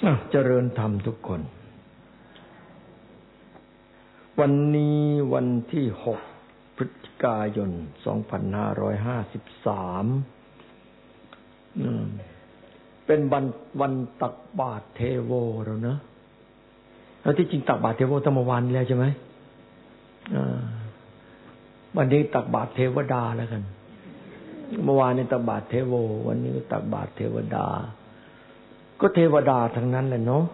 เจริญธรรมทุกคนวันนี้วันที่6พฤศจิกายน2553เป็นวันตักบาตรเทโวแล้วนะแล้วที่จริงตักบาตรเทโวตั้งเมื่อวานแล้วใช่ไหมวันนี้ตักบาตรเทวดาแล้วกันเมื่อวานนี้ตักบาตรเทโววันนี้ตักบาตรเทวดาก็เทวดาทั้งนั้นแหละเนาะ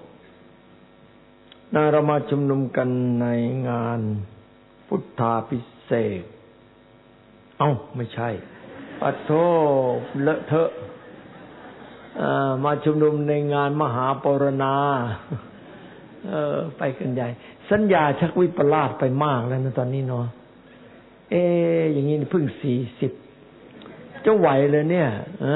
เรามาชุมนุมกันในงานพุทธาภิเษกไม่ใช่ปะโทเลอะเทอะมาชุมนุมในงานมหาปรณาไปกันใหญ่สัญญาชักวิปลาสไปมากแล้วนะตอนนี้เนาะอย่างนี้เพิ่ง40จะไหวเลยเนี่ย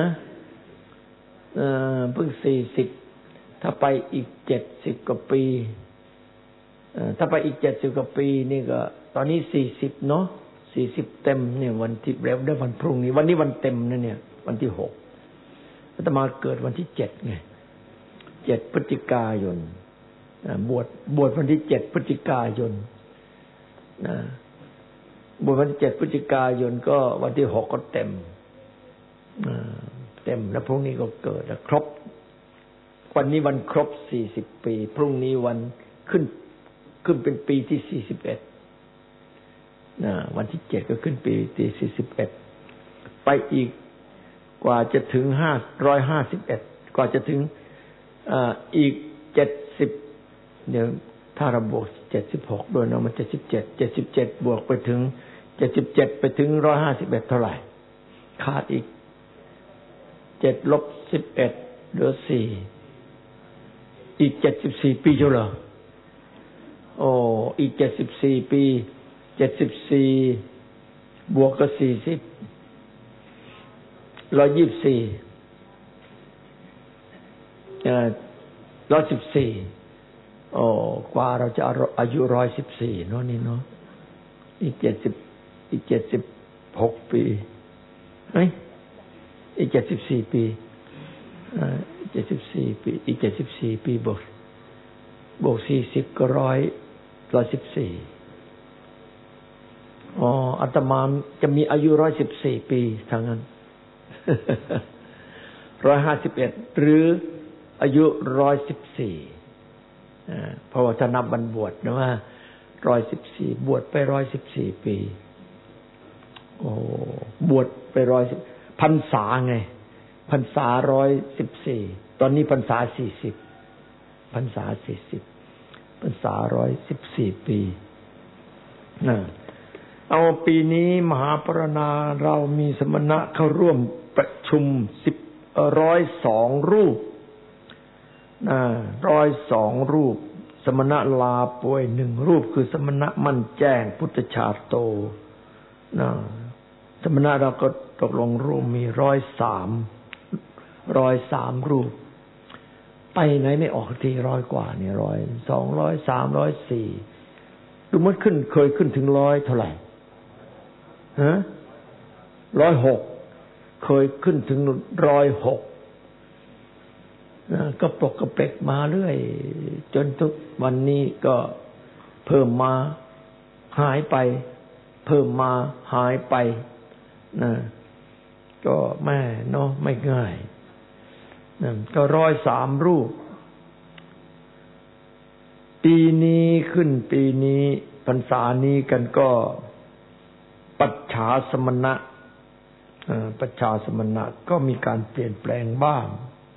เพิ่ง40ถ้าไปอีก70กว่าปีถ้าไปอีก70กว่าปีนี่ก็ตอนนี้40เนาะ40เต็มเนี่ยวันที่แล้วได้วันพรุ่งนี้วันนี้วันเต็มนะเนี่ยวันที่6อาตมาเกิดวันที่7ไง7พฤศจิกายนบวชวันที่7พฤศจิกายนบวชวันที่7พฤศจิกายนก็วันที่6ก็เต็มแล้วพรุ่งนี้ก็เกิดครบวันนี้วันครบ40ปีพรุ่งนี้วันขึ้นเป็นปีที่41วันที่7ก็ขึ้นปีที่41ไปอีกกว่าจะถึง551กว่าจะถึงอีก70เดี๋ยวถ้าเราบวก76ด้วยเนาะมัน77บวกไปถึง77ไปถึง151เท่าไหร่ขาดอีก7ลบ11เหลือ4อีก74ปีเท่าไหร่อีก74ปี74บวกกับ40 124 114กว่าเราจะอายุ114เนาะนี่เนาะอีก76ปีอีก74ปี74ปีอีก74ปีบวก40ก็114อาตมาจะมีอายุ114ปีทั้งนั้น151หรืออายุ114เพราะว่าถ้านับวันบวชนะว่า114บวชไป114ปีบวชไป110พรรษาไงพรรษา114ตอนนี้พรรษา40พรรษา40พรรษา114ปีปีนี้มหาปรณาเรามีสมณะเข้าร่วมประชุม102รูป102รูปสมณะลาป่วย1รูปคือสมณะมั่นแจ้งพุทธชาโตสมณะเราก็ตกลงร่วมมี103รูปไปไหนไม่ออกที100กว่านี่100 200 300 4ดูมันเคยขึ้นถึง100เท่าไหร่106เคยขึ้นถึง106ก็ปกกระเปกมาเรื่อยจนทุกวันนี้ก็เพิ่มมาหายไปเพิ่มมาหายไปก็แม่เนาะไม่ง่ายก็103รูปปีนี้ขึ้นปีนี้พรรษานี้กันก็ปัจฉาสมณะปัจฉาสมณะก็มีการเปลี่ยนแปลงบ้าง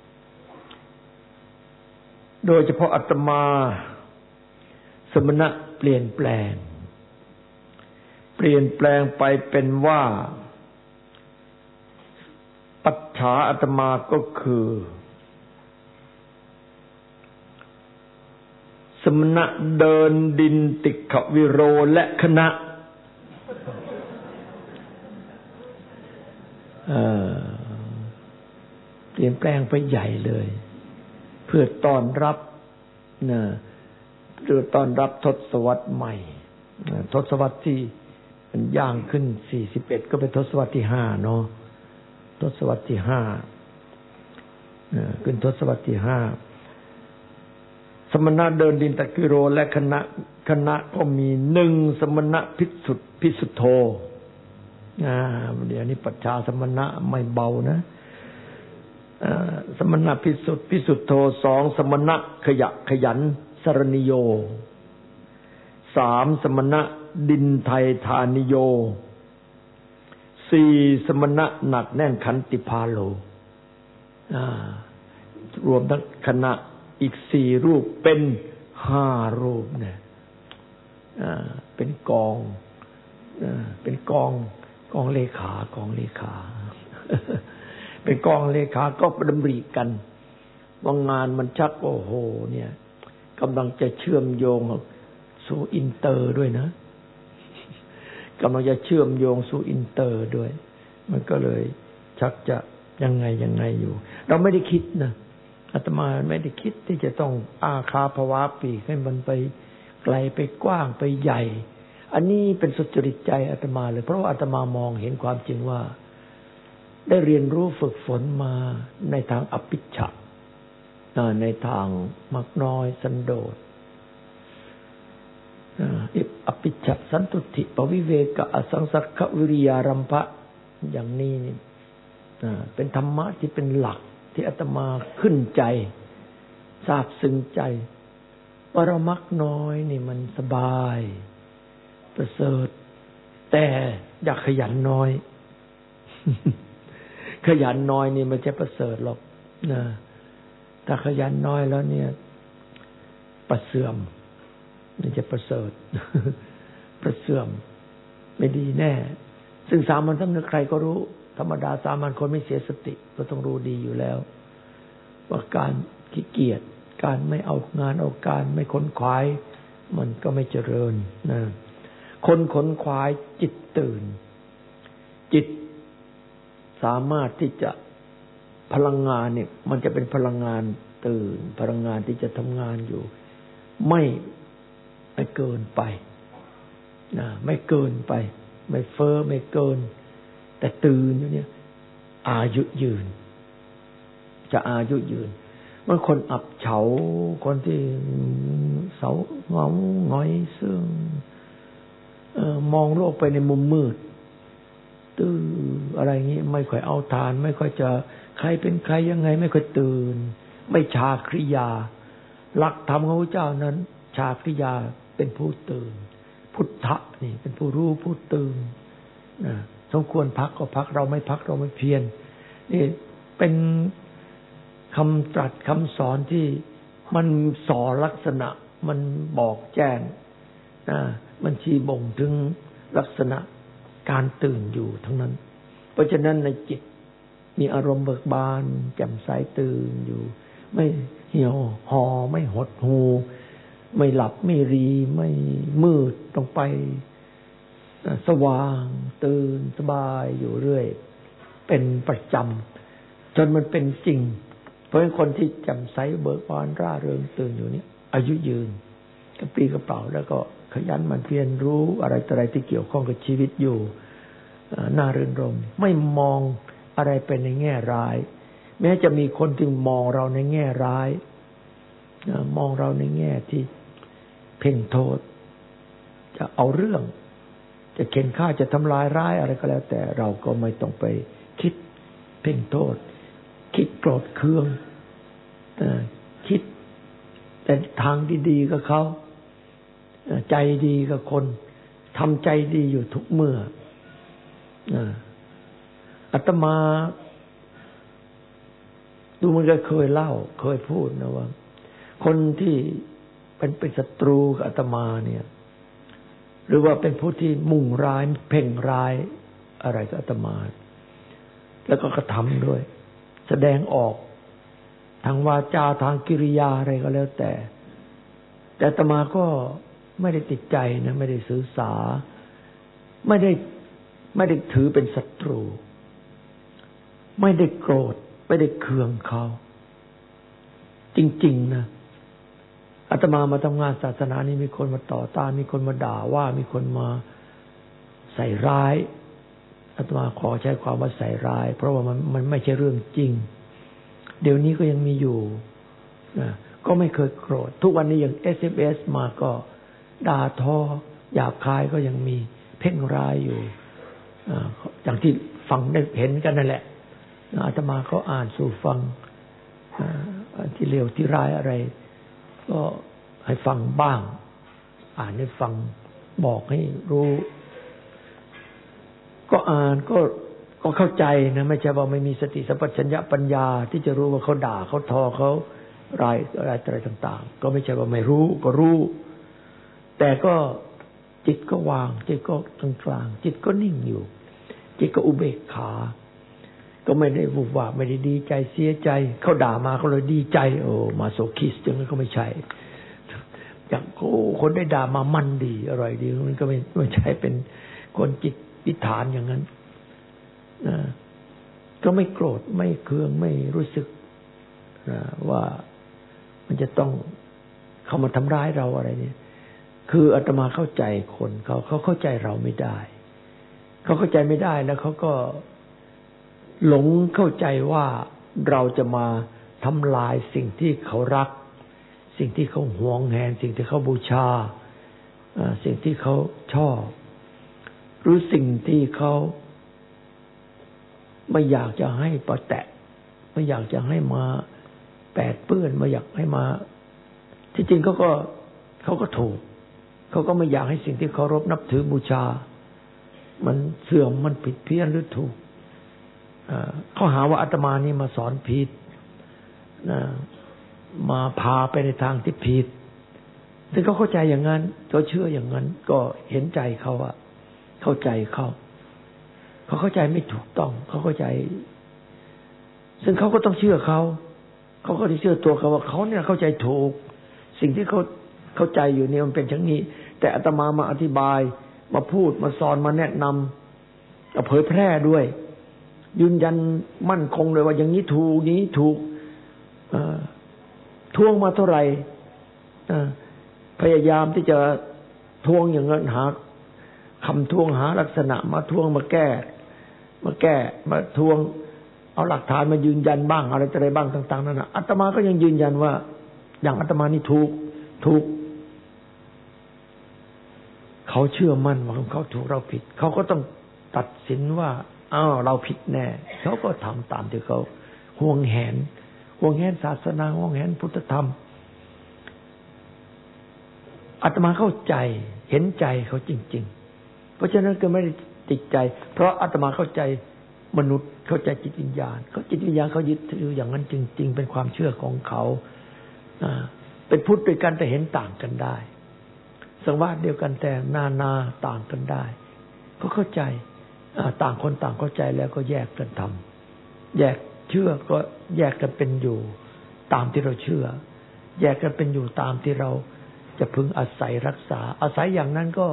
โดยเฉพาะอาตมาสมณะเปลี่ยนแปลงไปเป็นว่าปัจฉาอาตมาก็คือสมณะเดินดินติกขวิโรและคณะเปลี่ยนแปลงไปใหญ่เลยเพื่อต้อนรับทศวรรษใหม่ทศวรรษที่มันย่างขึ้น41ก็เป็นทศวรรษที่5เนาะทศวรรษที่5ขึ้นทศวรรษที่5 มณะเดินดินตะกิโลและคณะก็มี1สมณะพิสุทโธเดี๋ยวนี้ปัจฉาสมณะไม่เบานะสมณะพิสุทโธ2สมณะขยันสรณิโย3สมณะดินไทยธานิโย4สมณะหนักแน่นขันติพาโลรวมทั้งคณะอีก4รูปเป็น5รูปเนี่ยเป็นกองเป็นกองเลขาเป็นกองเลขาก็ดำริกันว่างานมันชักโอ้โหเนี่ยกำลังจะเชื่อมโยงสู่อินเตอร์ด้วยนะกำลังจะเชื่อมโยงสู่อินเตอร์ด้วยมันก็เลยชักจะยังไงอยู่เราไม่ได้คิดนะอาตมาไม่ได้คิดที่จะต้องอาคาภวาปีกให้มันไปไกลไปกว้างไปใหญ่อันนี้เป็นสุจริตใจอาตมาเลยเพราะว่าอาตมามองเห็นความจริงว่าได้เรียนรู้ฝึกฝนมาในทางอภิชฌะในทางมักน้อยสันโดษอภิชฌะสันตุติปวิเวกะอสังสักขวิริยารัมภะอย่างนี้นี่เป็นธรรมะที่เป็นหลักที่อาตมาขึ้นใจทราบซึ้งใจว่าเรามักน้อยนี่มันสบายประเสริฐแต่อยากขยันน้อยขยันน้อยนี่ไม่ใช่ประเสริฐหรอกนะถ้าขยันน้อยแล้วเนี่ยประเสื่อมไม่ใช่ประเสริฐประเสื่อมไม่ดีแน่ซึ่งสามัญสำนึกใครก็รู้ธรรมดาสามัญคนไม่เสียสติก็ต้องรู้ดีอยู่แล้วว่าการขี้เกียจการไม่เอางานเอาการไม่ค้นคว้ามันก็ไม่เจริญนะคนขนขวายจิตตื่นจิตสามารถที่จะพลังงานเนี่ยมันจะเป็นพลังงานตื่นพลังงานที่จะทำงานอยู่ไม่เกินไปนะไม่เกินไปไม่เฟ้อไม่เกินแต่ตื่นอยู่เนี่ยอายุยืนจะอายุยืนมันคนอับเฉาคนที่เสาเงาหงอยซึ่งมองโลกไปในมุมมืดตื้ออะไรอย่างนี้ไม่ค่อยเอาทานไม่ค่อยจะใครเป็นใครยังไงไม่ค่อยตื่นไม่ชาคริยาหลักธรรมของพระเจ้านั้นชาคริยาเป็นผู้ตื่นพุทธะนี่เป็นผู้รู้ผู้ตื่นนะสมควรพักก็พักเราไม่พักเราไม่เพียรนี่เป็นคำตรัสคำสอนที่มันสอนลักษณะมันบอกแจ้งมันชี้บ่งถึงลักษณะการตื่นอยู่ทั้งนั้นเพราะฉะนั้นในจิตมีอารมณ์เบิกบานแจ่มใสตื่นอยู่ไม่เหี่ยวห่อไม่หดหู่ไม่หลับไม่รีไม่มืดลงไปสว่างตื่นสบายอยู่เรื่อยเป็นประจำจนมันเป็นจริงเพราะฉะนั้นคนที่แจ่มใสเบิกบานร่าเริงตื่นอยู่นี่อายุยืนกระปรี้กระเป๋าแล้วก็ขยันหมั่นเพียรรู้อะไรต่ออะไรที่เกี่ยวข้องกับชีวิตอยู่น่ารื่นรมไม่มองอะไรเป็นในแง่ร้ายแม้จะมีคนที่มองเราในแง่ร้ายมองเราในแง่ที่เพ่งโทษจะเอาเรื่องจะเข็นฆ่าจะทำลายร้ายอะไรก็แล้วแต่เราก็ไม่ต้องไปคิดเพ่งโทษคิดโกรธเคืองคิดแต่ทางดีๆกับเขาใจดีกับคนทำใจดีอยู่ทุกเมื่ออาตมาดูมันก็เคยเล่าเคยพูดนะว่าคนที่เป็นศัตรูกับอาตมาเนี่ยหรือว่าเป็นผู้ที่มุ่งร้ายเพ่งร้ายอะไรกับอาตมาแล้วก็กระทำด้วยแสดงออกทางวาจาทางกิริยาอะไรก็แล้วแต่อาตมาก็ไม่ได้ติดใจนะไม่ได้สื่อสารไม่ได้ถือเป็นศัตรูไม่ได้โกรธไม่ได้เคืองเขาจริงๆนะอาตมามาทำงานศาสนานี้มีคนมาต่อต้านมีคนมาด่าว่ามีคนมาใส่ร้ายอาตมาขอใช้ความว่าใส่ร้ายเพราะว่ามันไม่ใช่เรื่องจริงเดี๋ยวนี้ก็ยังมีอยู่นะก็ไม่เคยโกรธทุกวันนี้อย่าง SMS มาก็ด่าทอหยาบคายก็ยังมีเพ่งร้ายอยู่อย่างที่ฟังได้เห็นกันนั่นแหละอาตมาเขาอ่านสู่ฟังที่เลวที่ร้ายอะไรก็ให้ฟังบ้างอ่านให้ฟังบอกให้รู้ก็อ่านก็เข้าใจนะไม่ใช่ว่าไม่มีสติสัมปชัญญะปัญญาที่จะรู้ว่าเขาด่าเขาทอเขาร้ายอะไรต่างๆก็ไม่ใช่ว่าไม่รู้ก็รู้แต่ก็จิตก็วางจิตก็กลางๆจิตก็นิ่งอยู่จิตก็อุเบกขาก็ไม่ได้วุ่นวายไม่ได้ดีใจเสียใจเขาด่ามาเขาเลยดีใจโอ้มาโซคิสต์จังนั้นก็ไม่ใช่อย่างคนได้ด่ามามันดีอร่อยดีมันก็ไม่ใช่เป็นคนจิตวิถานอย่างนั้นก็ไม่โกรธไม่เคืองไม่รู้สึกว่ามันจะต้องเข้ามาทำร้ายเราอะไรเนี่ยคืออาตมาเข้าใจคนเขาเข้าใจเราไม่ได้เขาเข้าใจไม่ได้แล้วเขาก็หลงเข้าใจว่าเราจะมาทำลายสิ่งที่เขารักสิ่งที่เขาหวงแหนสิ่งที่เขาบูชาสิ่งที่เขาชอบหรือสิ่งที่เขาไม่อยากจะให้ประแตะไม่อยากจะให้มาแปดเปื้อนไม่อยากให้มาที่จริงเขาก็ถูกเขาก็ไม่อยากให้สิ่งที่เคารพนับถือบูชามันเสื่อมมันผิดเพี้ยนหรือถูกเขาหาว่าอาตมานี่มาสอนผิดมาพาไปในทางที่ผิดซึ่งเขาเข้าใจอย่างนั้นเขาเชื่ออย่างนั้นก็เห็นใจเขาอะเข้าใจเขาเข้าใจไม่ถูกต้องเขาเข้าใจซึ่งเขาก็ต้องเชื่อเขาก็ได้เชื่อตัวเขาว่าเขาเนี่ยเข้าใจถูกสิ่งที่เขาเข้าใจอยู่เนี่ยมันเป็นอย่างนี้แต่อาตมามาอธิบายมาพูดมาสอนมาแนะนำเผยแพร่ด้วยยืนยันมั่นคงเลยว่าอย่างนี้ถูกนี้ถูกทวงมาเท่าไหร่พยายามที่จะทวงอย่างนั้นหาคำทวงหาลักษณะมาทวงมาแก้มาทวงเอาหลักฐานมายืนยันบ้างอะไรบ้างต่างๆนั่นน่ะอาตมาก็ยังยืนยันว่าอย่างอาตมานี่ถูกเขาเชื่อมั่นว่าเขาถูกเราผิดเขาก็ต้องตัดสินว่าเราผิดแน่เขาก็ทำตามที่เขาห่วงแหนศาสนาห่วงแหนพุทธธรรมอาตมาเข้าใจเห็นใจเขาจริงๆเพราะฉะนั้นก็ไม่ได้ติดใจเพราะอาตมาเข้าใจมนุษย์เข้าใจจิตวิญญาณเขายึดถืออย่างนั้นจริงๆเป็นความเชื่อของเขาเป็นพุทธด้วยกันแต่เห็นต่างกันได้สังวาสเดียวกันแต่นาต่างกันได้ก็เข้าใจต่างคนต่างเข้าใจแล้วก็แยกกันทำแยกเชื่อก็แยกกันเป็นอยู่ตามที่เราเชื่อแยกกันเป็นอยู่ตามที่เราจะพึงอาศัยรักษาอาศัยอย่างนั้นก็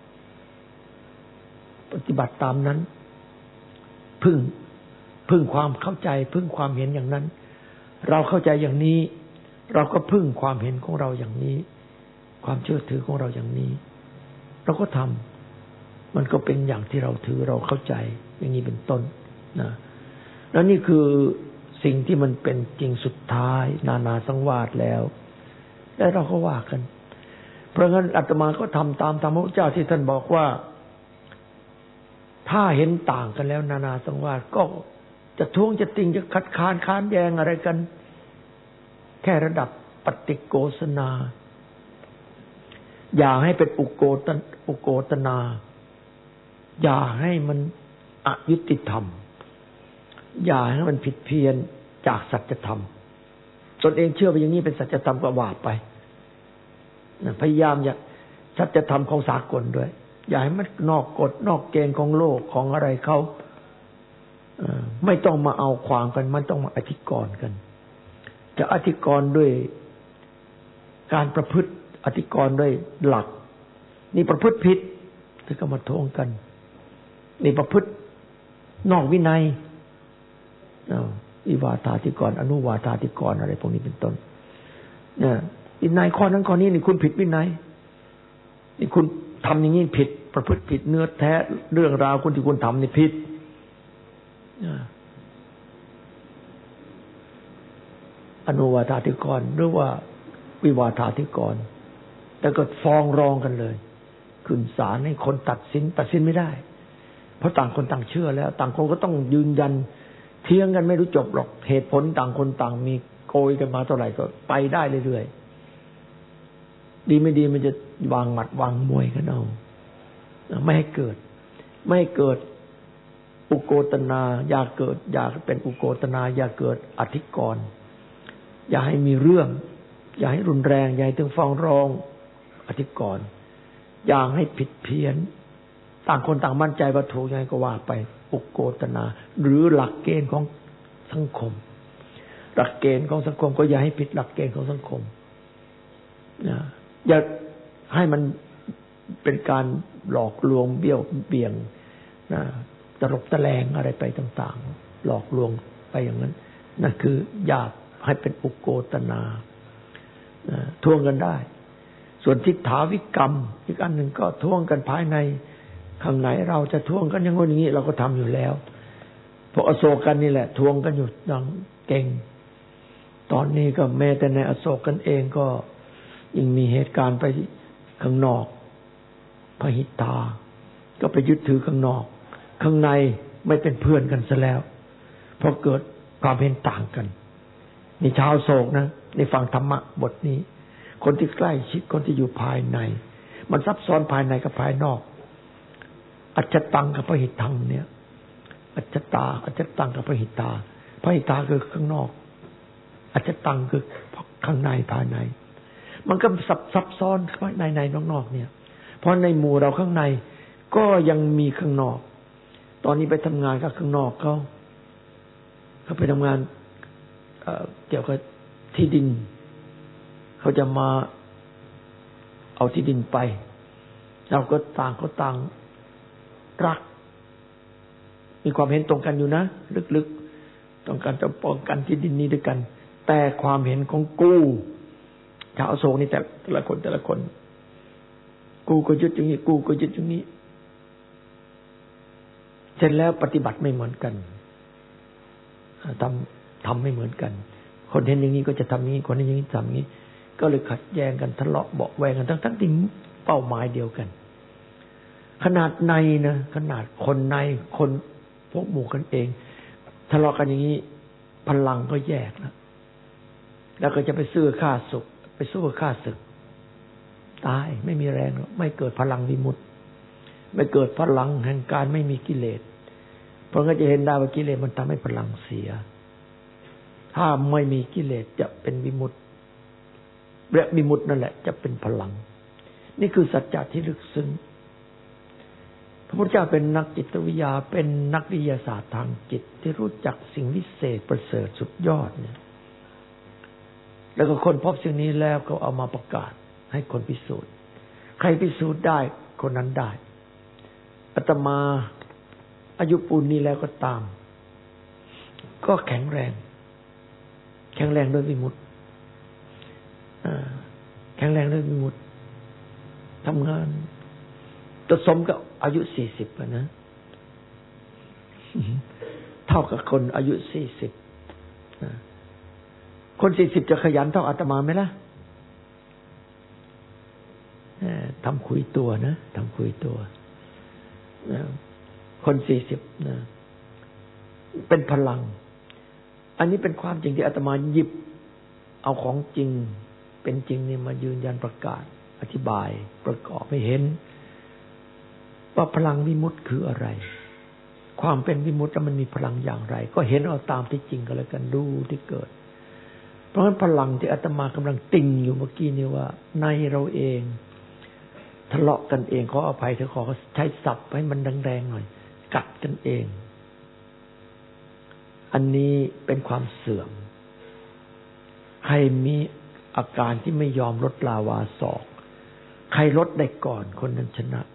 ปฏิบัติตามนั้นพึ่งความเข้าใจพึ่งความเห็นอย่างนั้นเราเข้าใจอย่างนี้เราก็พึ่งความเห็นของเราอย่างนี้ความเชื่อถือของเราอย่างนี้เราก็ทำมันก็เป็นอย่างที่เราถือเราเข้าใจอย่างนี้เป็นต้นนะแล้วนี่คือสิ่งที่มันเป็นจริงสุดท้ายนานาสังวาสแล้วเราก็ว่ากันเพราะงั้นอาตมาก็ทำตามธรรมพุทธเจ้าที่ท่านบอกว่าถ้าเห็นต่างกันแล้วนานาสังวาสก็จะท้วงจะติงจะคัดค้านแย้งอะไรกันแค่ระดับปฏิโกษณาอย่าให้เป็นอุโกตนาอย่าให้มันอยุติธรรมอย่าให้มันผิดเพี้ยนจากสัจธรรมตนเองเชื่อไปอย่างนี้เป็นสัจธรรมก็ว่าไปพยายามอย่าสัจธรรมของสากลด้วยอย่าให้มันนอกกฎนอกเกณฑ์ของโลกของอะไรเขาไม่ต้องมาเอาความกันมันต้องมาอธิกรณ์กันจะอธิกรณ์ด้วยการประพฤติอธิกรณ์ด้วยหลักนี่ประพฤติผิดถึงก็มาทวงกันนี่ประพฤตินอกวินัยวิวาทาธิกรอนุวาทาธิกรอะไรพวกนี้เป็นต้นเนี่ยวินัยข้อนั้นข้อนี้นี่คุณผิดวินัยนี่คุณทำอย่างนี้ผิดประพฤติผิดเนื้อแท้เรื่องราวคุณที่คุณทำนี่ผิดอนุวาทาธิกรหรือว่าวิวาทาธิกรแล้วก็ฟ้องร้องกันเลยขึ้นศาลให้คนตัดสินไม่ได้เพราะต่างคนต่างเชื่อแล้วต่างคนก็ต้องยืนยันเถียงกันไม่รู้จบหรอกเหตุผลต่างคนต่างมีโกยกันมาเท่าไหร่ก็ไปได้เรื่อยๆดีไม่ดีมันจะวางหมัดวางมวยกันเอาไม่ให้เกิดอุโกตนาอย่าเป็นอุโกตนาอย่าเกิดอธิกรณ์อย่าให้มีเรื่องอย่าให้รุนแรงอย่าให้ถึงฟ้องร้องอธิกรณ์อย่าให้ผิดเพี้ยนต่างคนต่างมั่นใจว่าถูกยังไงก็ว่าไปอุโกตนาหรือหลักเกณฑ์ของสังคมหลักเกณฑ์ของสังคมก็อย่าให้ผิดหลักเกณฑ์ของสังคมอย่าให้มันเป็นการหลอกลวงเบี้ยวเบี่ยงตลบตะแลงอะไรไปต่างๆหลอกลวงไปอย่างนั้นนั่นคืออย่าให้เป็นอุโกตนาท่วงกันได้ส่วนทิฏฐาวิกรรมอีกอันหนึ่งก็ท่วงกันภายในข้างในเราจะท่วงกันอย่างนี้เราก็ทำอยู่แล้วพวกอโศกกันนี่แหละท่วงกันอยู่ดังเก่งตอนนี้ก็แม้แต่ในอโศกกันเองก็ยังมีเหตุการณ์ไปข้างนอกพหิตาก็ไปยึดถือข้างนอกข้างในไม่เป็นเพื่อนกันซะแล้วเพราะเกิดความเห็นต่างกันนี่ชาวโศกนะในฟังธรรมะบทนี้คนที่ใกล้ชิดคนที่อยู่ภายในมันซับซ้อนภายในกับภายนอกอัจฉตังกับพหิตังเนี่ยอัจฉตังกับพหิตาพหิตาคือข้างนอกอัจฉตังคือข้างในภายในมันก็ซับซ้อนในนอกเนี่ยเพราะในหมู่เราข้างในก็ยังมีข้างนอกตอนนี้ไปทำงานกับข้างนอกเขาไปทำงานเกี่ยวกับที่ดินเขาจะมาเอาที่ดินไปเราก็ต่างรักมีความเห็นตรงกันอยู่นะลึกๆต้องการจะป้องกันที่ดินนี้ด้วยกันแต่ความเห็นของกูชาวอโศกนี่แต่ละคนกูก็ยึดอย่างนี้กูก็ยึดอย่างนี้เสร็จแล้วปฏิบัติไม่เหมือนกันทำไม่เหมือนกันคนเห็นอย่างนี้ก็จะทำอย่างนี้คนเห็นอย่างนี้ทำอย่างนี้ก็เลยขัดแย้งกันทะเลาะเบาะแวงกันทั้งที่เป้าหมายเดียวกันขนาดในนะขนาดคนในคนพวกหมู่กันเองทะเลาะกันอย่างนี้พลังก็แยกแล้วก็จะไปสู้ฆ่าศึกไปสู้ฆ่าศึกตายไม่มีแรงหรอกไม่เกิดพลังวิมุตติไม่เกิดพลังแห่งการไม่มีกิเลสเพราะงั้นจะเห็นได้ว่ากิเลสมันทำให้พลังเสียถ้าไม่มีกิเลสจะเป็นวิมุตติและวิมุตตินั่นแหละจะเป็นพลังนี่คือสัจจะที่ลึกซึ้งพระพุทธเจ้าเป็นนักจิตวิทยาเป็นนักวิทยาศาสตร์ทางจิตที่รู้จักสิ่งวิเศษประเสริฐสุดยอดเนี่ยแล้วก็คนพบสิ่งนี้แล้วก็เอามาประกาศให้คนพิสูจน์ใครพิสูจน์ได้คนนั้นได้อาตมาอายุปูนนี้แล้วก็ตามก็แข็งแรงด้วยวิมุตติแข็งแรงด้วยวิมุตติทำงานจะสมกับอายุ40นะเท่ากับคนอายุ40คน40จะขยันเท่าอาตมาไหมล่ะทำคุยตัวนะทำคุยตัวคน40นะเป็นพลังอันนี้เป็นความจริงที่อาตมาหยิบเอาของจริงเป็นจริงนี่มายืนยันประกาศอธิบายประกอบให้เห็นว่าพลังวิมุตติคืออะไรความเป็นวิมุตติมันมีพลังอย่างไรก็เห็นเอาตามที่จริงก็แล้วกันดูที่เกิดเพราะฉะนั้นพลังที่อาตมากำลังติ่งอยู่เมื่อกี้นี่ว่าในเราเองทะเลาะกันเองขออภัยเถอะขอใช้ศัพท์ให้มันแรงๆหน่อยกัดกันเองอันนี้เป็นความเสื่อมใครมีอาการที่ไม่ยอมลดลาวาศอกใครลดได้ก่อนคนนั้นชนะ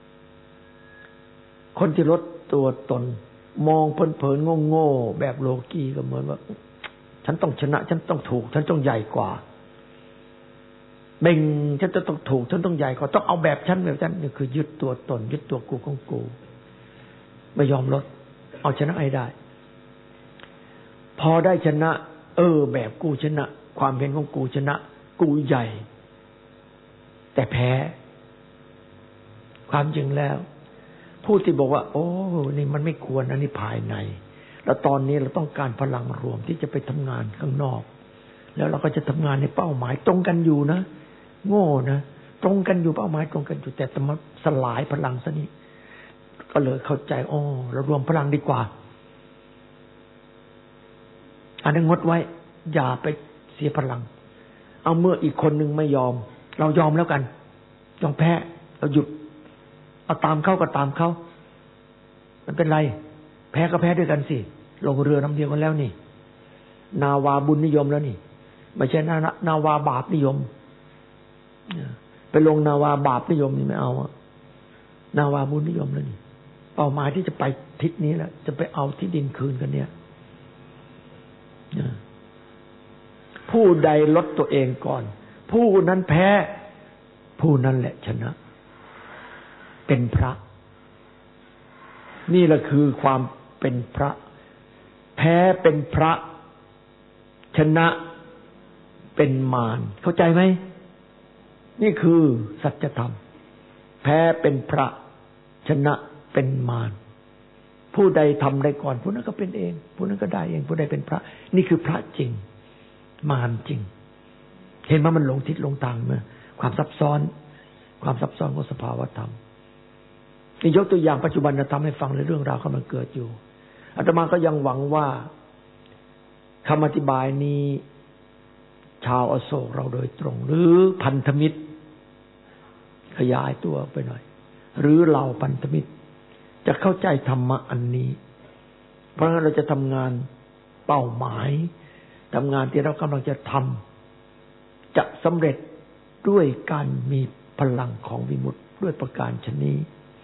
คนที่ลดตัวตนมองเพลินๆโง่ๆแบบโลกีก็เหมือนว่าฉันต้องชนะฉันต้องถูกฉันต้องใหญ่กว่าเบ่งฉันจะต้องถูกฉันต้องใหญ่กว่าต้องเอาแบบฉันนี่คือยึดตัวตนยึดตัวกูของกูไม่ยอมลดเอาชนะให้ได้พอได้ชนะแบบกูชนะความเห็นของกูชนะกูใหญ่แต่แพ้ความจริงแล้วผู้ที่บอกว่าโอ้นี่มันไม่ควรอันนี้ภายในแล้วตอนนี้เราต้องการพลังรวมที่จะไปทำงานข้างนอกแล้วเราก็จะทำงานในเป้าหมายตรงกันอยู่นะโง่นะตรงกันอยู่เป้าหมายตรงกันอยู่แต่มาสลายพลังซะนี่ก็เลยเข้าใจอ๋อเรารวมพลังดีกว่าอันนั้นงดไว้อย่าไปเสียพลังเอาเมื่ออีกคนหนึ่งไม่ยอมเรายอมแล้วกันยอมแพ้เราหยุดเอาตามเขาก็ตามเขามันเป็นไรแพ้ก็แพ้ด้วยกันสิลงเรือลำเดียวกันแล้วนี่นาวาบุญนิยมแล้วนี่ไม่ใช่นาวาบาปนิยมไปลงนาวาบาปนิยมนี่ไม่เอานาวาบุญนิยมแล้วนี่เป้าหมายที่จะไปทิศนี้แหละจะไปเอาที่ดินคืนกันเนี่ยผู้ใดลดตัวเองก่อนผู้นั้นแพ้ผู้นั้นแหละชนะเป็นพระนี่แหละคือความเป็นพระแพ้เป็นพระชนะเป็นมารเข้าใจไหมนี่คือสัจธรรมแพ้เป็นพระชนะเป็นมารผู้ใดทำได้ก่อนผู้นั้นก็เป็นเองผู้นั้นก็ได้เองผู้ใดเป็นพระนี่คือพระจริงมารจริงเห็นว่ามันหลงทิศหลงทางมั้ยความซับซ้อนของสภาวธรรมนี่ยกตัวอย่างปัจจุบันธรรมให้ฟังในเรื่องราวที่มันเกิดอยู่อาตมาก็ยังหวังว่าคำอธิบายนี้ชาวอโศกเราโดยตรงหรือพันธมิตรขยายตัวไปหน่อยหรือเราพันธมิตรจะเข้าใจธรรมะอันนี้เพราะฉะนั้นเราจะทำงานเป้าหมายทำงานที่เรากำลังจะทำจะสำเร็จด้วยการมีพลังของวิมุตติด้วยประการชนี้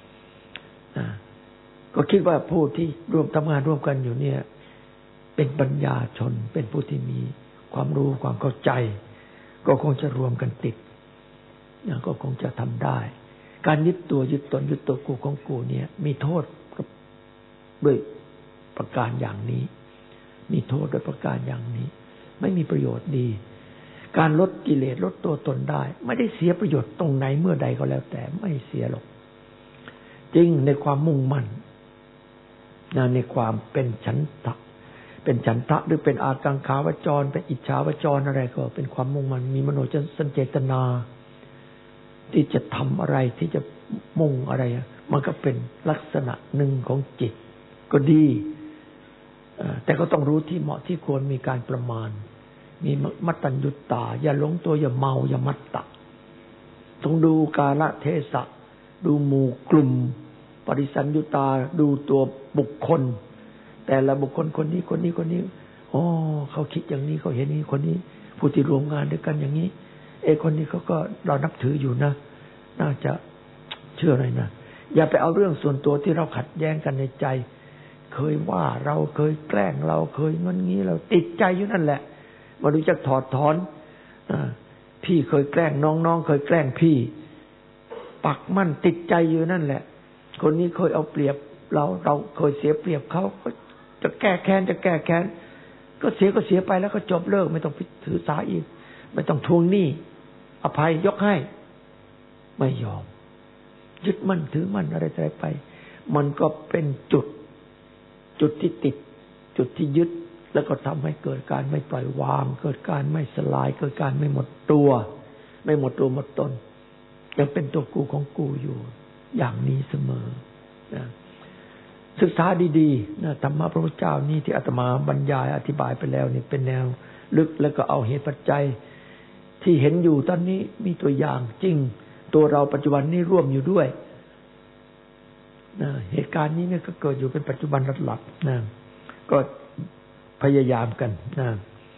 ก็คิดว่าผู้ที่ร่วมทำงานร่วมกันอยู่เนี่ยเป็นปัญญาชนเป็นผู้ที่มีความรู้ความเข้าใจก็คงจะรวมกันติดก็คงจะทำได้การยึดตัวยึดตนยึดตัวกูของกูเนี่ยมีโทษด้วยประการอย่างนี้มีโทษด้วยประการอย่างนี้ไม่มีประโยชน์ดีการลดกิเลสลดตัวตนได้ไม่ได้เสียประโยชน์ตรงไหนเมื่อใดก็แล้วแต่ไม่เสียหรอกจริงในความมุ่งมั่นในความเป็นฉันทะหรือเป็นอากังขาวจรเป็นอิจฉาวจรอะไรก็เป็นความมุ่งมั่นมีมโนสัญเจตนาที่จะทำอะไรที่จะมุ่งอะไรมันก็เป็นลักษณะหนึ่งของจิตก็ดีแต่ก็ต้องรู้ที่เหมาะที่ควรมีการประมาณมีมัตตัญญุตตาอย่าหลงตัวอย่าเมาอย่ามัตตะต้องดูกาลเทศะดูหมู่กลุ่มปริสัญญุตาดูตัวบุคคลแต่ละบุคคลคนนี้อ๋อเขาคิดอย่างนี้เขาเห็นนี้คนนี้ผู้ที่รวมงานด้วยกันอย่างนี้คนนี้เขาก็เรานับถืออยู่นะน่าจะเชื่อหน่อยนะอย่าไปเอาเรื่องส่วนตัวที่เราขัดแย้งกันในใจเคยว่าเราเคยแกล้งเราเคยงั้นงี้เราติดใจอยู่นั่นแหละมาดูจักถอดถอนพี่เคยแกล้งน้องเคยแกล้งพี่ปักมั่นติดใจอยู่นั่นแหละคนนี้เคยเอาเปรียบเราเคยเสียเปรียบเขาก็จะแก้แค้นก็เสียไปแล้วก็จบเลิกไม่ต้องถือสาอีกไม่ต้องทวงหนี้อภัยยกให้ไม่ยอมยึดมั่นถือมั่นอะไรไปมันก็เป็นจุดที่ติดจุดที่ยึดแล้วก็ทำให้เกิดการไม่ปล่อยวางเกิดการไม่สลายเกิดการไม่หมดตัวหมดตนยังเป็นตัวกูของกูอยู่อย่างนี้เสมอนะศึกษาดีๆนะธรรมะพระพุทธเจ้านี่ที่อาตมาบรรยายอธิบายไปแล้วนี่เป็นแนวลึกแล้วก็เอาเหตุปัจจัยที่เห็นอยู่ตอนนี้มีตัวอย่างจริงตัวเราปัจจุบันนี้ร่วมอยู่ด้วยนะเหตุการณ์นี้เนี่ยก็เกิดอยู่เป็นปัจจุบันหลักๆนะก็พยายามกันนะ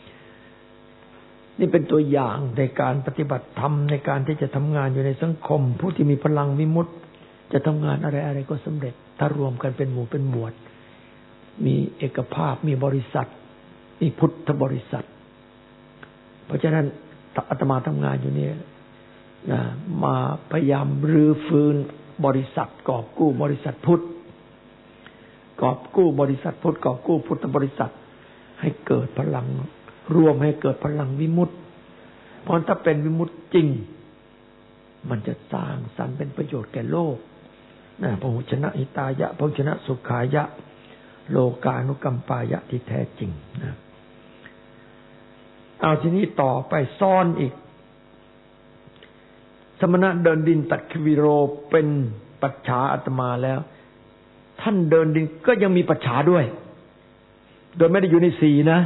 นี่เป็นตัวอย่างในการปฏิบัติธรรมในการที่จะทำงานอยู่ในสังคมผู้ที่มีพลังวิมุตติจะทำงานอะไรก็สำเร็จถ้ารวมกันเป็นหมู่เป็นหมวดมีเอกภาพมีบริษัทมีพุทธบริษัทเพราะฉะนั้นอาตมาทำงานอยู่เนี่ยมาพยายามรื้อฟื้นบริษัทกอบกู้บริษัทพุทธกอบกู้บริษัทพุทธกอบกู้พุทธบริษัทให้เกิดพลังรวมให้เกิดพลังวิมุตติเพราะถ้าเป็นวิมุตติจริงมันจะสร้างสรรค์เป็นประโยชน์แก่โลกนะพหุชนะหิตายะพหุชนะสุขายะโลกานุกัมปายะที่แท้จริงนะเอาทีนี้ต่อไปซ่อนอีกสมณะเดินดินตัดขวิโรเป็นปัจฉาอาตมาแล้วท่านเดินดินก็ยังมีปัจฉาด้วยโดยไม่ได้อยู่ในสีนะ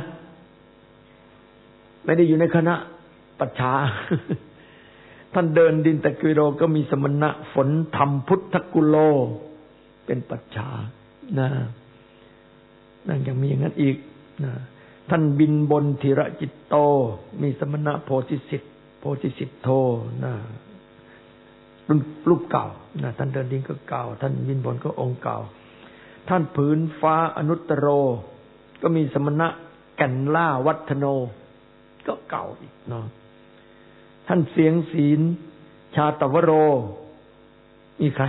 ไม่ได้อยู่ในคณะปัจฉา ท่านเดินดินตัดขวิโรก็มีสมณะฝนธรรมพุทธกุโลเป็นปัจฉานะนั่นยังมีอย่างนั้นอีกนะท่านบินบนธีระจิตโตมีสมณะโพธิสิทธิ์โทนะรูปเก่านะท่านเดินดินก็เก่าท่านบินบนก็องค์เก่าท่านผืนฟ้าอนุตตโรก็มีสมณะแก่นล่าวัฒโนก็เก่าอีกเนาะท่านเสียงศีลชาตวโรมีใคร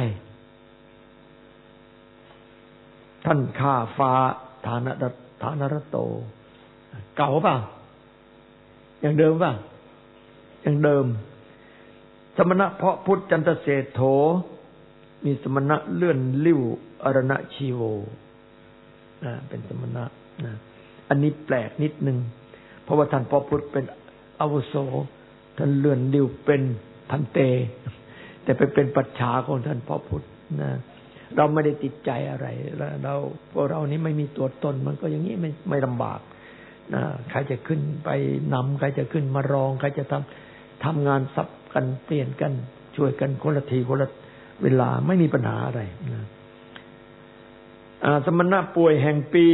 ท่านข้าฟ้าฐานรโตเก่าป่ะอย่างเดิมป่ะอย่างเดิมสมณะเพาะพุทธจันทเศรษโถมีสมณะเลื่อนลิ้วอรณชีโวเป็นสมณะนะอันนี้แปลกนิดนึงเพราะว่าท่านเพาะพุทธเป็นอาวุโสท่านเลื่อนลิ้วเป็นพันเตแต่ไปเป็นปัจฉาของท่านเพาะพุทธนะเราไม่ได้ติดใจอะไรแล้วพวกเรานี้ไม่มีตัวตนมันก็อย่างนี้ไม่ลำบากนะใครจะขึ้นไปนำใครจะขึ้นมารองใครจะทำงานสับกันเปลี่ยนกันช่วยกันคนละทีคนละเวลาไม่มีปัญหาอะไรนะสมณะป่วยแห่งปี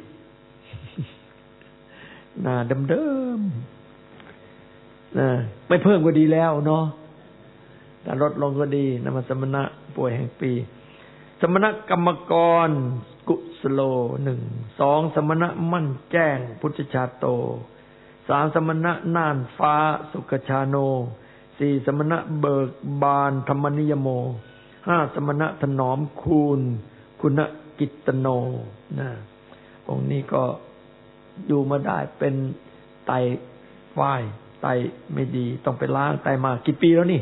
น่าเดิมๆนะไม่เพิ่มก็ดีแล้วเนาะแต่ลดลงก็ดีนะมันสมณะป่วยแห่งปีสมณะกรรมกรกุสโล1 2สมณะมั่นแจ้งพุทธชาโต3สมณะน่านฟ้าสุขชาโน4สมณะเบิกบานธรรมนิยโม5สมณะถนอมคูณคุณกิตโนนะองค์นี้ก็อยู่มาได้เป็นไตฝ้ายไตไม่ดีต้องไปล้างไตมากี่ปีแล้วนี่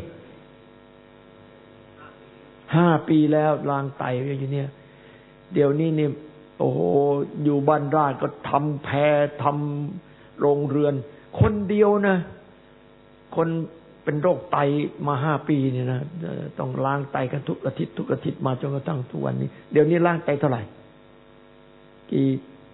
5 ปีแล้วล้างไตอยู่เนี่ยเดี๋ยวนี้นี่โอ้โหอยู่บ้านราชก็ทำแพทำโรงเรือนคนเดียวนะคนเป็นโรคไตมา5 ปีเนี่ยนะต้องล้างไตกันทุกอาทิตย์มาจนกระทั่งทุกวันนี้เดี๋ยวนี้ล้างไตเท่าไหร่กี่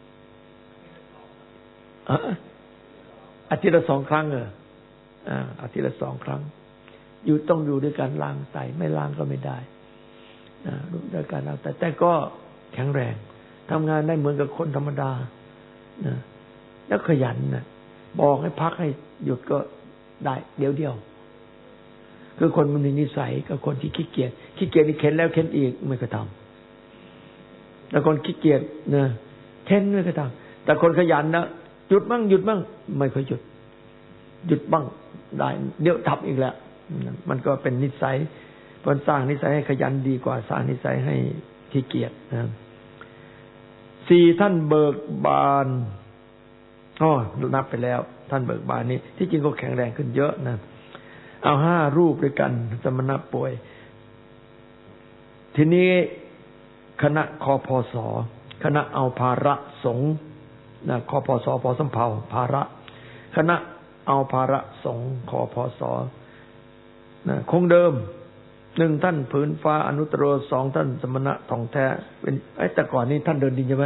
อาทิตย์ละ2 ครั้งอาทิตย์ละ2 ครั้งอยู่ต้องอยู่ด้วยการล้างไตไม่ล้างก็ไม่ได้รู้ด้วยการล้างไตแต่ก็แข็งแรงทำงานได้เหมือนกับคนธรรมดานะแล้วขยันนะบอกให้พักให้หยุดก็ได้เดียวคือคนมันมีนิสัยกับคนที่ขี้เกียจนี่เข็นแล้วเข็นอีกไม่กระทำแต่คนขี้เกียจนะเข็นไม่กระทำแต่คนขยันนะหยุดบ้างไม่ค่อยหยุดบ้างได้เดี๋ยวทำอีกแล้วมันก็เป็นนิสัยคนสร้างนิสัยให้ขยันดีกว่าสร้างนิสัยให้ขี้เกียจนะ4ท่านเบิกบานนับไปแล้วท่านเบิกบานนี้ที่จริงก็แข็งแรงขึ้นเยอะนะเอา5 รูปด้วยกันสมณะป่วยทีนี้คณะคพสคณะเอาภาระสงฆ์นะคพสพสำเภาภาระคณะเอาภาระสงฆ์คพสนะคงเดิม1ท่านผืนฟ้าอนุตตโร2ท่านสมณะทองแท้เป็นแต่ก่อนนี้ท่านเดินดินใช่ไหม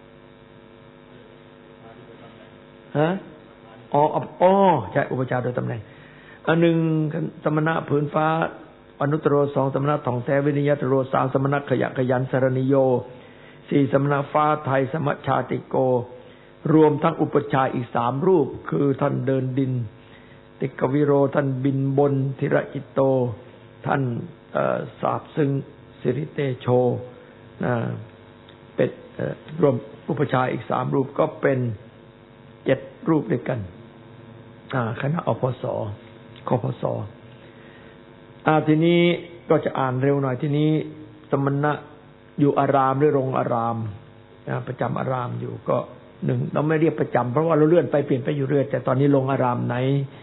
ฮะใช่อุปชาโดยตำแหน่งอัน 1สมณะผืนฟ้าอนุตตโร2สมณะทองแท้วินิยตโร3สมณะขยันสรณิโย4สมณะฟ้าไทยสมชาติโกรวมทั้งอุปชาอีก3 รูปคือท่านเดินดินติกวิโรท่านบินบนธิระจิตโตท่านสาบซึ่งสิริเตโชเป็นรวมอุปชาอีก3 รูปก็เป็น7 รูปด้วยกันคณะอพสคพสทีนี้ก็จะอ่านเร็วหน่อยทีนี้สมณะอยู่อารามหรือโรงอารามประจำอารามอยู่ก็1เราไม่เรียกประจำเพราะว่าเราเลื่อนไปเปลี่ยนไปอยู่เรื่อยแต่ตอนนี้โรงอารามไหน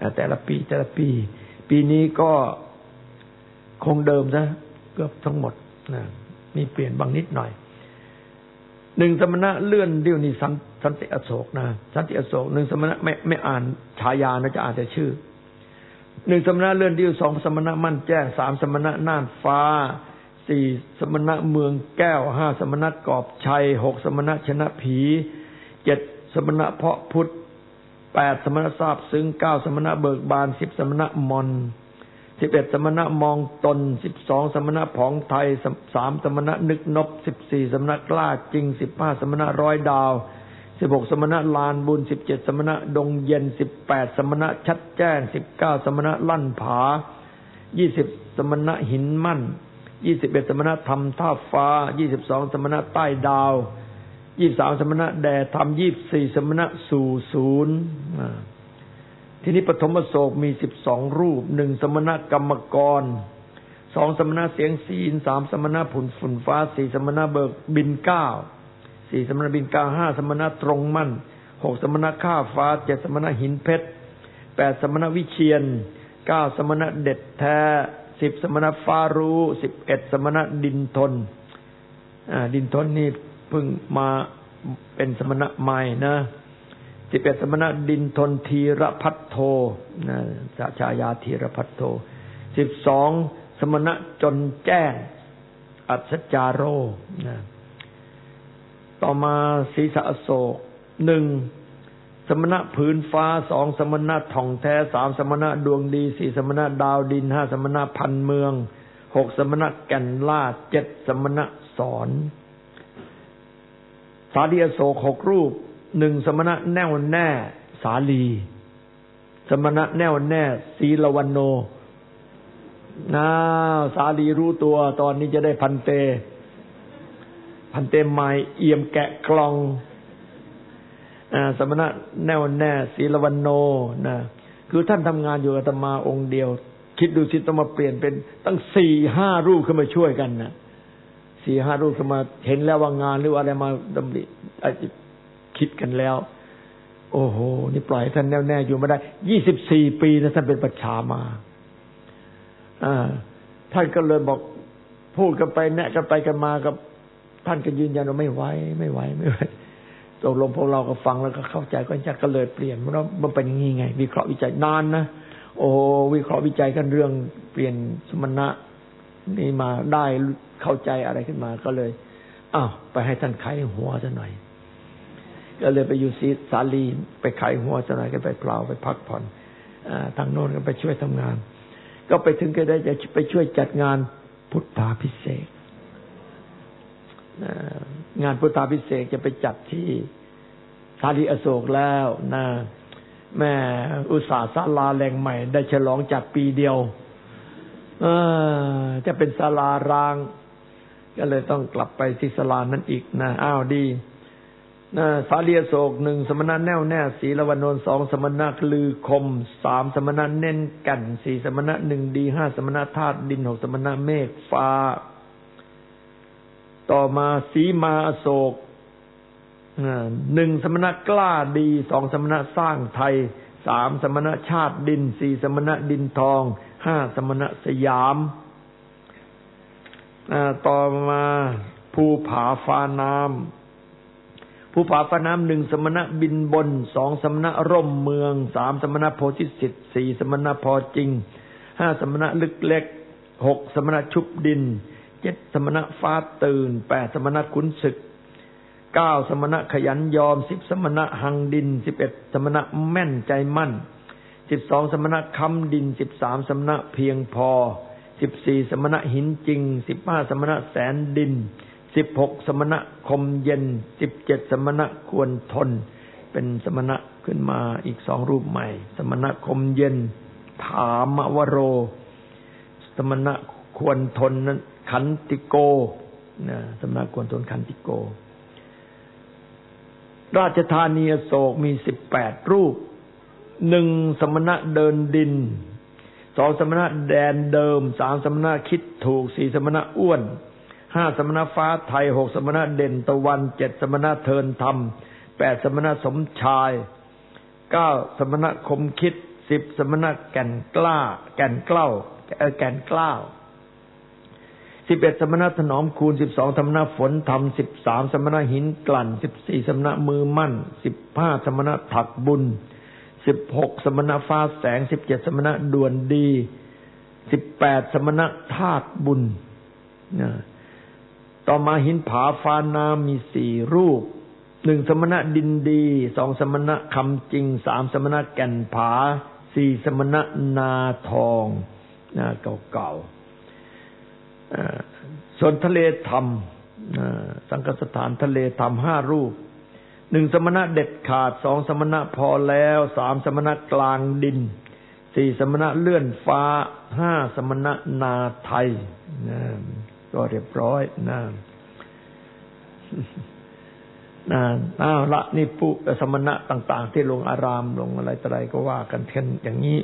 แต่ละปีปีนี้ก็คงเดิมซะเกือบทั้งหมดนะมีเปลี่ยนบางนิดหน่อยหนึ่งสมณะเลื่อนเดี๋ยวนี้สันติอโศกนะสันติอโศกหนึ่งสมณะไม่อ่านฉายานะจะอ่านแต่ชื่อหนึ่งสมณะเลื่อนเดี๋ยวสองสมณะมั่นแจ้งสามสมณะน่านฟ้าสี่สมณะเมืองแก้วห้าสมณะกอบชัยหกสมณะชนะผีเจ็ดสมณะเพาะพุทธแปดสมณะทราบซึ้งเก้าสมณะเบิกบานสิบสมณะมน11สมณะมองตน12สมณะผองไทย3สมณะนึกนบ14สมณะกล้าจริง15สมณะร้อยดาว16สมณะลานบุญ17สมณะดงเย็น18สมณะชัดแจ้ง19สมณะลั่นผา20สมณะหินมั่น21สมณะธรรมท่าฟ้า22สมณะใต้ดาว23สมณะแด่ธรรม24สมณะสู่ศูนย์ทีนี้ปฐมโศกมี12รูป1สมณะกรรมกร2สมณะเสียงศีล3สมณะฝุ่นฟ้า4สมณะเบิกบิน9 4สมณะบิน9 5สมณะตรงมั่น6สมณะข้าฟ้า7สมณะหินเพชร8สมณะวิเชียร9สมณะเด็ดแท้10สมณะฟ้ารู้11สมณะดินทนดินทนนี่เพิ่งมาเป็นสมณะใหม่นะ11สมณะดินทนธีรพัทโทนะฉายาธีรพัทโท12สมณะจนแจ้งอัศจาโรนะต่อมาศีสะอโศก1สมณะผืนฟ้า2สมณะท่องแท้3สมณะดวงดี4สมณะดาวดิน5สมณะพันเมือง6สมณะแก่นล่า7สมณะสอนสาลีอโศก6รูป1สมณะแน่วแน่สาลีสมณะแน่วแน่ศีลวันโนสาลีรู้ตัวตอนนี้จะได้พันเตใหม่เอี่ยมแกะกล่องสมณะแน่วแน่ศีลวันโนนะคือท่านทำงานอยู่อาตมาองค์เดียวคิดดูสิต้องมาเปลี่ยนเป็นตั้ง 4-5 รูปขึ้นมาช่วยกันนะ 4-5 รูปขึ้นมาเห็นแล้วว่างานหรืออะไรมาดำริคิดกันแล้วโอ้โหนี่ปล่อยท่านแน่วแน่อยู่ไม่ได้24ปีนะท่านเป็นปัจฉามาท่านก็เลยบอกพูดกันไปแนะกันไปกันมากับท่านก็ยืนยันว่าไม่ไหวตกลงพวกเราก็ฟังแล้วก็เข้าใจก็เลยเปลี่ยนเพราะมันเป็นอย่างนี้ไงวิเคราะห์วิจัยนานนะโอ้วิเคราะห์วิจัยกันเรื่องเปลี่ยนสมณะนี่มาได้เข้าใจอะไรขึ้นมาก็เลยไปให้ท่านไขหัวซะหน่อยก็เลยไปอยู่สาลีไปไขหัวซะหน่อยก็ไปเปล่าไปพักผ่อนทางโน้นก็ไปช่วยทำงานก็ไปถึงก็ได้จะไปช่วยจัดงานพุทธาภิเษกงานพุทธาภิเษกจะไปจัดที่สาลีอโศกแล้วนะแม่อุตสาหศาลาแหล่งใหม่ได้ฉลองจัดปีเดียวจะเป็นศาลาร้างก็เลยต้องกลับไปที่ศาลานั้นอีกนะดีสาลีอโศก1สมณะแน่วแน่ศีลวันโน2สมณะลือคม3สมณะเน้นกัน4สมณะ1ดี5สมณะธาตุดิน6สมณะเมฆฟ้าต่อมาสีมาอโศก1สมณะกล้าดี2สมณะสร้างไทย3สมณะชาติดิน4สมณะดินทอง5สมณะสยามต่อมาภูผาฟ้าน้ำ1สมณะบินบน2สมณะร่มเมือง3สมณะโพธิสิทธิ์4สมณะพอจริง5สมณะลึกเล็ก6สมณะชุบดิน7สมณะฟ้าตื่น8สมณะขุนศึก9สมณะขยันยอม10สมณะหังดิน11สมณะแม่นใจมั่น12สมณะค้ำดิน13สมณะเพียงพอ14สมณะหินจริง15สมณะแสนดิน16สมณะคมเย็น17สมณะควรทนเป็นสมณะขึ้นมาอีก2รูปใหม่สมณะคมเย็นถามวโรสมณะควรทนนั้นขันติโกสมณะควรทนขันติโกราชธานีอโศกมี18รูป1สมณะเดินดิน2สมณะแดนเดิม3สมณะคิดถูก4สมณะอ้วน5สมณะฟ้าไทย6สมณะเด่นตะวัน7สมณะเทินธรรม8สมณะสมชาย9สมณะคมคิด 10สมณะแก่นกล้าแก่นเกล้า11สมณะถนอมคูณ12สมณะฝนธรรม13สมณะหินกลั่น14สมณะมือมั่น15สมณะถักบุญ16สมณะฟ้าแสง17สมณะด่วนดี18สมณะธาตุบุญต่อมาหินผาฟ้าน้ำมี4รูป1สมณะดินดี2สมณะคำจริง3สมณะแก่นผา4สมณะนาทองเก่าๆส่วนทะเลธรรมสังฆสถานทะเลธรรม5รูป1สมณะเด็ดขาด2สมณะพอแล้ว3สมณะกลางดิน4สมณะเลื่อนฟ้า5สมณะนาไทยก็เรียบร้อยละนี่ปุสมณะต่างๆที่ลงอารามลงอะไรต่ออะไรก็ว่ากันเช่นอย่างนี้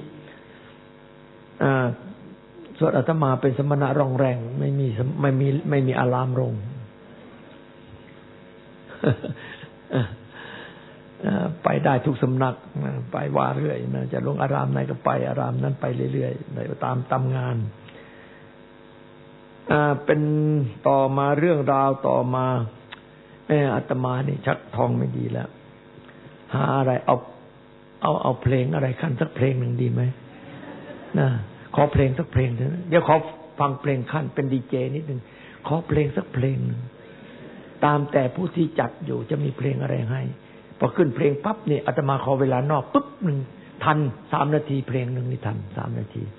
ส่วนอาตมาเป็นสมณะร่องแรงไม่มีอารามลงไปได้ทุกสำนักไปว่าเรื่อยจะลงอารามไหนก็ไปอารามนั้นไปเรื่อยๆตามงานเป็นต่อมาเรื่องราวต่อมาอาตมานี่ชักท้องไม่ดีแล้วหาอะไรเอาเพลงอะไรขั้นสักเพลงหนึ่งดีไหมขอเพลงสักเพลงเถอะเดี๋ยวขอฟังเพลงขั้นเป็นดีเจนิดนึงขอเพลงสักเพลงนึงตามแต่ผู้ที่จัดอยู่จะมีเพลงอะไรให้พอขึ้นเพลงปั๊บนี่อาตมาขอเวลานอกปุ๊บนึงทัน3นาทีเพลงนึงนี่ทัน3นาที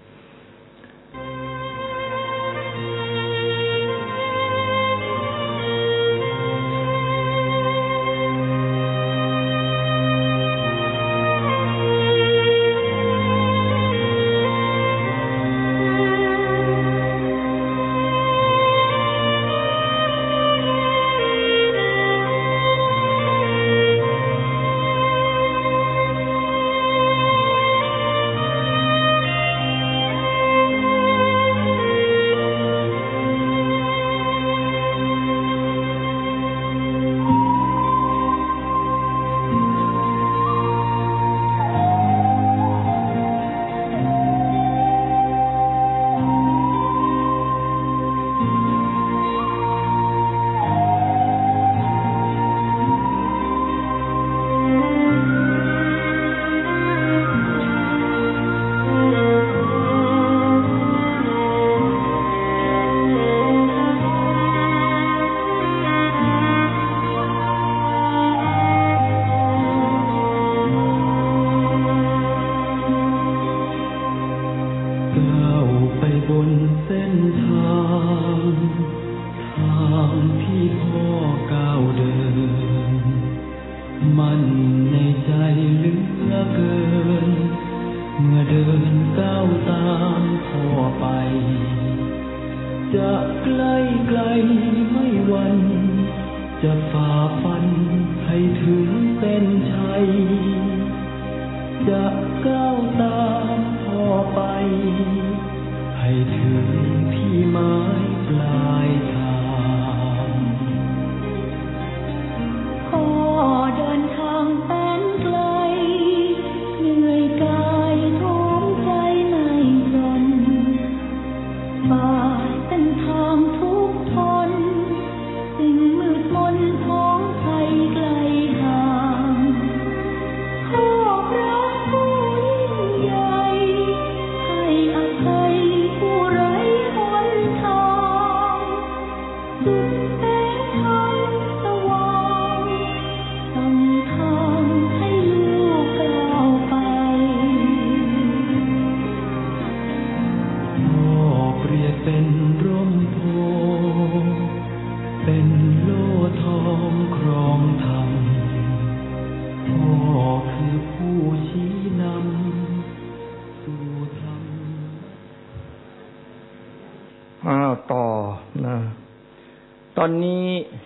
ตอนนี้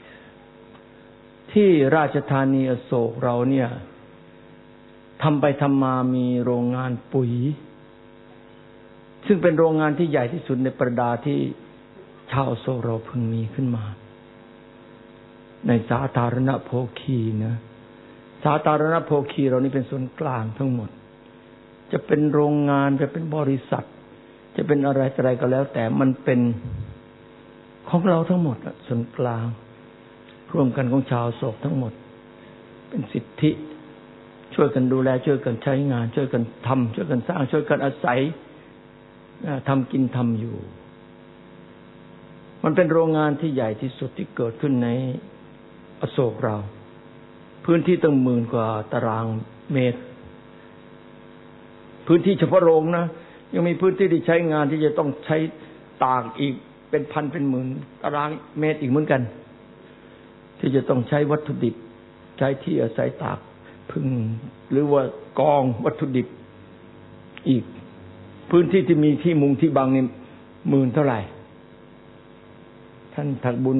ที่ราชธานีอโศกเราเนี่ยทำไปทำมามีโรงงานปุ๋ยซึ่งเป็นโรงงานที่ใหญ่ที่สุดในประดาที่ชาวอโศกเราเพิ่งมีขึ้นมาในสาธารณโภคีนะสาธารณโภคีเรานี่เป็นส่วนกลางทั้งหมดจจะเป็นโรงงานจะเป็นบริษัทจะเป็นอะไรก็แล้วแต่มันเป็นของเราทั้งหมดส่วนกลางร่วมกันของชาวโศกทั้งหมดเป็นสิทธิช่วยกันดูแลช่วยกันใช้งานช่วยกันทำช่วยกันสร้างช่วยกันอาศัยทำกินทำอยู่มันเป็นโรงงานที่ใหญ่ที่สุดที่เกิดขึ้นในอโศกเราพื้นที่ตั้งหมื่นกว่าตารางเมตรพื้นที่เฉพาะโรงนะยังมีพื้นที่ที่ใช้งานที่จะต้องใช้ตากอีกเป็นพันเป็นหมื่นตารางเมตรอีกเหมือนกันที่จะต้องใช้วัตถุดิบใช้ที่อาศัยตากพึ่งหรือว่ากองวัตถุดิบอีกพื้นที่ที่มีที่มุงที่บังนี่หมื่นเท่าไหร่ท่านถักบุญ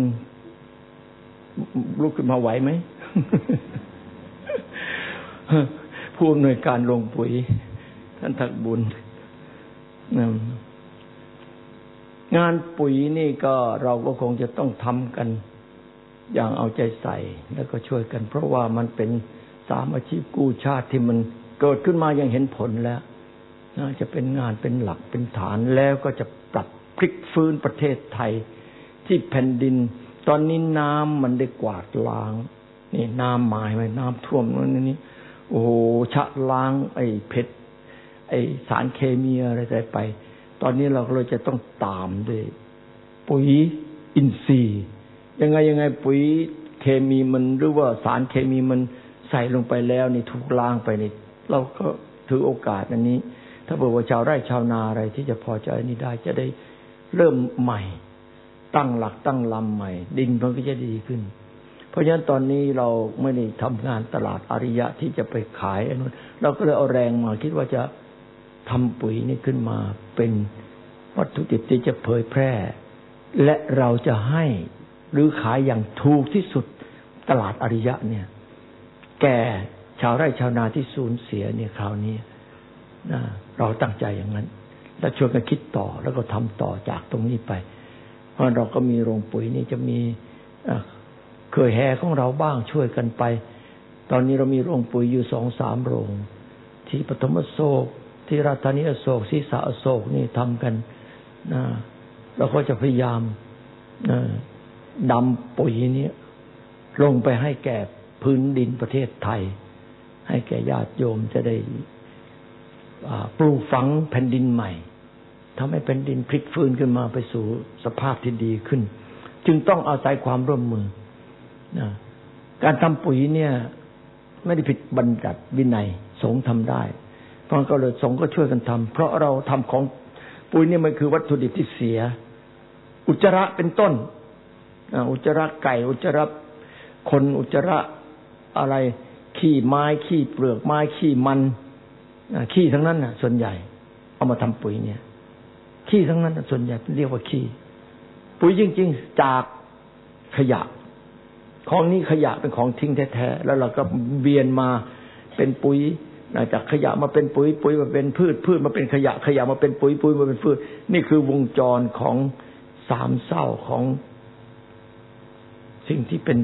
ลุกขึ้นมาไหวไหม ผู้อำนวยการโรงปุ๋ยท่านถักบุญงานปุ๋ยนี่ก็เราก็คงจะต้องทำกันอย่างเอาใจใส่แล้วก็ช่วยกันเพราะว่ามันเป็น3อาชีพกู้ชาติที่มันเกิดขึ้นมาอย่างเห็นผลแล้วน่าจะเป็นงานเป็นหลักเป็นฐานแล้วก็จะปรับพลิกฟื้นประเทศไทยที่แผ่นดินตอนนี้น้ำมันได้กวาดล้างนี่น้ำหมายไว้น้ำท่วมนั่นนี่โอ้โหชะล้างไอ้เพชรไอ้สารเคมีอะไรไปตอนนี้เราก็เลยจะต้องตามด้วยปุ๋ยอินทรีย์ยังไงปุ๋ยเคมีมันหรือว่าสารเคมีมันใส่ลงไปแล้วนี่ถูกล้างไปนี่เราก็ถือโอกาสอันนี้ถ้าบอกว่าชาวไร่ชาวนาอะไรที่จะพอใจนี่ได้จะได้เริ่มใหม่ตั้งหลักตั้งลำใหม่ดินมันก็จะดีขึ้นเพราะฉะนั้นตอนนี้เราไม่ได้ทำงานตลาดอริยะที่จะไปขายอันนู้นเราก็เลยเอาแรงมาคิดว่าจะทำปุ๋ยนี่ขึ้นมาเป็นวัตถุดิบที่จะเผยแพร่และเราจะให้หรือขายอย่างถูกที่สุดตลาดอริยะเนี่ยแก่ชาวไร่ชาวนาที่สูญเสียเนี่ยคราวนี้นะเราตั้งใจอย่างนั้นแล้วช่วยกันคิดต่อแล้วก็ทำต่อจากตรงนี้ไปเพราะเราก็มีโรงปุ๋ยนี่จะมีเคยแห่ของเราบ้างช่วยกันไปตอนนี้เรามีโรงปุ๋ยอยู่ 2-3 โรงที่ปฐมอโศกที่ราชธานีอโศกศรีษะอโศกนี่ทำกันนะเราก็จะพยายามดำปุ๋ยนี้ลงไปให้แก่พื้นดินประเทศไทยให้แก่ญาติโยมจะได้ปลูกฝังแผ่นดินใหม่ทำให้แผ่นดินพลิกฟื้นขึ้นมาไปสู่สภาพที่ดีขึ้นจึงต้องอาศัยความร่วมมือนะการทำปุ๋ยเนี่ยไม่ได้ผิดบัญญัติวินัยสงฆ์ทำได้เพราะก็เลยสงฆ์ก็ช่วยกันทำเพราะเราทำของปุ๋ยนี่มันคือวัตถุดิบที่เสียอุจจาระเป็นต้นอุจจาระไก่อุจจาระคนอุจจาระอะไรขี้ไม้ขี้เปลือกไม้ขี้มันขี้ทั้งนั้นน่ะส่วนใหญ่เอามาทำปุ๋ยเนี่ยขี้ทั้งนั้นส่วนใหญ่เรียกว่าขี้ปุ๋ยจริงๆจากขยะของนี้ขยะเป็นของทิ้งแท้ๆแล้วเราก็เบียนมาเป็นปุ๋ยจากขยะมาเป็นปุ๋ยปุ๋ยมาเป็นพืชพืชมาเป็นขยะขยะมาเป็นปุ๋ยปุ๋ยมาเป็นพืชนี่คือวงจรของ3เศร้าของสิ่งที่เป็น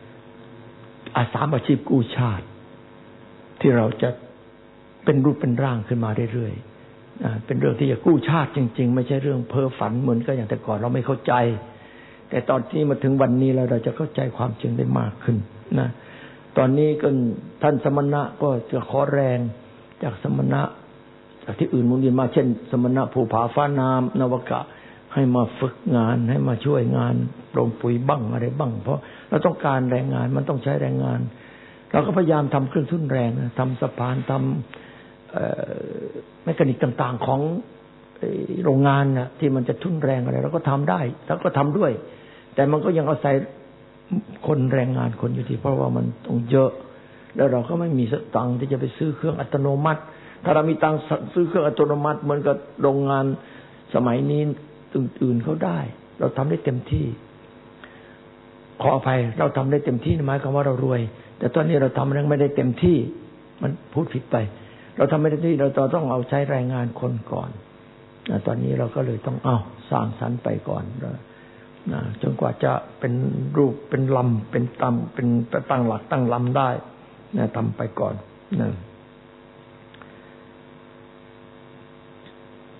3อาชีพกู้ชาติที่เราจะเป็นรูปเป็นร่างขึ้นมาเรื่อยๆเป็นเรื่องที่จะกู้ชาติจริงๆไม่ใช่เรื่องเพ้อฝันเหมือนกับอย่างแต่ก่อนเราไม่เข้าใจแต่ตอนที่มาถึงวันนี้แล้วเราจะเข้าใจความจริงได้มากขึ้นนะตอนนี้ก็ท่านสมณะก็จะขอแรงจากสมณะจากที่อื่นมุนเวียนมาเช่นสมณะภูผาฟ้านามนวกะให้มาฝึกงานให้มาช่วยงานโรงปุ๋ยบ้างอะไรบ้างเพราะเราต้องการแรงงานมันต้องใช้แรงงานเราก็พยายามทำเครื่องทุ่นแรงทำสะพานทำเมคานิกต่างๆของโรงงานน่ะที่มันจะทุ่นแรงอะไรเราก็ทำได้แล้วก็ทำด้วยแต่มันก็ยังอาศัยคนแรงงานคนอยู่ที่เพราะว่ามันต้องเยอะแล้วเราก็ไม่มีสตังค์ที่จะไปซื้อเครื่องอัตโนมัติถ้าเรามีตังค์ซื้อเครื่องอัตโนมัติเหมือนกับโรงงานสมัยนี้อื่นๆเขาได้เราทำได้เต็มที่ขออภัยเราทำได้เต็มที่หมายความว่าเรารวยแต่ตอนนี้เราทำยังไม่ได้เต็มที่มันพูดผิดไปเราทำไม่ได้ที่เราต้องเอาใช้แรงงานคนก่อนตอนนี้เราก็เลยต้องสร้างสรรค์ไปก่อนจนกว่าจะเป็นรูปเป็นลำเป็นตำเป็นตั้งหลักตั้งลำได้ทำไปก่อน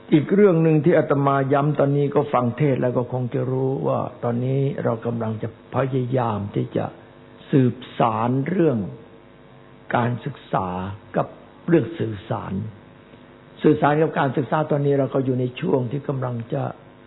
อีกเรื่องหนึ่งที่อาตมาย้ำตอนนี้ก็ฟังเทศแล้วก็คงจะรู้ว่าตอนนี้เรากำลังจะพยายามที่จะสืบสารเรื่องการศึกษากับเรื่องสื่อสารกับการศึกษาตอนนี้เราก็อยู่ในช่วงที่กำลังจะ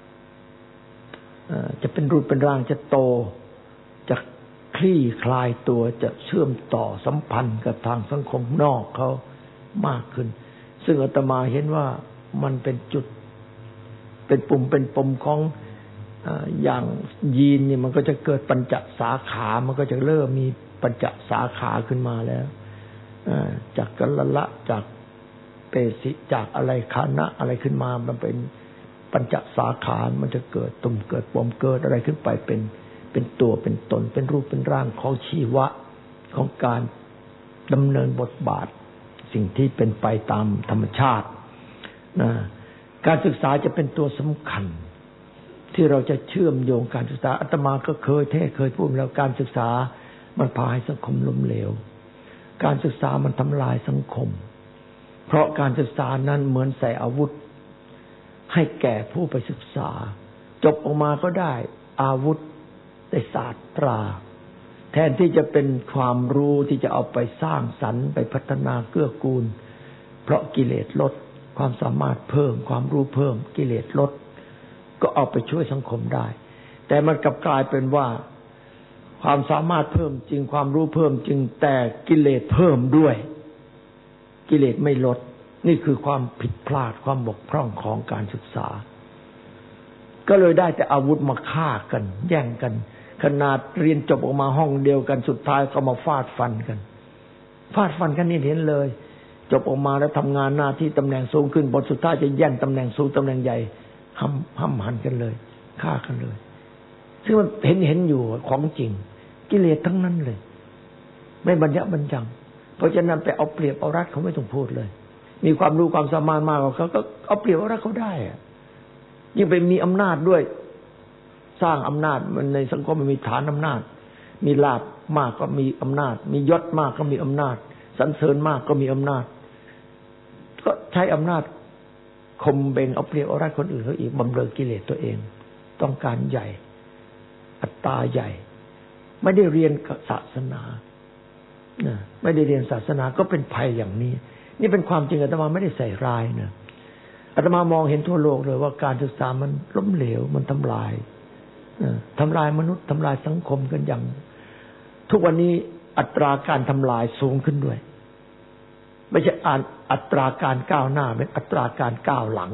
เป็นรูปเป็นร่างจะโตจะคลี่คลายตัวจะเชื่อมต่อสัมพันธ์กับทางสังคมนอกเขามากขึ้นซึ่งอาตมาเห็นว่ามันเป็นจุดเป็นปุ่มเป็นปมของอย่างยีนนี่มันก็จะเกิดปัญจสาขามันก็จะเริ่มมีปัญจสาขาขึ้นมาแล้วจากกัลละจากเปสิจากอะไรคานะอะไรขึ้นมามันเป็นปัญจสาขามันจะเกิดตุ่มเกิดปมเกิดอะไรขึ้นไปเป็นตัวเป็นตนเป็นรูปเป็นร่างของชีวะของการดำเนินบทบาทสิ่งที่เป็นไปตามธรรมชาติการศึกษาจะเป็นตัวสำคัญที่เราจะเชื่อมโยงการศึกษาอาตมาก็เคยพูดแล้วการศึกษามันพาให้สังคมล้มเหลวการศึกษามันทำลายสังคมเพราะการศึกษานั้นเหมือนใส่อาวุธให้แก่ผู้ไปศึกษาจบออกมาก็ได้อาวุธได้ศาสตราแทนที่จะเป็นความรู้ที่จะเอาไปสร้างสรรค์ไปพัฒนาเกื้อกูลเพราะกิเลสลดความสามารถเพิ่มความรู้เพิ่มกิเลสลดก็เอาไปช่วยสังคมได้แต่มันกลับกลายเป็นว่าความสามารถเพิ่มจริงความรู้เพิ่มจริงแต่กิเลสเพิ่มด้วยกิเลสไม่ลดนี่คือความผิดพลาดความบกพร่องของการศึกษาก็เลยได้แต่อาวุธมาฆ่ากันแย่งกันขนาดเรียนจบออกมาห้องเดียวกันสุดท้ายก็มาฟาดฟันกันนี่เห็นเลยจบออกมาแล้วทำงานหน้าที่ตำแหน่งสูงขึ้นบทสุดท้ายจะแย่งตำแหน่งสูงตำแหน่งใหญ่ห้ำหันกันเลยฆ่ากันเลยซึ่งมันเห็นอยู่ของจริงกิเลสทั้งนั้นเลยไม่บรรยะบรรยังเพราะฉะนั้นไปเอาเปรียบเอารัดเขาไม่ต้องพูดเลยมีความรู้ความสามารถมากกว่าเขาก็เอาเปรียบเอารัดเขาได้ยิ่งไปมีอำนาจด้วยสร้างอำนาจมันในสังคมมันมีฐานอำนาจมีลาภมากก็มีอำนาจมียศมากก็มีอำนาจสรรเสริญมากก็มีอำนาจก็ใช้อำนาจข่มเบงเอาเปรียบเอารัดคนอื่นเขาอีกบำเรอกิเลสตัวเองต้องการใหญ่อัตตาใหญ่ไม่ได้เรียนศาสนาไม่ได้เรียนศาสนาก็เป็นภัยอย่างนี้นี่เป็นความจริงอาตมาไม่ได้ใส่ร้ายนะอาตมามองเห็นทั่วโลกเลยว่าการศึกษามันล้มเหลวมันทำลายมนุษย์ทำลายสังคมกันอย่างทุกวันนี้อัตราการทำลายสูงขึ้นด้วยไม่ใช่อัตราการก้าวหน้าเป็นอัตราการก้าวหลัง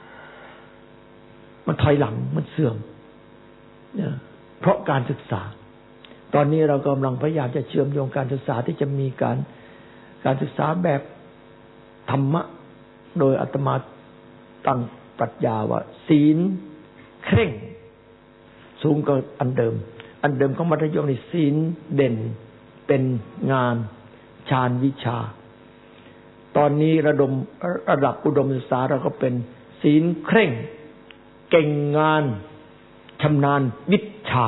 มันถอยหลังมันเสื่อมเพราะการศึกษาตอนนี้เรากำลังพยายามจะเชื่อมโยงการศึกษาที่จะมีการศึกษาแบบธรรมะโดยอาตมาตั้งปรัชญาว่าศีลเคร่งสูงกว่าอันเดิมของมัธยมนี่ศีลเด่นเป็นงานฌานวิชาตอนนี้ระดับอุดมศึกษาเราก็เป็นศีลเคร่งเก่งงานชำนาญวิชา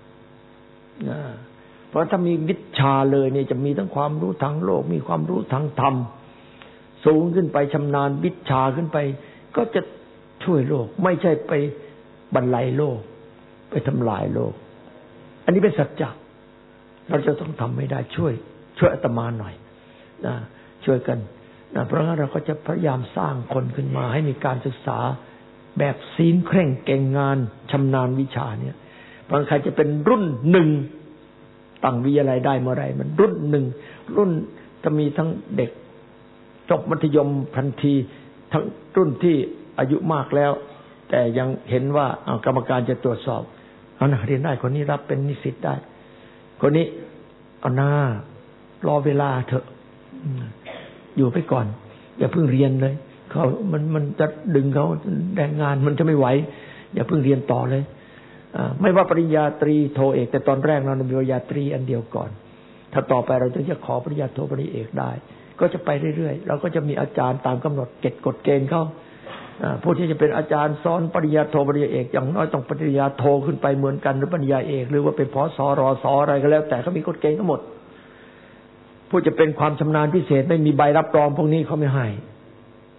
เพราะถ้ามีวิชาเลยเนี่ยจะมีทั้งความรู้ทางโลกมีความรู้ทางธรรมสูงขึ้นไปชำนาญวิชาขึ้นไปก็จะช่วยโลกไม่ใช่ไปบรรลัยโลกไปทำลายโลกอันนี้เป็นสัจจะเราจะต้องทำให้ได้ช่วยอาตมาหน่อยช่วยกันเพราะงั้นเราก็จะพยายามสร้างคนขึ้นมาให้มีการศึกษาแบบศีลเคร่งเก่งงานชำนาญวิชาเนี่ยบางใครจะเป็นรุ่นหนึ่งตั้งวิทยาลัยได้เมื่อไรมันรุ่นหนึ่งรุ่นจะมีทั้งเด็กจบมัธยมทันทีทั้งรุ่นที่อายุมากแล้วแต่ยังเห็นว่ากรรมการจะตรวจสอบเอาหน้าเรียนได้คนนี้รับเป็นนิสิตได้คนนี้เอาหน้ารอเวลาเถอะอยู่ไปก่อนอย่าเพิ่งเรียนเลยเขามันจะดึงเขาแรงงานมันจะไม่ไหวอย่าเพิ่งเรียนต่อเลยไม่ว่าปริญญาตรีโทเอกแต่ตอนแรกเรามีปริญญาตรีอันเดียวก่อนถ้าต่อไปเราจะขอปริญญาโทปริญญาเอกได้ก็จะไปเรื่อยๆเราก็จะมีอาจารย์ตามกำหนดกฎเกณฑ์เขาผู้ที่จะเป็นอาจารย์สอนปริญญาโทปริญญาเอกอย่างน้อยต้องปริญญาโทขึ้นไปเหมือนกันหรือปริญญาเอกหรือว่าเป็นผสรสอะไรก็แล้วแต่เขามีกฎเกณฑ์ทั้งหมดผู้จะเป็นความชำนาญพิเศษไม่มีใบรับรองพวกนี้เขาไม่ให้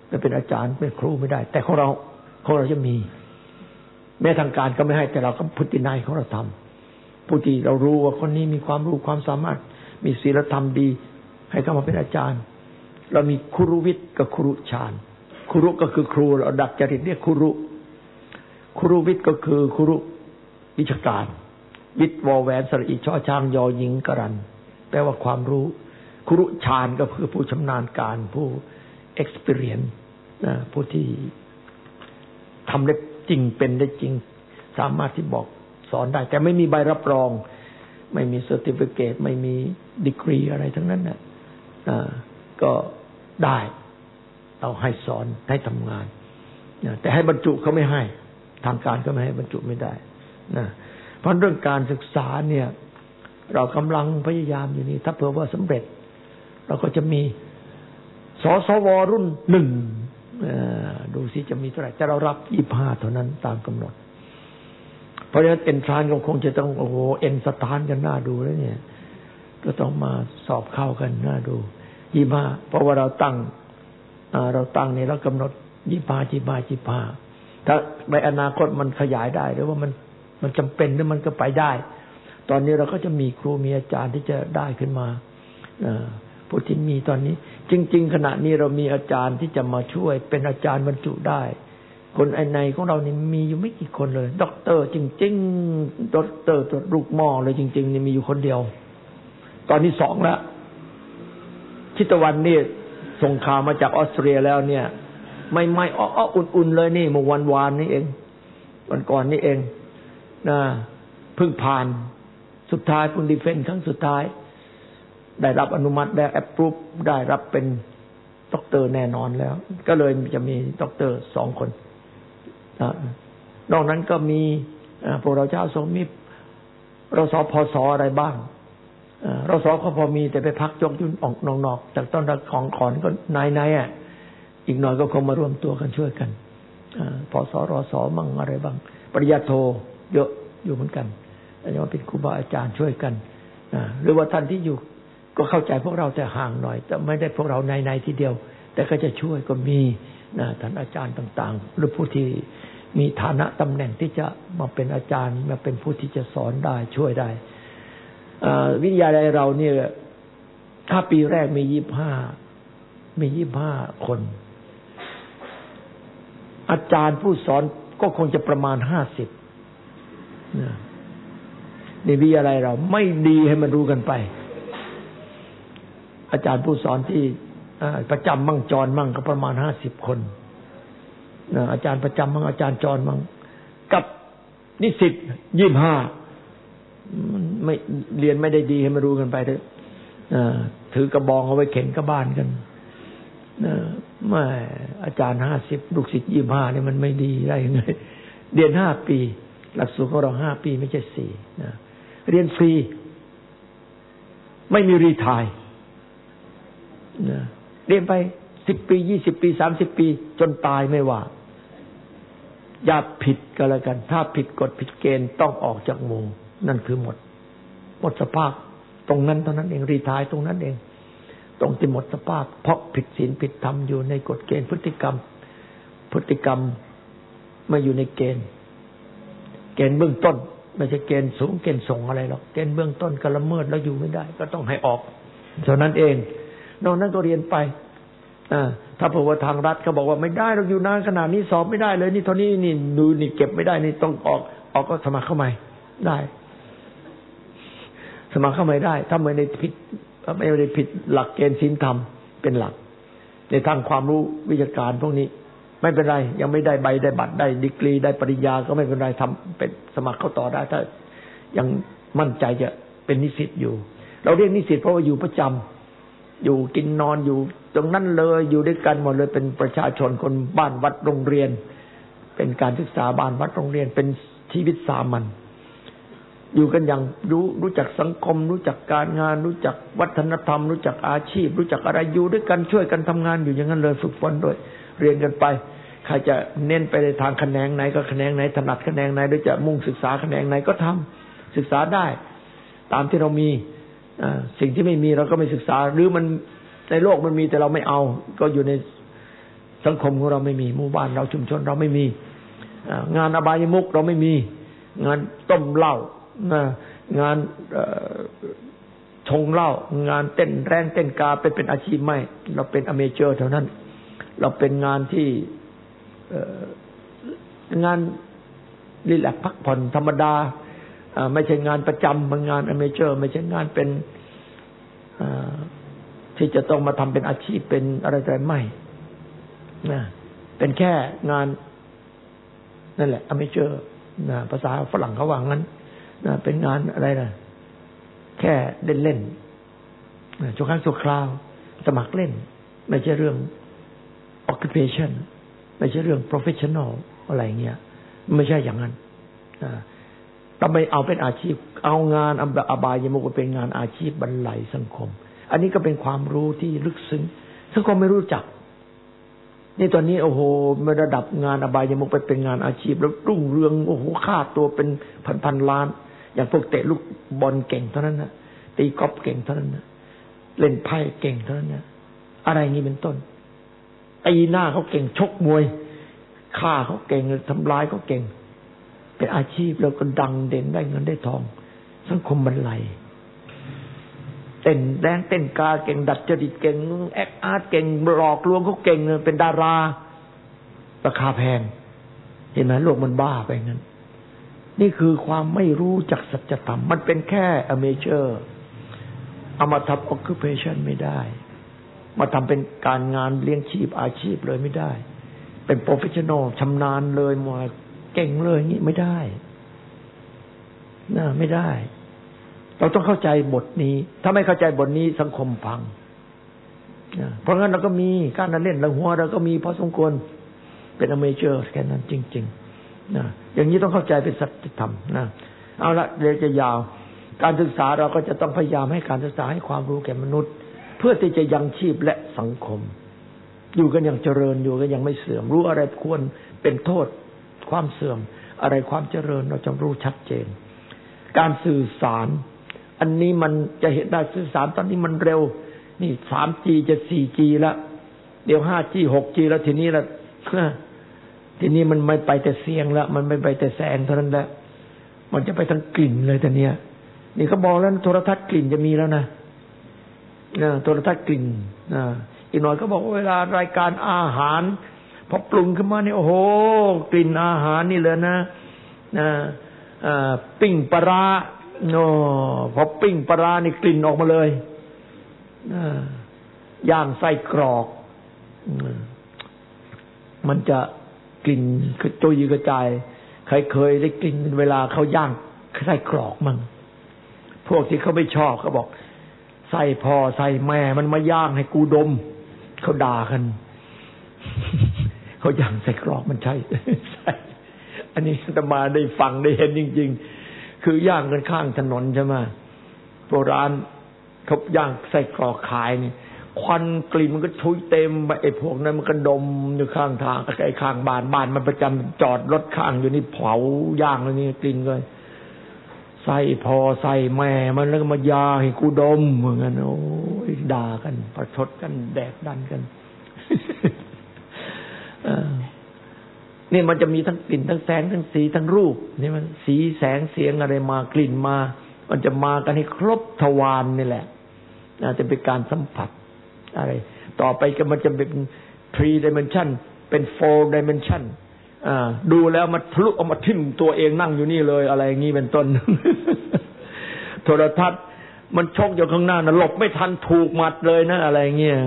ไปเป็นอาจารย์เป็นครูไม่ได้ แต่ของเราจะมีแม้ทางการก็ไม่ให้แต่เราก็พุทธินัยของเราทำผู้ที่เรารู้ว่าคนนี้มีความรู้ความสามารถมีศีลธรรมดีให้เข้ามาเป็นอาจารย์เรามีครุวิทย์กับครุฌานครุก็คือครูเราดัดจริตเรียกครุวิทย์ก็คือครุวิชาการวิทย์วอแหวนสระอีช่อช้างยอหญิงกรันแปลว่าความรู้ครุฌานก็คือผู้ชำนาญการผู้ experience ผู้ที่ทำได้จริงเป็นได้จริงสามารถที่บอกสอนได้แต่ไม่มีใบรับรองไม่มีเซอร์ติฟิเคตไม่มีดีกรีอะไรทั้งนั้นนะก็ได้เอาให้สอนให้ทำงานแต่ให้บรรจุเขาไม่ให้ทางการก็ไม่ให้บรรจุไม่ได้นะเพราะเรื่องการศึกษาเนี่ยเรากำลังพยายามอยู่นี่ถ้าเผื่อว่าสำเร็จเราก็จะมีสสวรุ่นหนึ่งดูสิจะมีเท่าไหร่แต่เรารับ25เท่านั้นตามกำหนดเพราะฉะนั้นเอ็นทรานก็คงจะต้องโอ้โหเอ็นสถานกันน่าดูแล้วเนี่ยก็ต้องมาสอบเข้ากันน่าดู25เพราะว่าเราตั้งนี่เรากำหนด25ถ้าในอนาคตมันขยายได้หรือว่ามันจำเป็นหรือมันก็ไปได้ตอนนี้เราก็จะมีครูมีอาจารย์ที่จะได้ขึ้นมาผู้ที่มีตอนนี้จริงๆขณะนี้เรามีอาจารย์ที่จะมาช่วยเป็นอาจารย์บรรจุได้คนในของเรานี่มีอยู่ไม่กี่คนเลยด็อกเตอร์จริงๆด็อกเตอร์ตัวลูกหม้อเลยจริงๆนี่มีอยู่คนเดียวตอนนี้2แล้วชิตวันนี่ส่งข่าวมาจากออสเตรียแล้วเนี่ยไม่อุ่นๆเลยนี่เมื่อวานนี้เองวันก่อนนี้เองนะเพิ่งผ่านสุดท้ายคุณดีเฟนส์ครั้งสุดท้ายได้รับอนุมัติได้แอปพรูฟได้รับเป็นด็อกเตอร์แน่นอนแล้วก็เลยจะมีด็อกเตอร์2คนนอกนั้นก็มีพวกเราเจ้าสมมีรสพสอะไรบ้างรสก็พอมีแต่ไปพักยกยุ่นออกนอกๆจากต้นของขอนก็นายอ่ะอีกหน่อยก็คงมารวมตัวกันช่วยกันพสรสมั่งอะไรบ้างปริญญาโทเยอะอยู่เหมือนกันอาจจะมาเป็นครูบาอาจารย์ช่วยกันหรือว่าท่านที่อยู่ก็เข้าใจพวกเราแต่ห่างหน่อยแต่ไม่ได้พวกเราในทีเดียวแต่ก็จะช่วยก็มีท่านอาจารย์ต่างๆหรือผู้ที่มีฐานะตำแหน่งที่จะมาเป็นอาจารย์มาเป็นผู้ที่จะสอนได้ช่วยได้วิทยาลัยเราเนี่ยถ้าปีแรกมี25คนอาจารย์ผู้สอนก็คงจะประมาณ50นี่วิทยาลัยเราไม่ดีให้มันรู้กันไปอาจารย์ผู้สอนที่ประจำมั่งจรมั่งก็ประมาณ50คนอาจารย์ประจำมั่งอาจารย์จรมั่งกับนิสิต25มันไม่เรียนไม่ได้ดีให้มันรู้กันไปเถอะถือกระบองเอาไว้เข็นกระบ้านกันไม่อาจารย์50ลูกศิษย์25นี่มันไม่ดีได้ยังไงเรียน5ปีหลักสูตรของเรา5ปีไม่ใช่4นะเรียนฟรีไม่มีรีไทร์เรียนไป10ปี20ปี30ปีจนตายไม่ว่าอย่าผิดก็แล้วกันถ้าผิดกฎผิดเกณฑ์ต้องออกจากหมู่นั่นคือหมดสภาพตรงนั้นเท่านั้นเองรีไทร์ตรงนั้นเองตรงที่หมดสภาพเพราะผิดศีลผิดธรรมอยู่ในกฎเกณฑ์พฤติกรรมไม่อยู่ในเกณฑ์เบื้องต้นไม่ใช่เกณฑ์สูงเกณฑ์ส่งอะไรหรอกเกณฑ์เบื้องต้นก็ละเมิดแล้วอยู่ไม่ได้ก็ต้องให้ออกเท่านั้นเองนอกนั้นก็เรียนไปถ้าเผื่อว่าทางรัฐเขาบอกว่าไม่ได้เราอยู่นานขนาดนี้สอบไม่ได้เลยนี่เท่านี้นี่ดูนี่เก็บไม่ได้นี่ต้องออกก็สมัครเข้าใหม่ได้สมัครเข้าใหม่ได้ถ้าไม่ได้ผิดหลักเกณฑ์ศีลธรรมเป็นหลักในทางความรู้วิชาการพวกนี้ไม่เป็นไรยังไม่ได้ใบได้บัตรได้ดีกรีได้ปริญญาก็ไม่เป็นไรทำเป็นสมัครเข้าต่อได้ถ้ายังมั่นใจจะเป็นนิสิตอยู่เราเรียกนิสิตเพราะว่าอยู่ประจำอยู่กินนอนอยู่ตรงนั้นเลยอยู่ด้วยกันหมดเลยเป็นประชาชนคนบ้านวัดโรงเรียนเป็นการศึกษาบ้านวัดโรงเรียนเป็นชีวิตสามัญอยู่กันอย่างรู้จักสังคมรู้จักการงานรู้จักวัฒนธรรมรู้จักอาชีพรู้จักอะไรอยู่ด้วยกันช่วยกันทำงานอยู่อย่างนั้นเลยฝึกฝนด้วยเรียนกันไปใครจะเน้นไปในทางแขนงไหนก็แขนงไหนถนัดแขนงไหนหรือจะมุ่งศึกษาแขนงไหนก็ทำศึกษาได้ตามที่เรามีสิ่งที่ไม่มีเราก็ไม่ศึกษาหรือมันในโลกมันมีแต่เราไม่เอาก็อยู่ในสังคมของเราไม่มีหมู่บ้านเราชุมชนเราไม่มีงานอบายมุขเราไม่มีงานต้มเหล้างานชงเหล้างานเต้นแรงเต้นกาเป็นอาชีพไม่เราเป็นอเมเจอร์เท่านั้นเราเป็นงานที่งานรีแลกซ์พักผ่อนธรรมดาไม่ใช่งานประจำมันงานอเมเจอร์ไม่ใช่งานเป็นที่จะต้องมาทำเป็นอาชีพเป็นอะไรไม่เป็นแค่งานนั่นแหละอเมเจอร์ภาษาฝรั่งเขาว่างั้นเป็นงานอะไรนะแค่เล่นๆชั่วครั้งชั่วคราวสมัครเล่นไม่ใช่เรื่อง occupation ไม่ใช่เรื่อง professional อะไรเงี้ยไม่ใช่อย่างนั้นต้องไม่เอาเป็นอาชีพเอางานอบายมุขเป็นงานอาชีพบรรลัยสังคมอันนี้ก็เป็นความรู้ที่ลึกซึ้งสังคมไม่รู้จักนี่ตอนนี้โอ้โหระดับงานอบายมุขไปเป็นงานอาชีพแล้วรุ่งเรืองโอ้โหค่าตัวเป็นพันล้านอย่างพวกเตะลูกบอลเก่งเท่านั้นนะตีกอล์ฟเก่งเท่านั้นนะเล่นไพ่เก่งเท่านั้นนะอะไรงี้เป็นต้นตีหน้าเขาเก่งชกมวยฆ่าเขาเก่งทำร้ายเขาเก่งเป็นอาชีพแล้วก็ดังเด่นได้เงินได้ทองสังคมบรรลัยเต้นแดงเต้นกาเก่งดัดจริตเก่งแอคอาร์ตเก่งหลอกลวงเขาเก่งเป็นดาราราคาแพงเห็นไหมโลกมันบ้าไปงั้นนี่คือความไม่รู้จักสัจธรรมมันเป็นแค่อเมเจอร์เอามาทำ occupation ไม่ได้มาทำเป็นการงานเลี้ยงชีพอาชีพเลยไม่ได้เป็น professional ชำนาญเลยมาเก่งเลยงี้ไม่ได้ไม่ได้เราต้องเข้าใจบทนี้ถ้าไม่เข้าใจบทนี้สังคมพังเพราะงั้นเราก็มีการเล่นละหัวเราก็มีพอสมควรเป็นอเมเจอร์แค่นั้นจริงๆอย่างนี้ต้องเข้าใจเป็นสัจธรรมเอาละเดี๋ยวจะยาวการศึกษาเราก็จะต้องพยายามให้การศึกษาให้ความรู้แก่มนุษย์เพื่อที่จะยังชีพและสังคมอยู่กันอย่างเจริญอยู่กันอย่างไม่เสื่อมรู้อะไรควรเป็นโทษความเสื่อมอะไรความเจริญเราจะรู้ชัดเจนการสื่อสารอันนี้มันจะเห็นได้สื่อสารตอนนี้มันเร็วนี่ 3G จะ 4G แล้วเดี๋ยว 5G 6G แล้วทีนี้ละทีนี้มันไม่ไปแต่เสียงแล้วมันไม่ไปแต่แสงเท่านั้นแล้วมันจะไปทั้งกลิ่นเลยแต่เนี้ยนี่เขาบอกแล้วโทรทัศน์กลิ่นจะมีแล้วนะโทรทัศน์กลิ่นอีกหน่อยก็บอกว่าเวลารายการอาหารพอปรุงขึ้นมานี่โอ้โหกลิ่นอาหารนี่เลยนะปิ้งปลาร้าพอปิ้งปลาร้านี่กลิ่นออกมาเลยย่างไส้กรอกมันจะกลิ่นกระจุยกระจายใครเคยได้กลิ่นเวลาเขาย่างไส้กรอกมั่งพวกที่เขาไม่ชอบเขาบอกใส่พ่อใส่แม่มันมาย่างให้กูดมเขาด่ากันเขาย่างใส่กรอกมันใช่อันนี้อาตมาได้ฟังได้เห็นจริงๆคือย่างกันข้างถนนใช่ไหมโบราณเขาย่างใส่กรอกขายนี่ควันกลิ่นมันก็ชุยเต็มไอ้พวกนั้นมันก็ดมอยู่ข้างทางไอ้ข้างบ้านมันประจำจอดรถข้างอยู่นี่เผาย่างแล้วนี่กลิ่นก็ใส่พ่อใส่แม่มันแล้วก็มายาให้กูดมเหมือนกันโอ้ยด่ากันประชดกันแดกดันกันนี่มันจะมีทั้งกลิ่นทั้งแสงทั้งสีทั้งรูปนี่มันสีแสงเสียงอะไรมากลิ่นมามันจะมากันให้ครบทวารนี่แหละจะเป็นการสัมผัสอะไรต่อไปก็มันจะเป็น 3 dimension เป็น 4 dimension ดูแล้วมันทะลุออกมาทิ่มตัวเองนั่งอยู่นี่เลยอะไรอย่างนี้เป็นต้น โทรทัศน์มันชกอยู่ข้างหน้านะหลบไม่ทันถูกหมัดเลยนะอะไรเงี้ย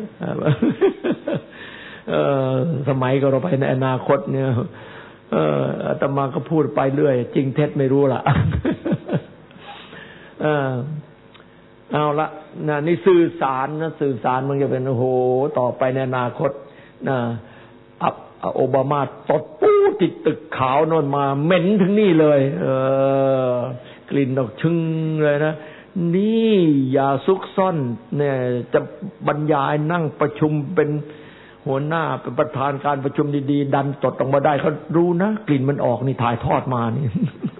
สมัยก็เราไปในอนาคตเนี่ยอาตมาก็พูดไปเรื่อยจริงเท็จไม่รู้ล่ะเอาละนี่สื่อสารนะสื่อสารมันจะเป็นโอ้โหต่อไปในอนาคตโอบามาตดปู้ติดตึกขาวนอนมาเหม็นถึงนี่เลยกลิ่นออกชึ้งเลยนะนี่อย่าซุกซ่อนเนี่ยจะบรรยายนั่งประชุมเป็นหัวหน้าเป็นประธานการประชุมดีๆดันตดออกมาได้เขารู้นะกลิ่นมันออกนี่ถ่ายทอดมานี่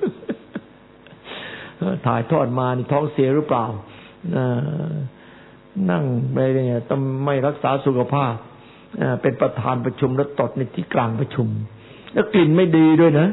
ถ่ายทอดมานี่ท้องเสียหรือเปล่านั่งไปเนี่ยต้องไม่รักษาสุขภาพเป็นประธานประชุมแล้วตดในที่กลางประชุมแล้วกลิ่นไม่ดีด้วยนะ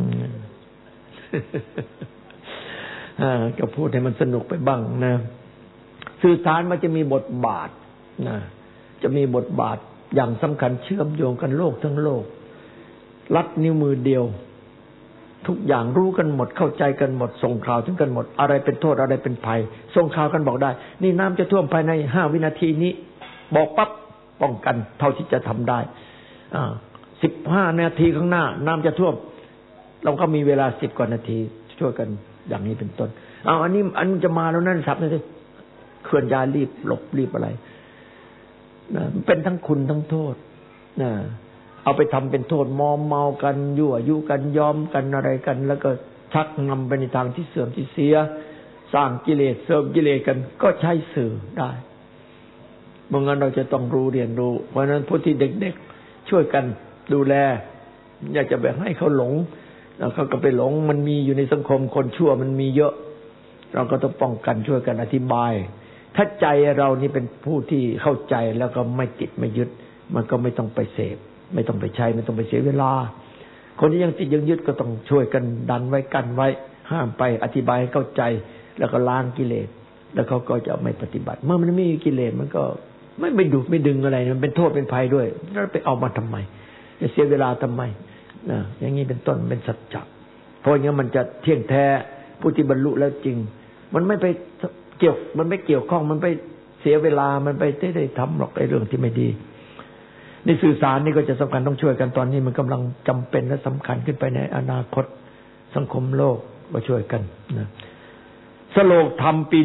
ก็พูดให้มันสนุกไปบ้างนะสื่อสารมันจะมีบทบาทนะจะมีบทบาทอย่างสำคัญเชื่อมโยงกันโลกทั้งโลกลัดนิ้วมือเดียวทุกอย่างรู้กันหมดเข้าใจกันหมดส่งข่าวถึงกันหมดอะไรเป็นโทษอะไรเป็นภัยส่งข่าวกันบอกได้นี่น้ำจะท่วมภายใน5 วินาทีนี้บอกปั๊บป้องกันเท่าที่จะทำได้15 นาทีข้างหน้าน้ำจะท่วมเราก็มีเวลา10 กว่านาทีช่วยกันอย่างนี้เป็นต้นอันนี้จะมาแล้วนั่นครับนี่เคลื่อนย้ายรีบหลบรีบอะไรนะเป็นทั้งคุณทั้งโทษนะเอาไปทำเป็นโทษมอมเมากันยั่วยุกันยอมกันอะไรกันแล้วก็ชักนำไปในทางที่เสื่อมที่เสียสร้างกิเลสเสริมกิเลสกันก็ใช้สื่อได้เมื่องั้นเราจะต้องรู้เรียนรู้เพราะฉะนั้นผู้ที่เด็กๆช่วยกันดูแลอยากจะแบบให้เขาหลงแล้วเขาก็ไปหลงมันมีอยู่ในสังคมคนชั่วมันมีเยอะเราก็ต้องป้องกันช่วยกันอธิบายถ้าใจเรานี่เป็นผู้ที่เข้าใจแล้วก็ไม่ติดไม่ยึดมันก็ไม่ต้องไปเสพไม่ต้องไปใช้ไม่ต้องไปเสียเวลาคนที่ยังติดยังยึดก็ต้องช่วยกันดันไว้กันไว้ห้ามไปอธิบายให้เข้าใจแล้วก็ล้างกิเลสแล้วเขาก็จะไม่ปฏิบัติเมื่อมันไม่มีกิเลสมันก็ไม่ดูดไม่ดึงอะไรมันเป็นโทษเป็นภัยด้วยแล้วไปเอามาทำไมจะเสียเวลาทำไมนะอย่างนี้เป็นต้นเป็นสัจจะเพราะอย่างนี้มันจะเที่ยงแท้ผู้ที่บรรลุแล้วจริงมันไม่ไปมันไม่เกี่ยวข้องมันไปเสียเวลามันไปได้ทำหรอกไอ้เรื่องที่ไม่ดีในสื่อสารนี่ก็จะสำคัญต้องช่วยกันตอนนี้มันกำลังจำเป็นและสำคัญขึ้นไปในอนาคตสังคมโลกก็ช่วยกันนะสโลกธรรมปี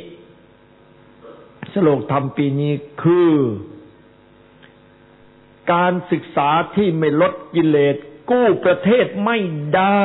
นี้คือการศึกษาที่ไม่ลดกิเลสกู้ประเทศไม่ได้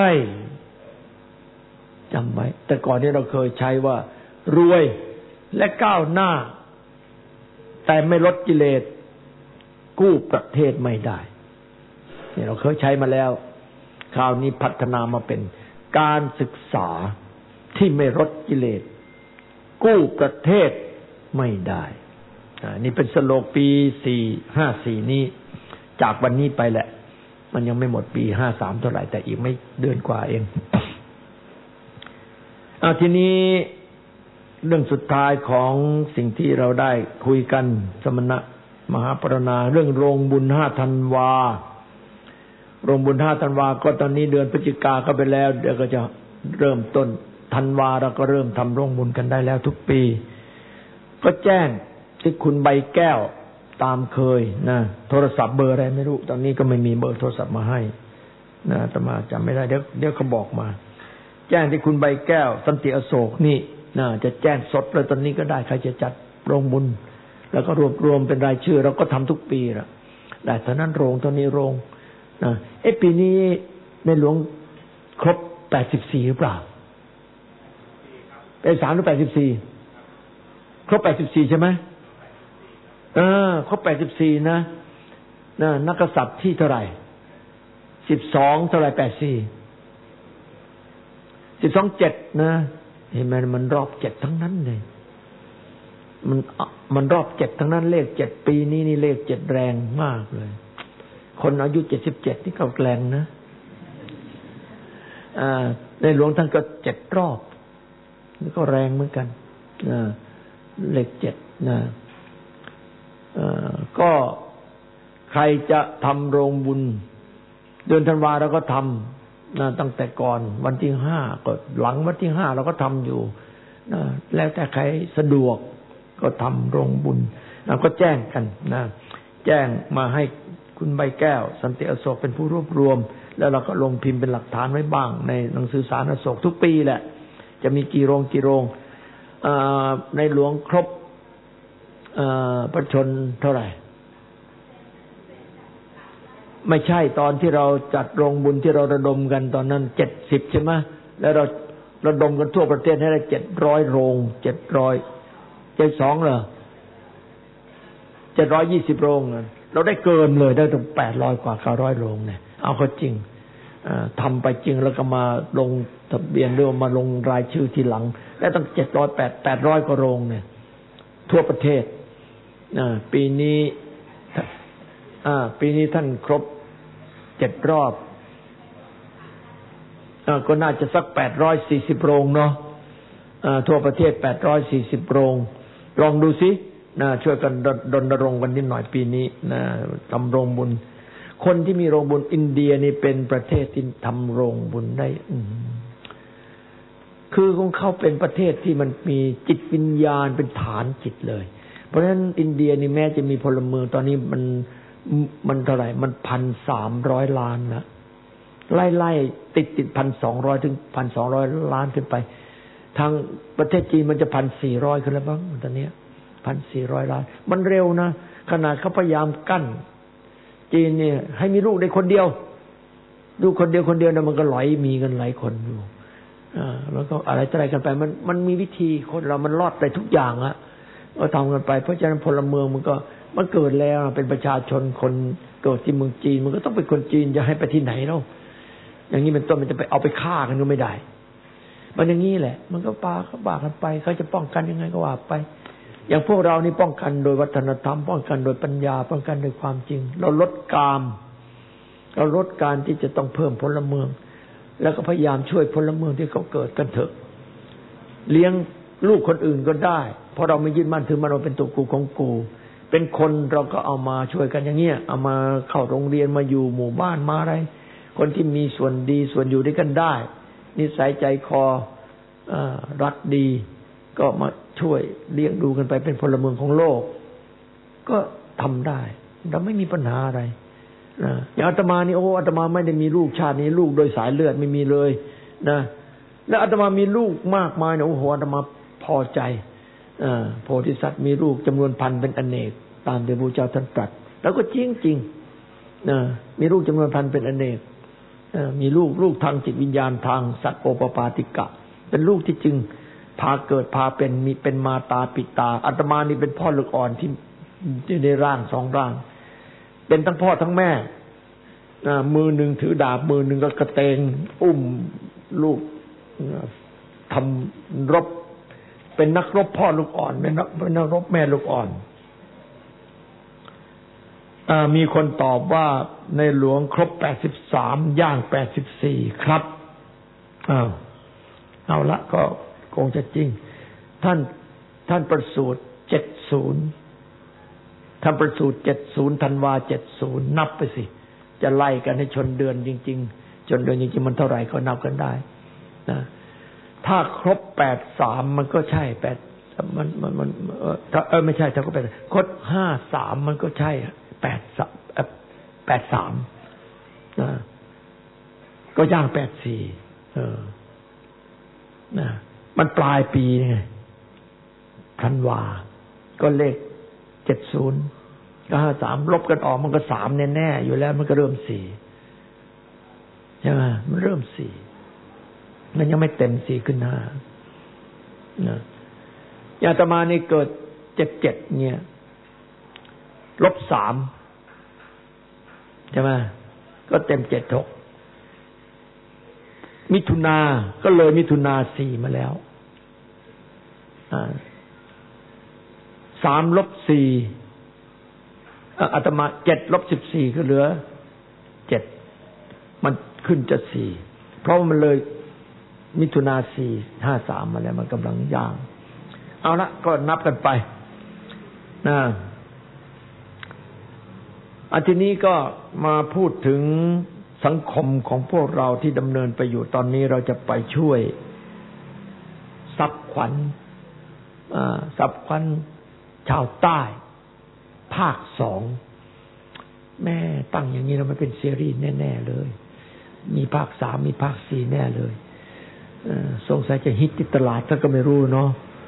จำไว้แต่ก่อนนี้เราเคยใช้ว่ารวยและก้าวหน้าแต่ไม่ลดกิเลสกู้ประเทศไม่ได้เนี่ยเราเคยใช้มาแล้วคราวนี้พัฒนามาเป็นการศึกษาที่ไม่ลดกิเลสกู้ประเทศไม่ได้นี่เป็นสโลกปี54นี้จากวันนี้ไปแหละมันยังไม่หมดปี53เท่าไหร่แต่อีกไม่เดือนกว่าเองทีนี้เรื่องสุดท้ายของสิ่งที่เราได้คุยกันสมณะมหาปรณาเรื่องโรงบุญ5 ธันวาโรงบุญ5 ธันวาก็ตอนนี้เดือนพฤศจิกาก็ไปแล้วเดี๋ยวก็จะเริ่มต้นธันวาเราก็เริ่มทำโรงบุญกันได้แล้วทุกปีก็แจ้งที่คุณใบแก้วตามเคยนะโทรศัพท์เบอร์อะไรไม่รู้ตอนนี้ก็ไม่มีเบอร์โทรศัพท์มาให้นะอาตมาจำไม่ได้เดี๋ยวเขาบอกมาแจ้งที่คุณใบแก้วสันติอโศกนี่นะจะแจ้งสดเลยตอนนี้ก็ได้ใครจะจัดโรงบุญแล้วก็รวบรวมเป็นรายชื่อเราก็ทำทุกปีละแต่เท่านั้นโรงเท่านี้โรงนะปีนี้ในหลวงครบ84หรือเปล่า83หรือ84ครบ84ใช่ไหมครบ84นะนักกษัตริย์ที่เท่าไหร่12เท่าไหร่84 12 7นะเห็นไหมมันรอบ7ทั้งนั้นเลยมันรอบ7ทั้งนั้นเลข7ปีนี้นี่เลข7แรงมากเลยคนอายุ77นี่ก็แรงนะในหลวงท่านก็7รอบนี่ก็แรงเหมือนกันเลข7นะก็ใครจะทำโรงบุญเดือนธันวาเราก็ทำนะตั้งแต่ก่อนวันที่5ก็หลังวันที่5เราก็ทำอยู่นะแล้วแต่ใครสะดวกก็ทำโรงบุญเราก็แจ้งกันนะแจ้งมาให้คุณใบแก้วสันติอโศกเป็นผู้รวบรวมแล้วเราก็ลงพิมพ์เป็นหลักฐานไว้บ้างในหนังสือสารอโศกทุกปีแหละจะมีกี่โรงในหลวงครบพระชนเท่าไหร่ไม่ใช่ตอนที่เราจัดโรงบุญที่เราระดมกันตอนนั้น70ใช่ไหมแล้วเราระดมกันทั่วประเทศให้ได้700โรง72เหรอ720โรงเราได้เกินเลยได้ถึง800กว่า900โรงเนี่ยเอาเข้าจริงทำไปจริงแล้วก็มาลงทะเบียนหรือมาลงรายชื่อทีหลังได้ตั้ง800กว่าโรงเนี่ยทั่วประเทศปีนี้ปีนี้ท่านครบ7 รอบก็น่าจะสัก840 โรงเนาะทั่วประเทศ840 โรงลองดูสิช่วยกันรณรงค์กันนิดหน่อยปีนี้ทำโรงบุญคนที่มีโรงบุญอินเดียนี่เป็นประเทศที่ทำโรงบุญได้คือของเขาเป็นประเทศที่มันมีจิตวิญญาณเป็นฐานจิตเลยเพราะฉะนั้นอินเดียนี่แม้จะมีพลเมืองตอนนี้มันเท่าไหร่มัน 1,300 ล้านนะไล่ติด1,200 ถึง 1,200 ล้านขึ้นไปทางประเทศจีนมันจะ 1,400 ขึ้นแล้วบ้างตอนนี้ 1,400 ล้านมันเร็วนะขนาดเขาพยายามกั้นจีนเนี่ยให้มีลูกได้คนเดียวลูกคนเดียวนะมันก็ไหลมีกันหลายคนอยู่แล้วก็อะไรกันไปมันมีวิธีคนเรามันรอดไปทุกอย่างอะก็ทำกันไปเพราะฉะนั้นพลเมืองมันเกิดแล้วเป็นประชาชนคนเกิดที่เมืองจีนมันก็ต้องเป็นคนจีนจะให้ไปที่ไหนเนาะอย่างนี้เป็นต้นมันจะไปเอาไปฆ่ากันก็ไม่ได้มันอย่างนี้แหละมันก็ปาเขาบากันไปเขาจะป้องกันยังไงก็ว่าไปอย่างพวกเรานี่ป้องกันโดยวัฒนธรรมป้องกันโดยปัญญาป้องกันโดยความจริงเราลดกามเราลดการที่จะต้องเพิ่มพลเมืองแล้วก็พยายามช่วยพลเมืองที่เขาเกิดกันเถอะเลี้ยงลูกคนอื่นก็ได้เพราะเราไม่ยึดมั่นถือมั่นว่าเป็นตัวกูของกูเป็นคนเราก็เอามาช่วยกันอย่างเงี้ยเอามาเข้าโรงเรียนมาอยู่หมู่บ้านมาอะไรคนที่มีส่วนดีส่วนอยู่ด้วยกันได้นิสัยใจคอรักดีก็มาช่วยเลี้ยงดูกันไปเป็นพลเมืองของโลกก็ทำได้เราไม่มีปัญหาอะไรอย่างอาตมานี่อาตมาไม่ได้มีลูกชาตินี้ลูกโดยสายเลือดไม่มีเลยนะแล้วอาตมามีลูกมากมายนะอาตมาพอใจโพธิสัตว์มีลูกจำนวนพันเป็นอเนกตามที่พระพุทธเจ้าท่านตรัสแล้วก็จริงมีลูกจำนวนพันเป็นอเนกมีลูกทางจิตวิญญาณทางสัตว์โอปปาติกะเป็นลูกที่จึงพาเกิดพาเป็นมีเป็นมาตาปิตาอาตมานี่เป็นพ่อลูกอ่อนที่ในร่าง2 ร่างเป็นทั้งพ่อทั้งแม่มือหนึ่งถือดาบมือหนึ่งก็กระเตงอุ้มลูกทำรบเป็นนักรบพ่อลูกอ่อนเป็นนักรบแม่ลูกอ่อนมีคนตอบว่าในหลวงครบ83ย่าง84ครับเอาละก็คงจะจริงท่านประสูติ70ท่านประสูติ70ธันวา70นับไปสิจะไล่กันให้ชนเดือนจริงๆชนเดือนจริงๆมันเท่าไหร่ก็นับกันได้นะถ้าครบ83มันก็ใช่มันไม่ใช่ถ้าก็ครบ53มันก็ใช่83นะก็ย่าง84นะมันปลายปีไงธันวาก็เลข70ก็53ลบกันออกมันก็3แน่ๆอยู่แล้วมันก็เริ่ม4ใช่ไหมมันเริ่ม4มันยังไม่เต็ม4ขึ้น5นะอาตมานี่เกิด77เนี่ยลบ3ใช่ไหมก็เต็ม76มิถุนาก็เลยมิถุนา4มาแล้ว3ลบ4อาตมา7ลบ14ก็เหลือ7มันขึ้นจะ4เพราะมันเลยมิถุนา4 53มาแล้วมันกำลังย่างเอาละก็นับกันไปนะทีนี้ก็มาพูดถึงสังคมของพวกเราที่ดำเนินไปอยู่ตอนนี้เราจะไปช่วยซับขวัญชาวใต้ภาค2แม่ตั้งอย่างนี้แล้วมันเป็นซีรีส์แน่ๆเลยมีภาค3มีภาค4แน่เลยสงสัยจะฮิตติดตลาดถ้าก็ไม่รู้เนาะ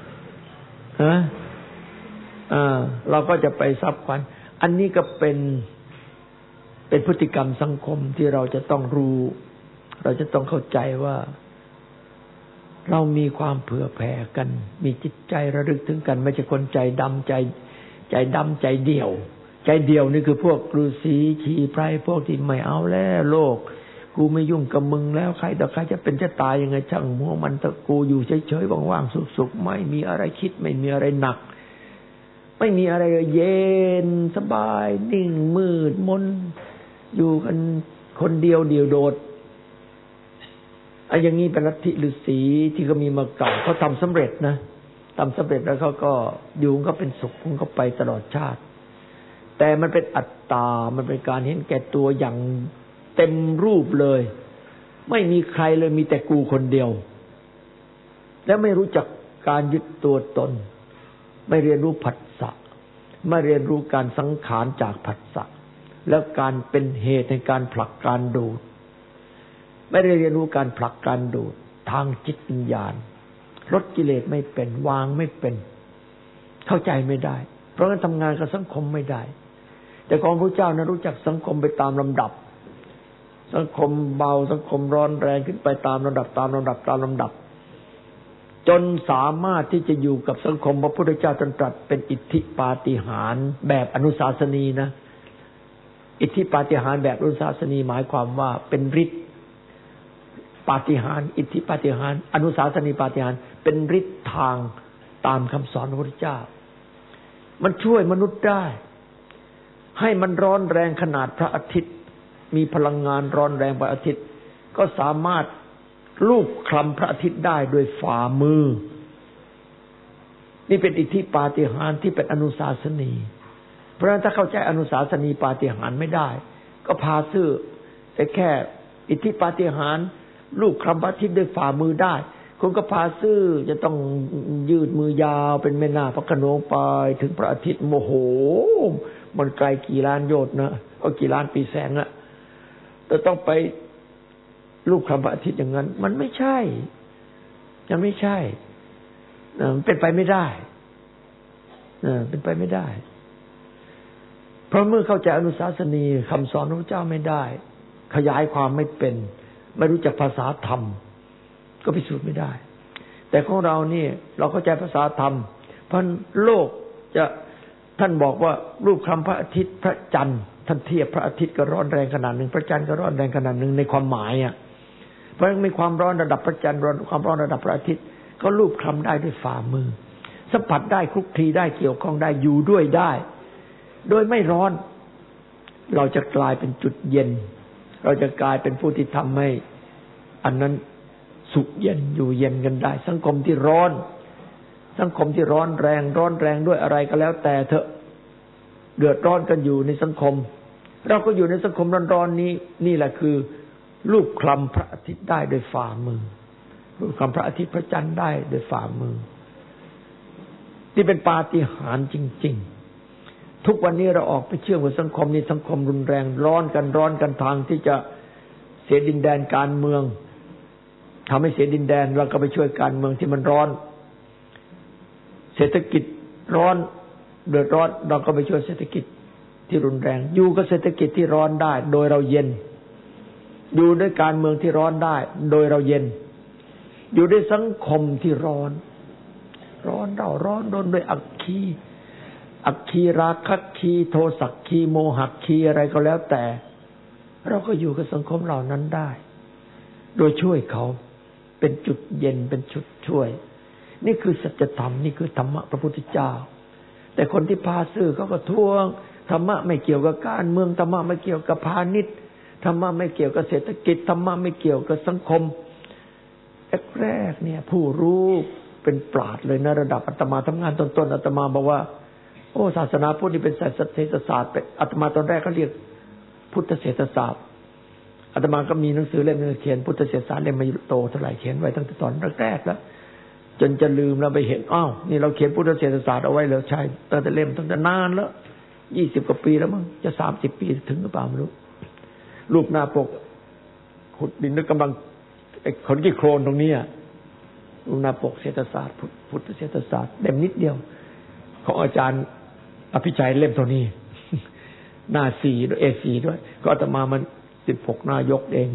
เราก็จะไปซับขวัญอันนี้ก็เป็นพฤติกรรมสังคมที่เราจะต้องรู้เราจะต้องเข้าใจว่าเรามีความเผื่อแผ่กันมีจิตใจระลึกถึงกันไม่ใช่คนใจดำใจดำใจเดี่ยวนี่คือพวกฤาษีชีไพรพวกที่ไม่เอาแล้วโลกกูไม่ยุ่งกับมึงแล้วใครต่อใครจะเป็นจะตายยังไงช่างหัวมันตะกูอยู่เฉยๆว่างๆสุขๆไม่มีอะไรคิดไม่มีอะไรหนักไม่มีอะไรเย็นสบายนิ่งมืดมนอยู่กันคนเดียวเดียวโดดอย่างนี้เป็นลัทธิฤาษีที่เขามีมาเก่าเขาทำสำเร็จนะทำสำเร็จแล้วเขาก็อยู่ก็เป็นสุขของเขาไปตลอดชาติแต่มันเป็นอัตตามันเป็นการเห็นแก่ตัวอย่างเต็มรูปเลยไม่มีใครเลยมีแต่กูคนเดียวและไม่รู้จักการยึดตัวตนไม่เรียนรู้ผัสสะไม่เรียนรู้การสังขารจากผัสสะแล้วการเป็นเหตุในการผลักการดูดไม่ได้เรียนรู้การผลักการดูดทางจิตวิญญาณลดกิเลสไม่เป็นวางไม่เป็นเข้าใจไม่ได้เพราะงั้นทำงานกับสังคมไม่ได้แต่ของพระเจ้านะรู้จักสังคมไปตามลำดับสังคมเบาสังคมร้อนแรงขึ้นไปตามลำดับจนสามารถที่จะอยู่กับสังคมพระพุทธเจ้าตรัสเป็นอิทธิปาฏิหาริย์แบบอนุสาสนีนะอิทธิปาฏิหาริย์แบบอนุสาสนีหมายความว่าเป็นฤทธิ์ปาฏิหาริย์อิทธิปาฏิหาริย์อนุสาสนีปาฏิหาริย์เป็นฤทธิ์ทางตามคำสอนพระพุทธเจ้ามันช่วยมนุษย์ได้ให้มันร้อนแรงขนาดพระอาทิตย์มีพลังงานร้อนแรงพระอาทิตย์ก็สามารถลูบคลำพระอาทิตย์ได้โดยฝ่ามือนี่เป็นอิทธิปาฏิหาริย์ที่เป็นอนุสาสนีเพราะฉะนั้นถ้าเข้าใจอนุสาสนีปาฏิหาริย์ไม่ได้ก็พาซื่อแต่แค่อิทธิปาฏิหาริย์ลูบคลำพระอาทิตย์ด้วยฝ่ามือได้คุณก็พาซื่อจะต้องยืดมือยาวเป็นแม่นาคพระโขนงไปถึงพระอาทิตย์โมโหมันไกลกี่ล้านโยชน์นะก็กี่ล้านปีแสงอะแต่ต้องไปลูกคำพระอาทิตย์อย่างนั้นมันไม่ใช่ยังไม่ใช่มันเป็นไปไม่ได้เป็นไปไม่ได้เพราะเมื่อเข้าใจอนุสาสนีคำสอนของพระเจ้าไม่ได้ขยายความไม่เป็นไม่รู้จักภาษาธรรมก็พิสูจน์ไม่ได้แต่ของเรานี่เราเข้าใจภาษาธรรมเพราะโลกจะท่านบอกว่ารูปคำพระอาทิตย์พระจันทร์ท่านเทียบพระอาทิตย์ก็ร้อนแรงขนาดหนึ่งพระจันทร์ก็ร้อนแรงขนาดหนึ่งในความหมายอ่ะเพราะมีความร้อนระดับพระจันทร์ความร้อนระดับพระอาทิตย์ก็รูปคำได้ด้วยฝ่ามือสัมผัสได้คลุกคลีได้เกี่ยวข้องได้อยู่ด้วยได้โดยไม่ร้อนเราจะกลายเป็นจุดเย็นเราจะกลายเป็นผู้ที่ทำให้อันนั้นสุขเย็นอยู่เย็นกันได้สังคมที่ร้อนสังคมที่ร้อนแรงด้วยอะไรก็แล้วแต่เถอะเดือดร้อนกันอยู่ในสังคมเราก็อยู่ในสังคมร้อนๆนี้นี่แหละคือรูปคลำพระอาทิตย์ได้โดยฝ่ามือรูปคลำพระอาทิตย์พระจันทร์ได้โดยฝ่ามือที่เป็นปาฏิหาริย์จริงๆทุกวันนี้เราออกไปเชื่อว่าสังคมนี้สังคมรุนแรงร้อนกันทางที่จะเสียดินแดนการเมืองทำให้เสียดินแดนเราก็ไปช่วยการเมืองที่มันร้อนเศรษฐกิจร้อนเดือดร้อนเราก็ไปช่วยเศรษฐกิจที่รุนแรงอยู่กับเศรษฐกิจที่ร้อนได้โดยเราเย็นอยู่ด้วยการเมืองที่ร้อนได้โดยเราเย็นอยู่ด้วยสังคมที่ร้อนโดนด้วยอัคคีราคะคีโทสักคีโมหะคีอะไรก็แล้วแต่เราก็อยู่กับสังคมเหล่านั้นได้โดยช่วยเขาเป็นจุดเย็นเป็นจุดช่วยนี่คือสัจธรรมนี่คือธรรมะพระพุทธเจ้าแต่คนที่พาซื่อเขาก็ท้วงธรรมะไม่เกี่ยวกับการเมืองธรรมะไม่เกี่ยวกับพาณิชย์ธรรมะไม่เกี่ยวกับเศรษฐกิจธรรมะไม่เกี่ยวกับสังคมแรกๆเนี่ยผู้รู้เป็นปราชญ์เลยนะระดับอาตมาทำงานต้นๆอาตมาบอกว่าโอ้ศาสนาพุทธนี่เป็นศาสนาเศรษฐศาสตร์อาตมาตอนแรกก็เรียกพุทธเศรษฐศาสตร์อาตมาก็มีหนังสือเล่มนึงเขียนพุทธเศรษฐศาสตร์เล่มไม่โตเท่าไหร่เขียนไว้ตั้งแต่ตอนแรกๆแล้วจนจะลืมแล้วไปเห็นอ้าวนี่เราเขียนพุทธเศรษฐศาสตร์เอาไว้แล้วใช่ตั้งแต่เล่มตั้งแต่นานแล้ว20 กว่าปีแล้วมั้งจะ30 ปีถึงหรือเปล่าไม่รู้รูปหน้าปกขุดดินนึกกำลังขนขี้โคลนตรงนี้รูปหน้าปกเศรษฐศาสตร์พุทธเศรษฐศาสตร์เล่มนิดเดียวของอาจารย์อภิชัยเล่มเท่านี้หน้า4ด้วย A4 ด้วยก็อาตมามัน16 หน้ายกเอง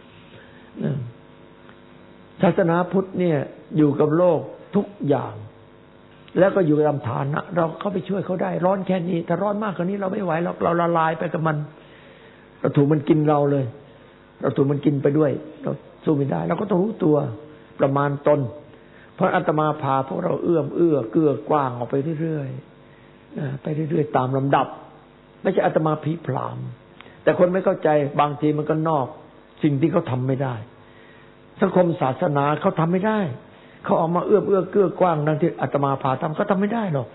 ศาสนาพุทธเนี่ยอยู่กับโลกทุกอย่างแล้วก็อยู่ตามฐานะเราเข้าไปช่วยเขาได้ร้อนแค่นี้ถ้าร้อนมากกว่านี้เราไม่ไหวหรอกเราละลายไปกับมันเราถูกมันกินเราเลยเราถูกมันกินไปด้วยเราสู้ไม่ได้เราก็ต้องรู้ตัวประมาณตนเพราะอาตมาพาพวกเราเอื้อเกื้อกว้างออกไปเรื่อยๆไปเรื่อยๆตามลำดับไม่ใช่อาตมาผีพรามแต่คนไม่เข้าใจบางทีมันก็นอกสิ่งที่เขาทำไม่ได้สังคมศาสนาเขาทำไม่ได้เขาออกมาเอื้อเกื้อกว้างดังที่อาตมาพาทำเขาทำไม่ได้หรอก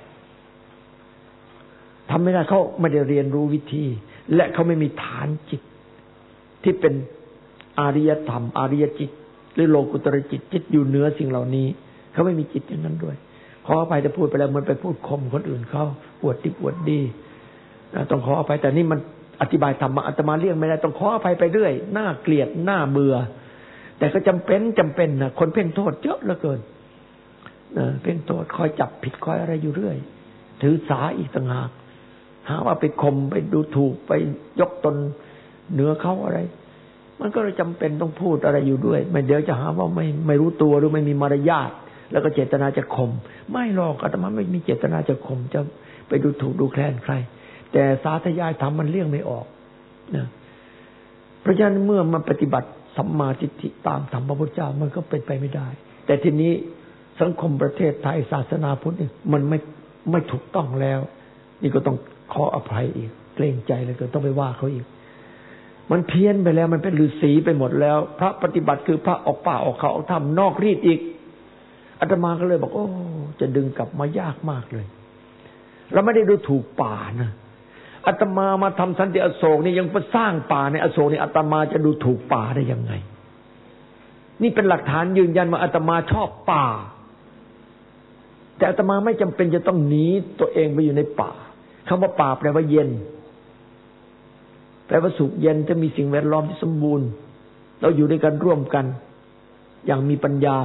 ทำไม่ได้เขาไม่ได้เรียนรู้วิธีและเขาไม่มีฐานจิตที่เป็นอาริยธรรมอาริยจิตหรือโลกุตรจิตจิตอยู่เหนือสิ่งเหล่านี้เขาไม่มีจิตอย่างนั้นด้วยขออภัยจะพูดไปแล้วมันไปพูดข่มคนอื่นเขาปวดดิบปวดดีต้องขออภัยแต่นี่มันอธิบายธรรมะอาตมาเลี่ยงไม่ได้ต้องขออภัยไปเรื่อยน่าเกลียดน่าเบื่อแต่ก็จำเป็นนะคนเพ่งโทษเยอะเหลือเกินเพ่งโทษคอยจับผิดคอยอะไรอยู่เรื่อยถือสาอีกต่างหากหาว่าไปข่มไปดูถูกไปยกตนเหนือเขาอะไรมันก็เลยจำเป็นต้องพูดอะไรอยู่ด้วยไม่เดี๋ยวจะหาว่าไม่รู้ตัวหรือไม่มีมารยาทแล้วก็เจตนาจะข่มไม่หรอกอาตมาไม่มีเจตนาจะข่มจะไปดูถูกดูแคลนใครแต่สาธยายธรรมมันเลี่ยงไม่ออกนะเพราะฉะนั้นเมื่อมันปฏิบัติสัมมาทิฏฐิตามธรรมพระพุทธเจ้ามันก็เป็นไปไม่ได้แต่ทีนี้สังคมประเทศไทยศาสนาพุทธมันไม่ถูกต้องแล้วนี่ก็ต้องขออภัยอีกเกรงใจเลยก็ต้องไปว่าเขาอีกมันเพี้ยนไปแล้วมันเป็นฤาษีไปหมดแล้วพระปฏิบัติคือพระออกป่าออกเขาออกธรรมนอกรีดอีกอาตมาก็เลยบอกโอ้จะดึงกลับมายากมากเลยเราไม่ได้ดูถูกป่านะอาตมามาทำสันติอโศกนี่ยังไปสร้างป่าในอโศกนี่อาตมาจะดูถูกป่าได้ยังไงนี่เป็นหลักฐานยืนยันว่าอาตมาชอบป่าแต่อาตมาไม่จำเป็นจะต้องหนีตัวเองไปอยู่ในป่าคำว่าป่าแปลว่าเย็นแปลว่าสุขเย็นจะมีสิ่งแวดล้อมที่สมบูรณ์เราอยู่ด้วยกันร่วมกันอย่างมีปัญญา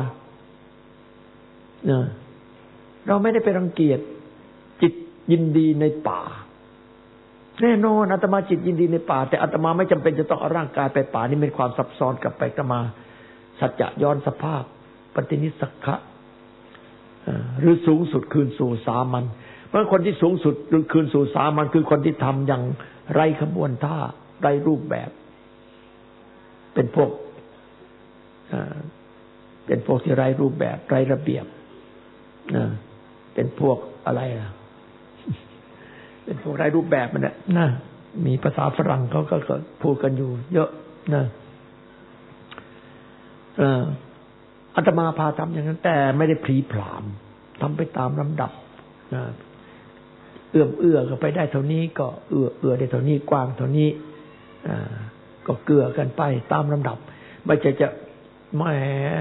เราไม่ได้ไปรังเกียจจิตยินดีในป่าแน่นอนอาตมาจิตยินดีในป่าแต่อาตมาไม่จำเป็นจะต้องเอาร่างกายไปป่านี่เป็นความซับซ้อนกับไปอาตมาสัจจะย้อนสภาพปฏินิสสักขะหรือสูงสุดคืนสู่สามัญเพราะคนที่สูงสุดหรือคืนสู่สามัญคือคนที่ทำอย่างไร้ขบวนท่าไร้รูปแบบเป็นพวกที่ไร้รูปแบบไร้ระเบียบเป็นพวกอะไรล่ะเป็นพวกไร้รูปแบบมันนะมีภาษาฝรั่งเขาก็พูดกันอยู่เยอะนะอาตมาพาทำอย่างนั้นแต่ไม่ได้พลีผลามทำไปตามลำดับเอื้อก็ไปได้เท่านี้ก็เอื้อได้เท่านี้กว้างเท่านี้ก็เกลือกันไปตามลำดับไม่ใช่จะแหม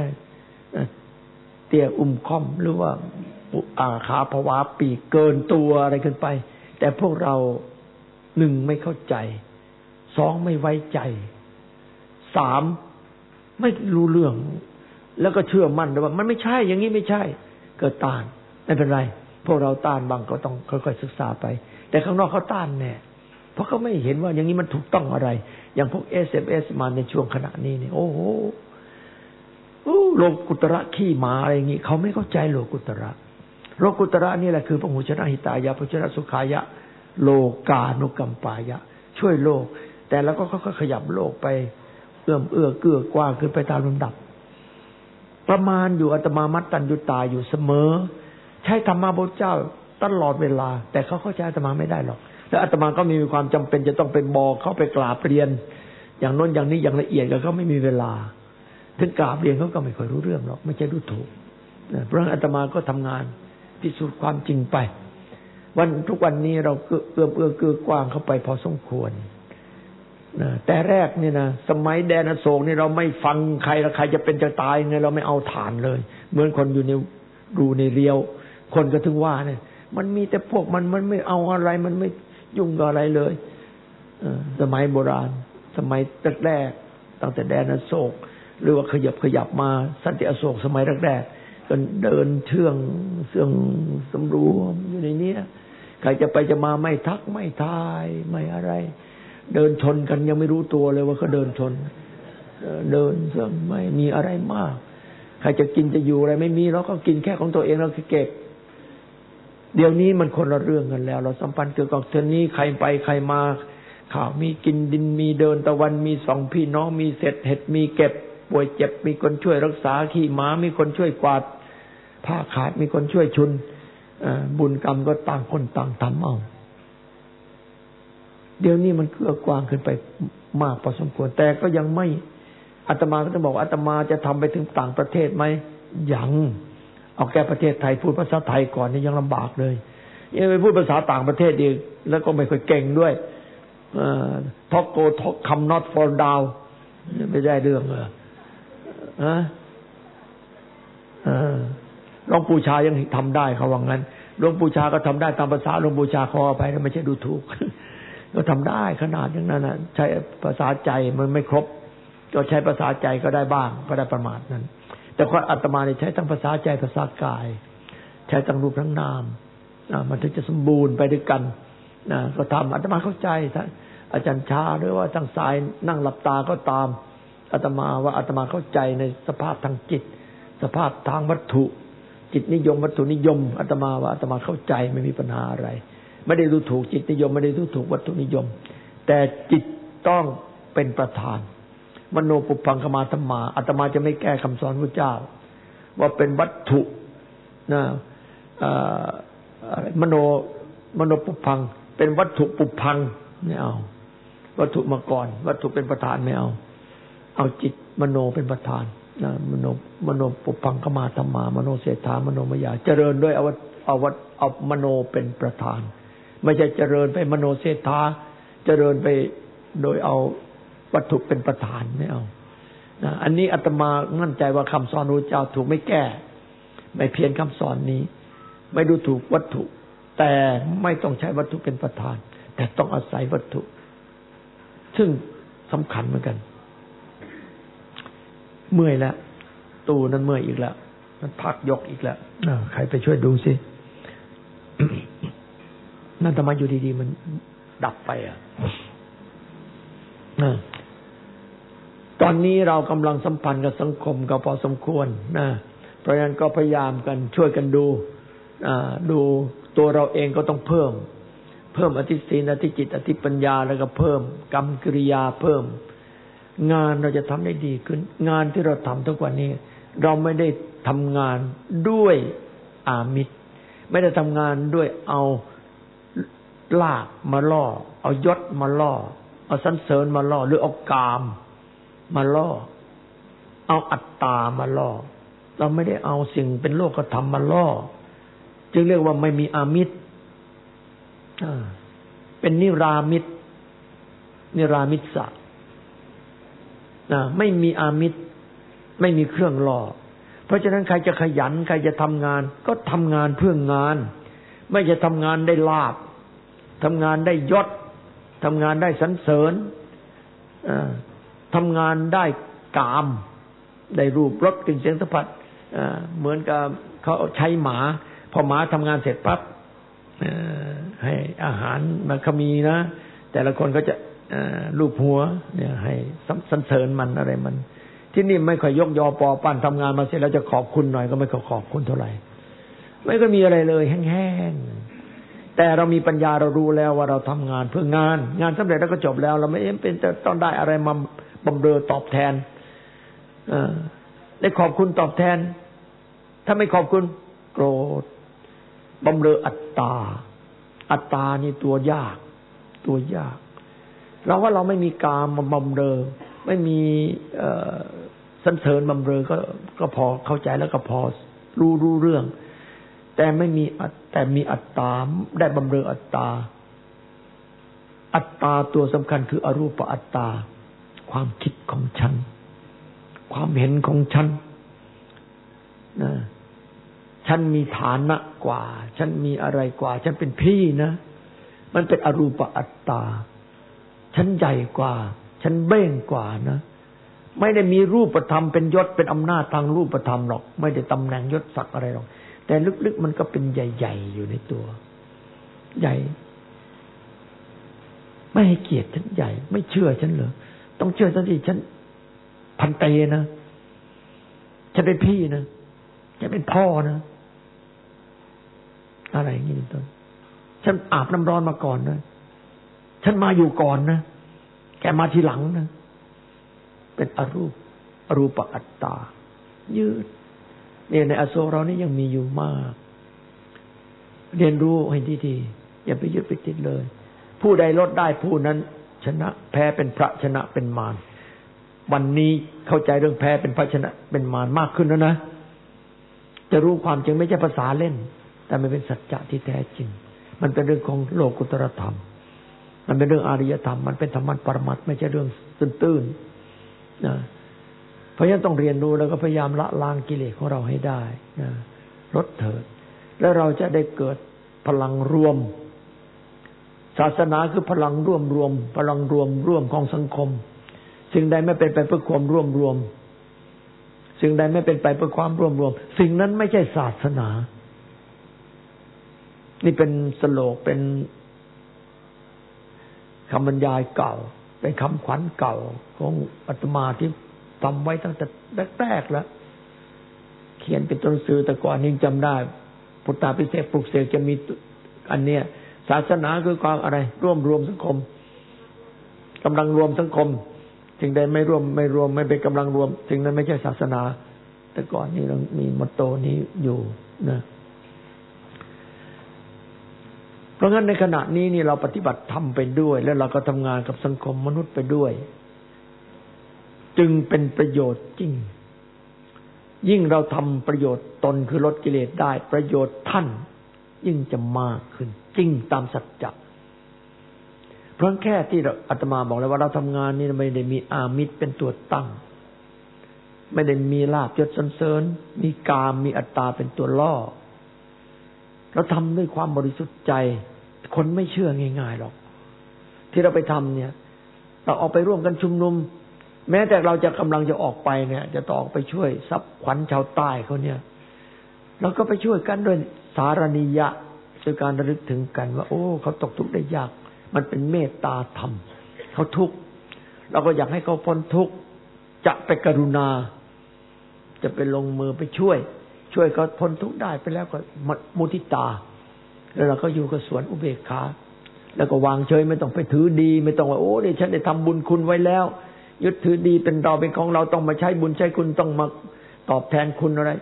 เตี้ยค่อมหรือว่าขาภวาปีเกินตัวอะไรขึ้นไปแต่พวกเราหนึ่งไม่เข้าใจสองไม่ไว้ใจสามไม่รู้เรื่องแล้วก็เชื่อมั่นว่ามันไม่ใช่อย่างนี้ไม่ใช่เกิดต้านไม่เป็นไรพวกเราต้านบางก็ต้องค่อยๆศึกษาไปแต่ข้างนอกเขาต้านแน่เพราะเขาไม่เห็นว่าอย่างนี้มันถูกต้องอะไรอย่างพวก SMS มาในช่วงขณะนี้เนี่ยโอ้โหโลกุตระขี้หมาอะไรอย่างนี้เขาไม่เข้าใจโลกุตระโลกุตระนี่แหละคือพระหูชนะหิตายะพระชนะสุขายะโลกานุกัมปายะช่วยโลกแต่แล้วก็ค่อยๆขยับโลกไปเอื้อเกื้อกว้างขึ้นไปตามลำดับประมาณอยู่อาตมามัตตัญญูตาอยู่เสมอใช้ธรรมะพระเจ้าตลอดเวลาแต่เขาเข้าใจอาตมาไม่ได้หรอกแล้วอาตมาก็มีความจำเป็นจะต้องไปบอกเขาไปกราบเรียนอย่างโน้นอย่างนี้อย่างละเอียดก็ไม่มีเวลาถึงกราบเรียนเขาก็ไม่ค่อยรู้เรื่องหรอกไม่ใช่รู้ถูกเพราะฉะนั้นอาตมาก็ทำงานพิสูจน์ความจริงไปทุกวันนี้เราเกื้อกว้างเข้าไปพอสมควรแต่แรกนี่นะสมัยแดนอโศกนี่เราไม่ฟังใครแล้วใครจะเป็นจะตายไงเราไม่เอาฐานเลยเหมือนคนอยู่ในรูในเรียวคนก็ถึงว่าเนี่ยมันมีแต่พวกมันไม่เอาอะไรมันไม่ยุ่งกับอะไรเลยสมัยโบราณสมัยแรกตั้งแต่แดนอโศกหรือว่าขยับมาสันติอโศกสมัยแรกก็เดินเชื่องสำรวมอยู่ในนี้ใครจะไปจะมาไม่ทักไม่ทายไม่อะไรเดินชนกันยังไม่รู้ตัวเลยว่าเขาเดินชนเดินเสื่อมไม่มีอะไรมากใครจะกินจะอยู่อะไรไม่มีเราก็กินแค่ของตัวเองเราเก็บเดี๋ยวนี้มันคนละเรื่องกันแล้วเราสัมพันธ์เกี่ยวกับเท่านี้ใครไปใครมาข่าวมีกินดินมีเดินตะวันมีสองพี่น้องมีเศษเห็ดมีเก็บป่วยเจ็บมีคนช่วยรักษาขี้หมามีคนช่วยกวาดผ้าขาดมีคนช่วยชุนบุญกรรมก็ต่างคนต่างทำเอาเดี๋ยวนี้มันเกื้อกว้างขึ้นไปมากพอสมควรแต่ก็ยังไม่อาตมาก็ต้องบอกอาตมาจะทำไปถึงต่างประเทศไหมยังเอาแค่ประเทศไทยพูดภาษาไทยก่อนนี่ยังลำบากเลยยังไปพูดภาษาต่างประเทศอีกแล้วก็ไม่ค่อยเก่งด้วยtalk go talk come not fall down ไม่ได้เรื่องเหรอหลวงปู่ชายังทำได้เขาว่างั้นหลวงปู่ชาก็ทำได้ตามภาษาหลวงปู่ชาขออภัยนะไม่ใช่ดูถูกก็ทำได้ขนาดอย่างนั้นนะใช้ภาษาใจมันไม่ครบก็ใช้ภาษาใจก็ได้บ้างก็ได้ประมาณนั้นแต่ว่าอาตมาเนี่ยใช้ทั้งภาษาใจภาษากายใช้ทั้งรูปทั้งนามมันถึงจะสมบูรณ์ไปด้วยกันก็ทำอาตมาเข้าใจท่านอาจารย์ชาหรือว่าทางสายนั่งหลับตาก็ตามอาตมาว่าอาตมาเข้าใจในสภาพทางจิตสภาพทางวัตถุจิตนิยมวัตถุนิยมอาตมาว่าอาตมาเข้าใจไม่มีปัญหาอะไรไม่ได้ดูถูกจิตนิยมไม่ได้ดูถูกวัตถุนิยมแต่จิตต้องเป็นประธานมโนปุพพังคมาธัมมาอาตมาจะไม่แก้คำสอนพระเจ้าว่าเป็นวัตถุนะมโนปุพพังเป็นวัตถุปุพพังไม่เอาวัตถุมาก่อนวัตถุเป็นประธานไม่เอาจิตมโนเป็นประธานนะมโนปุพพังคมาธัมมามโนเศรษฐามโนมยาเจริญด้วยเอามโนเป็นประธานไม่ใช่เจริญไปมโนเศรษฐาเจริญไปโดยเอาวัตถุเป็นประธานไม่เอานะอันนี้อาตมามั่นใจว่าคำสอนพระเจ้าถูกไม่แก้ไม่เพี้ยนคำสอนนี้ไม่ดูถูกวัตถุแต่ไม่ต้องใช้วัตถุเป็นประธานแต่ต้องอาศัยวัตถุซึ่งสำคัญเหมือนกันเมื่อยแล้วตู้นั้นเมื่อยอีกแล้วมันพักยกอีกแล้วใครไปช่วยดูสิ นั่นทำไมอยู่ดีๆมันดับไปตอนนี้เรากำลังสัมพันธ์กับสังคมก็พอสมควรนะเพราะฉะนั้นก็พยายามกันช่วยกันดูตัวเราเองก็ต้องเพิ่มอธิศีลอธิจิตอธิปัญญาแล้วก็เพิ่มกรรมกิริยาเพิ่มงานเราจะทำได้ดีขึ้นงานที่เราทำทุกวันนี้เราไม่ได้ทำงานด้วยอามิตรไม่ได้ทำงานด้วยเอาลาภมาล่อเอายศมาล่อเอาสรรเสริญมาล่อหรือเอากามมาล่อเอาอัตตามาล่อเราไม่ได้เอาสิ่งเป็นโลกธรรมมาล่อจึงเรียกว่าไม่มีอามิตรเป็นนิรามิตสะไม่มีอามิตรไม่มีเครื่องล่อเพราะฉะนั้นใครจะขยันใครจะทำงานก็ทำงานเพื่องานไม่จะทำงานได้ลาภทำงานได้ยศทำงานได้สรรเสริญทำงานได้กามได้รูปรสกลิ่นเสียงสัมผัสเหมือนกับเขาใช้หมาพอหมาทำงานเสร็จปั๊บให้อาหารมันเขามีนะแต่ละคนก็จะลูบหัวเนี่ยให้สรรเสริญมันอะไรมันที่นี่ไม่ค่อยยกยอปอปั้นทำงานมาเสร็จแล้วจะขอบคุณหน่อยก็ไม่ขอบคุณเท่าไหร่ไม่ก็มีอะไรเลยแห้งๆแต่เรามีปัญญาเรารู้แล้วว่าเราทำงานเพื่องานสำเร็จแล้วก็จบแล้วเราไม่เป็นจะต้องได้อะไรมาบำเรอตอบแทนได้ขอบคุณตอบแทนถ้าไม่ขอบคุณโกรธบำเรออัตตานี่ตัวยากเราว่าเราไม่มีกามมาบำเรอไม่มีสรรเสริญบำเรอก็พอเข้าใจแล้วก็พอรู้เรื่องแต่ไม่มีแต่มีอัตตาได้บำเรออัตตาตัวสำคัญคืออรูปอัตตาความคิดของฉันความเห็นของฉันนะฉันมีฐานะกว่าฉันมีอะไรกว่าฉันเป็นพี่นะมันเป็นอรูปอัตตาฉันใหญ่กว่าฉันเบ้งกว่านะไม่ได้มีรูปธรรมเป็นยศเป็นอำนาจทางรูปธรรมหรอกไม่ได้ตำแหน่งยศศักดิ์อะไรหรอกแต่ลึกๆมันก็เป็นใหญ่ๆอยู่ในตัวใหญ่ไม่ให้เกียรติฉันใหญ่ไม่เชื่อฉันเหรอต้องเชื่อฉันที่ฉันพันเตนะฉันเป็นพี่นะฉันเป็นพ่อนะอะไรอย่างนี้เป็นต้นฉันอาบน้ำร้อนมาก่อนนะฉันมาอยู่ก่อนนะแกมาทีหลังนะเป็นอรูปอัตตายืดเนี่ยในอโศกเรานี่ยังมีอยู่มากเรียนรู้ให้ดีๆอย่าไปยึดไปติดเลยผู้ใดลดได้ผู้นั้นชนะแพ้เป็นพระชนะเป็นมารวันนี้เข้าใจเรื่องแพ้เป็นพระชนะเป็นมารมากขึ้นแล้วนะจะรู้ความจริงไม่ใช่ภาษาเล่นแต่มันเป็นสัจจะที่แท้จริงมันเป็นเรื่องของโลกุตตรธรรมมันเป็นเรื่องอริยธรรมมันเป็นธรรมะปรมัตถ์ไม่ใช่เรื่องตื้นๆนะเพราะฉะนั้นต้องเรียนรู้แล้วก็พยายามละล้างกิเลสของเราให้ได้นะลดเถิดแล้วเราจะได้เกิดพลังรวมศาสนาคือพลังร่วมพลังร่วมของสังคมสิ่งใดไม่เป็นไปเพื่อความร่วมสิ่งใดไม่เป็นไปเพื่อความร่วมสิ่งนั้นไม่ใช่ศาสนานี่เป็นสโลกเป็นคำบรรยายเก่าเป็นคำขวัญเก่าของอาตมาที่ทำไว้ตั้งแต่แรกๆแล้วเขียนเป็นตัวหนังสือแต่ก่อนยังจำได้พุทธาภิเษกปลุกเสกจะมีอันเนี้ยศาสนาคือความอะไรรวมสังคมกำลังรวมสังคมสิ่งใดไม่รวมไม่เป็นกำลังรวมสิ่งนั้นไม่ใช่ศาสนาแต่ก่อนนี้เรามีมอตโตนี้อยู่นะเพราะงั้นในขณะนี้นี่เราปฏิบัติธรรมไปด้วยแล้วเราก็ทำงานกับสังคมมนุษย์ไปด้วยจึงเป็นประโยชน์จริงยิ่งเราทำประโยชน์ตนคือลดกิเลสได้ประโยชน์ท่านยิ่งจะมากขึ้นจริงตามสัจจะเพราะแค่ที่อาตมาบอกเลยว่าเราทำงานนี่ไม่ได้มีอามิตรเป็นตัวตั้งไม่ได้มีลาภยศสรรเสริญมีกามมีอัตตาเป็นตัวล่อเราทำด้วยความบริสุทธิ์ใจคนไม่เชื่อง่ายๆหรอกที่เราไปทำเนี่ยเราออกไปร่วมกันชุมนุมแม้แต่เราจะกำลังจะออกไปเนี่ยจะต้องออกไปช่วยซับขวัญชาวใต้เขาเนี่ยเราก็ไปช่วยกันด้วยสารณียะคือการระลึกถึงกันว่าโอ้เขาตกทุกข์ได้ยากมันเป็นเมตตาธรรมเขาทุกข์เราก็อยากให้เขาพ้นทุกข์จะไปกรุณาจะไปลงมือไปช่วยเขาพ้นทุกข์ได้ไปแล้วก็มุทิตาแล้วเราก็อยู่กับสวนอุเบกขาแล้วก็วางเฉยไม่ต้องไปถือดีไม่ต้องว่าโอ้เดี๋ยวฉันได้ทำบุญคุณไว้แล้วยึดถือดีเป็นเราเป็นของเราต้องมาใช้บุญใช้คุณต้องมาตอบแทนคุณอะไร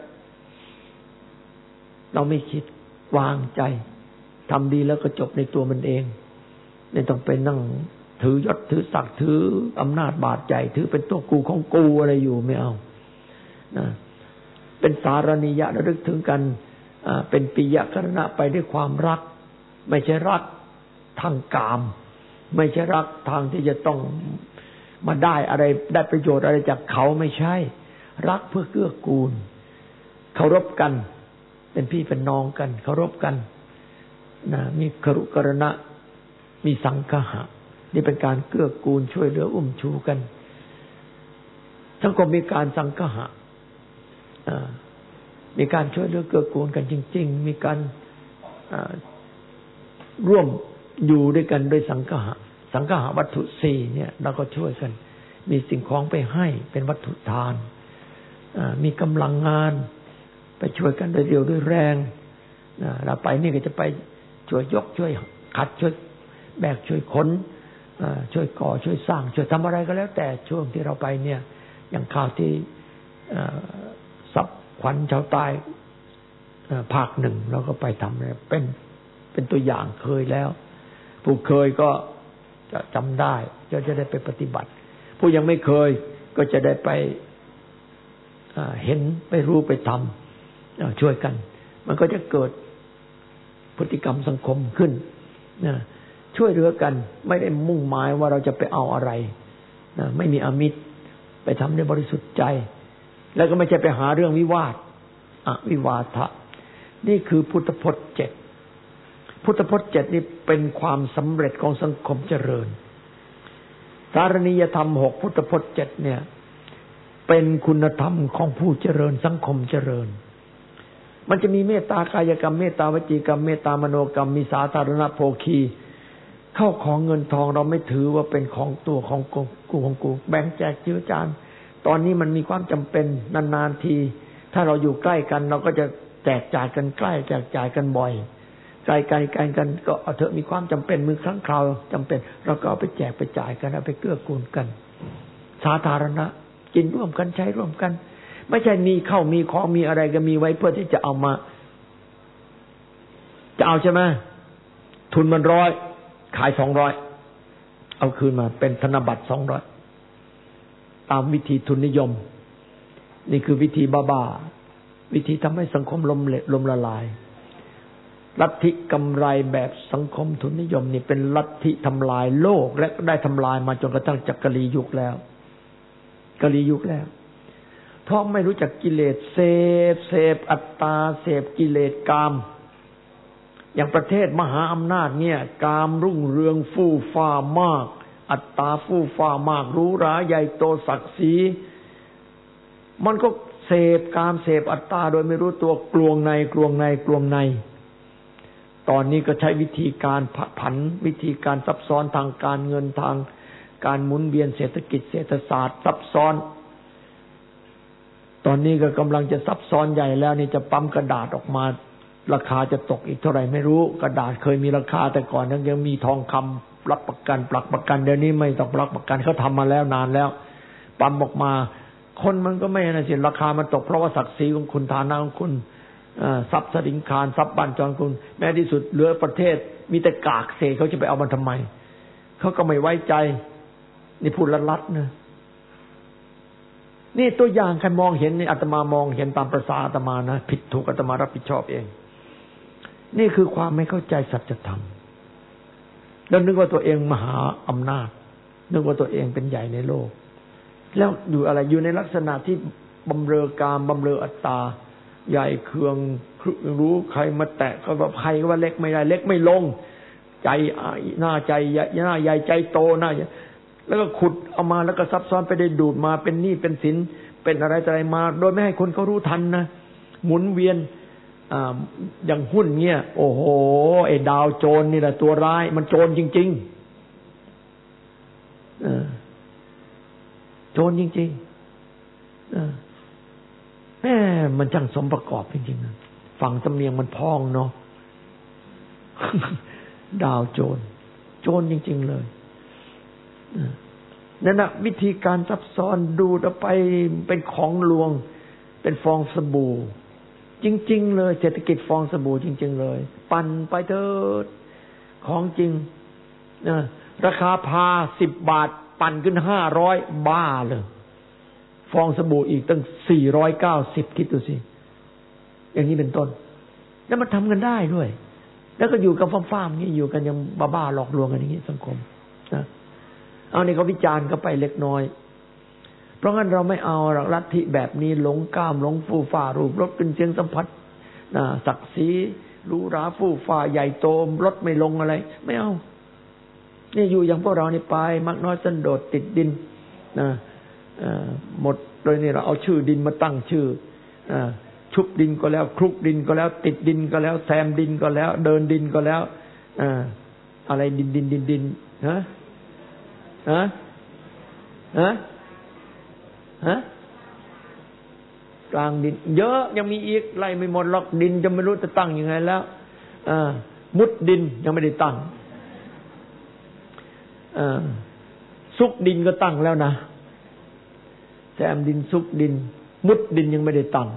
เราไม่คิดวางใจทำดีแล้วก็จบในตัวมันเองไม่ต้องไปนั่งถือยศถือศักดิ์ถืออำนาจบาดใจถือเป็นตัวกูของกูอะไรอยู่ไม่เอานะเป็นสารณียะระลึกถึงกันเป็นปิยกรณะไปด้วยความรักไม่ใช่รักทางกามไม่ใช่รักทางที่จะต้องมาได้อะไรได้ประโยชน์อะไรจากเขาไม่ใช่รักเพื่อเกื้อกูลเคารพกันเป็นพี่เป็นน้องกันเคารพกันนะมีกรุกรณะมีสังฆะนี่เป็นการเกื้อกูลช่วยเหลืออุ้มชูกันสังคมมีการสังฆะมีการช่วยเหลือเกื้อกูลกันจริงๆมีการร่วมอยู่ด้วยกันด้วยสังฆะวัตถุสี่เนี่ยเราก็ช่วยกันมีสิ่งของไปให้เป็นวัตถุทานมีกำลังงานไปช่วยกันด้วยเดียวด้วยแรงเราไปนี่ก็จะไปช่วยยกช่วยขัดช่วยแบกช่วยขนช่วยก่อช่วยสร้างช่วยทำอะไรก็แล้วแต่ช่วงที่เราไปเนี่ยอย่างข่าวที่ซับขวัญชาวใต้ภาคหนึ่งเราก็ไปทำเลยเป็นตัวอย่างเคยแล้วผู้เคยก็จะจำได้จะได้ไปปฏิบัติผู้ยังไม่เคยก็จะได้ไปเห็นไปรู้ไปทำช่วยกันมันก็จะเกิดพฤติกรรมสังคมขึ้นช่วยเหลือกันไม่ได้มุ่งหมายว่าเราจะไปเอาอะไรไม่มีอามิตรไปทำด้วยบริสุทธิ์ใจแล้วก็ไม่ใช่ไปหาเรื่องวิวาทวิวาทะนี่คือพุทธพจน์7พุทธพจน์7นี่เป็นความสำเร็จของสังคมเจริญสารณียธรรม6พุทธพจน์7เนี่ยเป็นคุณธรรมของผู้เจริญสังคมเจริญมันจะมีเมตตากายกรรมเมตตาวจีกรรมเมตตามโนกรรมมีสาธารณโภคีเข้าของเงินทองเราไม่ถือว่าเป็นของตัวของกูแบ่งแจกจื้อจานตอนนี้มันมีความจำเป็นนานๆทีถ้าเราอยู่ใกล้กันเราก็จะแจกจ่ายกันใกล้แจกจ่ายกันบ่อยไกลกันก็เอาเถอะมีความจำเป็นมือครั้งคราวจำเป็นเราก็เอาไปแจกไปจ่ายกันเอาไปเกื้อกูลกันสาธารณะกินร่วมกันใช้ร่วมกันไม่ใช่มีเข้ามีของมีอะไรก็มีไว้เพื่อที่จะเอาเอาใช่ไหมทุนมัน100ขาย200เอาคืนมาเป็นธนบัตร200ตามวิธีทุนนิยมนี่คือวิธีบ้าๆวิธีทำให้สังคมล้มละลายลัทธิกำไรแบบสังคมทุนนิยมนี่เป็นลัทธิทำลายโลกและได้ทำลายมาจนกระทั่งจักรียุคแล้วกลียุคแล้วเพราะไม่รู้จักกิเลสเสพอัตตาเสพกิเลสกามอย่างประเทศมหาอำนาจเนี่ยกามรุ่งเรืองฟู่ฟ้ามากอัตตาฟู่ฟ้ามากหรูหราใหญ่โตศักดิ์ศรีมันก็เสพกามเสพอัตตาโดยไม่รู้ตัวกลวงในตอนนี้ก็ใช้วิธีการผันวิธีการซับซ้อนทางการเงินทางการหมุนเวียนเศรษฐกิจเศรษฐศาสตร์ซับซ้อนตอนนี้ก็กำลังจะซับซ้อนใหญ่แล้วนี่จะปั๊มกระดาษออกมาราคาจะตกอีกเท่าไหร่ไม่รู้กระดาษเคยมีราคาแต่ก่อนยังมีทองคำรับประกันปลักประกันเดี๋ยวนี้ไม่ต้องปลักประกันเขาทำมาแล้วนานแล้วปั๊มออกมาคนมันก็ไม่น่าสิราคามันตกเพราะว่าศักดิ์ศรีของคุณฐานะของคุณทรัพย์สดิงคารทรัพย์บ้านจองคุณแม้ที่สุดเหลือประเทศมีแต่กากเศษเขาจะไปเอามันทำไมเขาก็ไม่ไว้ใจนี่พูดลัดๆนะนี่ตัวอย่างใครมองเห็นนี่อาตมามองเห็นตามประสาอาตมานะผิดถูกอาตมารับผิดชอบเองนี่คือความไม่เข้าใจสัจธรรมแล้วนึกว่าตัวเองมหาอำนาจนึกว่าตัวเองเป็นใหญ่ในโลกแล้วอยู่อะไรอยู่ในลักษณะที่บำเรอกามบำเรออัตตาใหญ่เคืองรู้ใครมาแตะก็ว่าใครก็ว่าเล็กไม่ได้เล็กไม่ลงใจหน้าใจหน้าใหญ่ใจโตหน้าแล้วก็ขุดเอามาแล้วก็ซับซ้อนไปได้ดูดมาเป็นหนี้เป็นสินเป็นอะไรมาโดยไม่ให้คนเขารู้ทันนะหมุนเวียนอย่างหุ้นเงี้ยโอ้โหไอ้ดาวโจรนี่แหละตัวร้ายมันโจรจริงๆโจรจริงๆมันช่างสมประกอบจริงๆนะฝั่งสำเนียงมันพ้องเนาะ ดาวโจรจริงๆเลยนั่นนะวิธีการซับซ้อนดูดไปเป็นของลวงเป็นฟองสบู่จริงๆเลยเศรษฐกิจฟองสบู่จริงๆเลยปั่นไปเถิดของจริงราคาพา10 บาทปั่นขึ้น500บ้าเลยฟองสบู่อีกตั้ง490คิดดูสิอย่างนี้เป็นต้นแล้วมันทำกันได้ด้วยแล้วก็อยู่กับฟ้ามๆงี้อยู่กันยังบ้าๆหลอกลวงกันอย่างนี้สังคมนะเอานี่ก็วิจารณ์ก็ไปเล็กน้อยเพราะงั้นเราไม่เอาลัทธิแบบนี้หลงกามหลงฟู่ฟ้ารูปรสเป็นเสียงสัมผัสศักดิ์ศรีหรูหราฟู่ฟ้าใหญ่โตรถไม่ลงอะไรไม่เอานี่อยู่อย่างพวกเรานี่ไปมักน้อยสันโดษติดดินหมดโดยนี่เราเอาชื่อดินมาตั้งชื่อชุบดินก็แล้วคลุกดินก็แล้วติดดินก็แล้วแซมดินก็แล้วเดินดินก็แล้วอะไรดินฮะกลางดินเยอะยังมีอีกไล่ไม่หมดหรอกดินจะไม่รู้จะตั้งยังไงแล้วมุดดินยังไม่ได้ตั้งซุกดินก็ตั้งแล้วนะแซมดินซุกดินมุดดินยังไม่ได้ตั้ง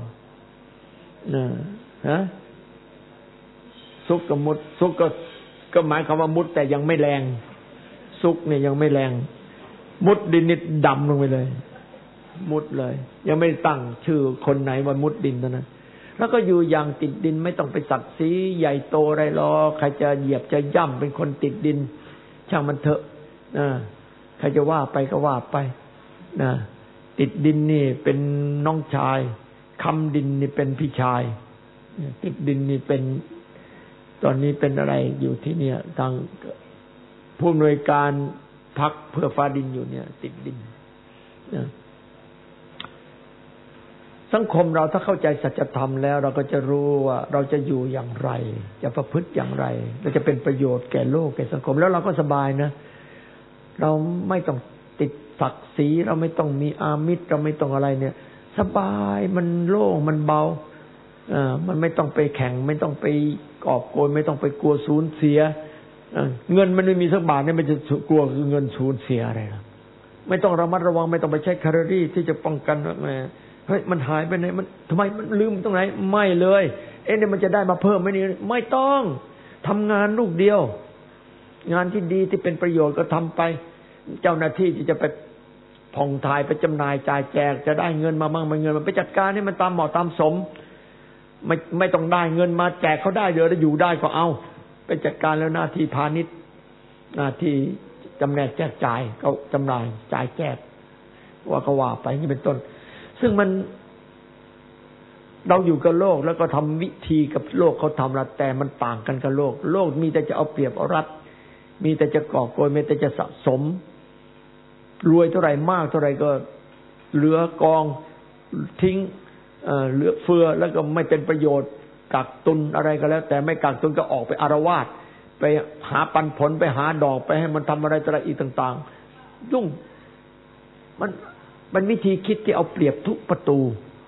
ซุกกับมุดซุกก็หมายความว่ามุดแต่ยังไม่แรงซุกเนี่ยยังไม่แรงมุดดินนี่ดำลงไปเลยมุดเลยยังไม่ตั้งชื่อคนไหนว่ามุดดินเท่านั้นแล้วก็อยู่อย่างติดดินไม่ต้องไปศักดิ์ศรีใหญ่โตอะไรหรอกใครจะเหยียบจะย่ำเป็นคนติดดินช่างมันเถอะใครจะว่าไปก็ว่าไปติดดินนี่เป็นน้องชายคำดินนี่เป็นพี่ชายติดดินนี่เป็นตอนนี้เป็นอะไรอยู่ที่เนี่ยทางผู้อำนวยการพรรคเพื่อฟ้าดินอยู่เนี่ยติดดินสังคมเราถ้าเข้าใจสัจธรรมแล้วเราก็จะรู้ว่าเราจะอยู่อย่างไรจะประพฤติอย่างไรเราจะเป็นประโยชน์แก่โลกแก่สังคมแล้วเราก็สบายนะเราไม่ต้องติดศักดิ์ศรีเราไม่ต้องมีอามิตรเราไม่ต้องอะไรเนี่ยสบายมันโล่งมันเบามันไม่ต้องไปแข่งไม่ต้องไปกอบโกยไม่ต้องไปกลัวสูญเสียเงินมันไม่มีสักบาทเนี่ยมันจะกลัวคือเงินสูญเสียอะไรล่ะไม่ต้องระมัดระวังไม่ต้องไปใช้แคลอรี่ที่จะป้องกันว่าเฮ้ยมันหายไปไหนมันทำไมมันลืมตรงไหนไม่เลยเนี่ยมันจะได้มาเพิ่มไหมนี่ไม่ต้องทำงานลูกเดียวงานที่ดีที่เป็นประโยชน์ก็ทำไปเจ้าหน้าที่ที่จะไปผ่องถ่ายไปจำหน่ายจ่ายแจกจะได้เงินมามั่งไม่เงินมันไปจัดการให้มันตามเหมาะตามสมไม่ต้องได้เงินมาแจกเขาได้เดี๋ยวอยู่ได้ก็เอาไปจัดการแล้วหน้าที่พาณิชย์หน้าที่จำแนกแจกจ่ายก็จำหน่ายจ่ายแจกว่าไปนี่เป็นต้นซึ่งมันเราอยู่กับโลกแล้วก็ทำวิธีกับโลกเขาทำละแต่มันต่างกันกับโลกมีแต่จะเอาเปรียบเอารัดมีแต่จะก่อโกยมีแต่จะสะสมรวยเท่าไหร่มากเท่าไหร่ก็เหลือกองทิ้งเหลือเฟือแล้วก็ไม่เป็นประโยชน์กักตุนอะไรก็แล้วแต่ไม่กักตุนก็ออกไปอารวาสไปหาปันผลไปหาดอกไปให้มันทำอะไรอีกต่างๆยุ่งมันวิธีคิดที่เอาเปรียบทุกประตู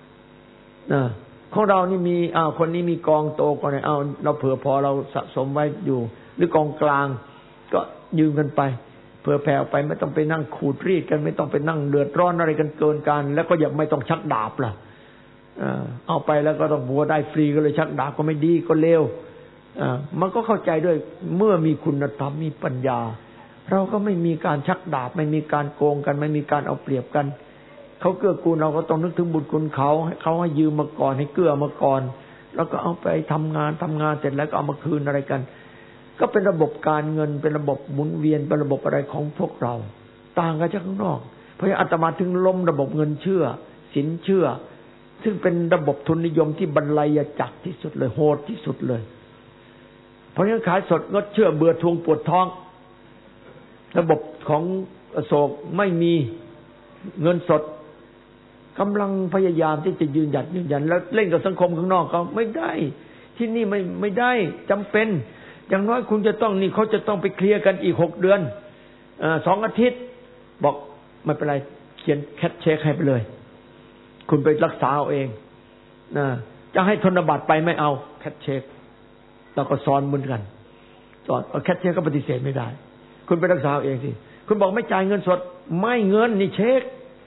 ของเรานี่มีคนนี้มีกองโตกว่าไหนเราเผื่อพอเราสะสมไว้อยู่หรือกองกลางก็ยืมกันไปเผื่อแผ่ออกไปไม่ต้องไปนั่งขูดรีดกันไม่ต้องไปนั่งเดือดร้อนอะไรกันเกินกันแล้วก็อย่าไม่ต้องชักดาบล่ะเอาไปแล้วก็ต้องบัวได้ฟรีก็เลยชักดาบก็ไม่ดีก็เลวมันก็เข้าใจด้วยเมื่อมีคุณธรรมมีปัญญาเราก็ไม่มีการชักดาบไม่มีการโกงกันไม่มีการเอาเปรียบกันเขาเกื้อกูลเราก็ต้องนึกถึงบุญคุณเขาให้ยืมมาก่อนให้เกื้อมาก่อนแล้วก็เอาไปทำงานเสร็จแล้วก็เอามาคืนอะไรกันก็เป็นระบบการเงินเป็นระบบหมุนเวียนเป็นระบบอะไรของพวกเราต่างกันจากข้างนอกเพราะฉะนั้นอาตมาถึงล้มระบบเงินเชื่อสินเชื่อซึ่งเป็นระบบทุนนิยมที่บรรลัยจักรที่สุดเลยโหดที่สุดเลยเพราะฉะนั้นขายสดงดเชื่อเบื่อทวงปวดท้องระบบของอโศกไม่มีเงินสดกำลังพยายามที่จะยืนหยัดแล้วเล่นกับสังคมข้างนอกเขาไม่ได้ที่นี่ไม่ได้จำเป็นอย่างน้อยคุณจะต้องนี่เขาจะต้องไปเคลียร์กันอีก6 เดือน2 อาทิตย์บอกไม่เป็นไรเขียนแคชเช็คให้ไปเลยคุณไปรักษาเอาเองจะให้ธนบัตรไปไม่เอาแคชเช็คเราก็ซ้อนเหมือนกันซ้อนแคชเช็คก็ปฏิเสธไม่ได้คุณไปรักษาเอาเองสิคุณบอกไม่จ่ายเงินสดไม่เงินนี่เช็ค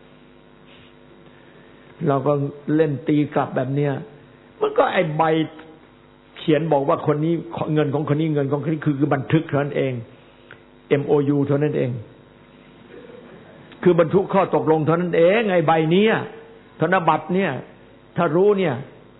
เราก็เล่นตีกลับแบบเนี้ยมันก็ไอ้ใบเขียนบอกว่าคนนี้เงินของคนนี้เงินของคนนี้คือบันทึกเท่านั้นเอง MOU เท่านั้นเองคือบรรทุกข้อตกลงเท่านั้นเองไอ้ใบนี้ธนบัตรเนี่ยถ้ารู้เนี่ย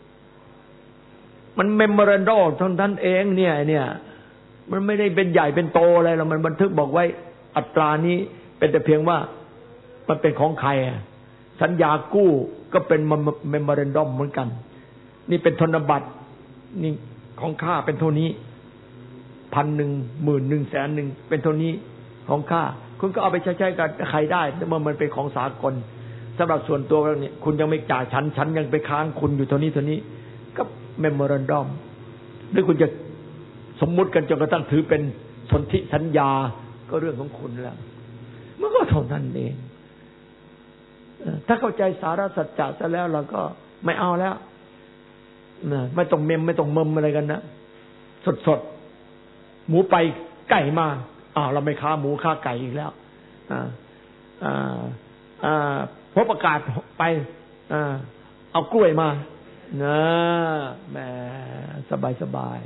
มันเมมโมรันดัมเท่านั้นเองเนี่ยมันไม่ได้เป็นใหญ่เป็นโตอะไรหรอกมันบันทึกบอกไว้อัตรานี้เป็นแต่เพียงว่ามันเป็นของใครสัญญากู้ก็เป็นเมมโมรันดัมเหมือนกันนี่เป็นธนบัตรนี่ของข้าเป็นเท่านี้1,000 10,000 100,000เป็นเท่านี้ของข้าคุณก็เอาไปใช้กับใครได้แต่มันเป็นของสากลสำหรับส่วนตัวเนี่ยคุณยังไม่จ่ายฉันยังไปค้างคุณอยู่เท่านี้ก็เมมโมรันดัมหรือคุณจะสมมุติกันจนกระทั่งถือเป็นสนธิสัญญาก็เรื่องของคุณแล้วมันก็เท่านั้นเองถ้าเข้าใจสาระสัจจะซะแล้วเราก็ไม่เอาแล้วไม่ต้องเมมไม่ต้องอะไรกันนะสดหมูไปไก่มาเราไม่ค้าหมูค้าไก่อีกแล้วพบประกาศไปเอากล้วยมาแหมสบาย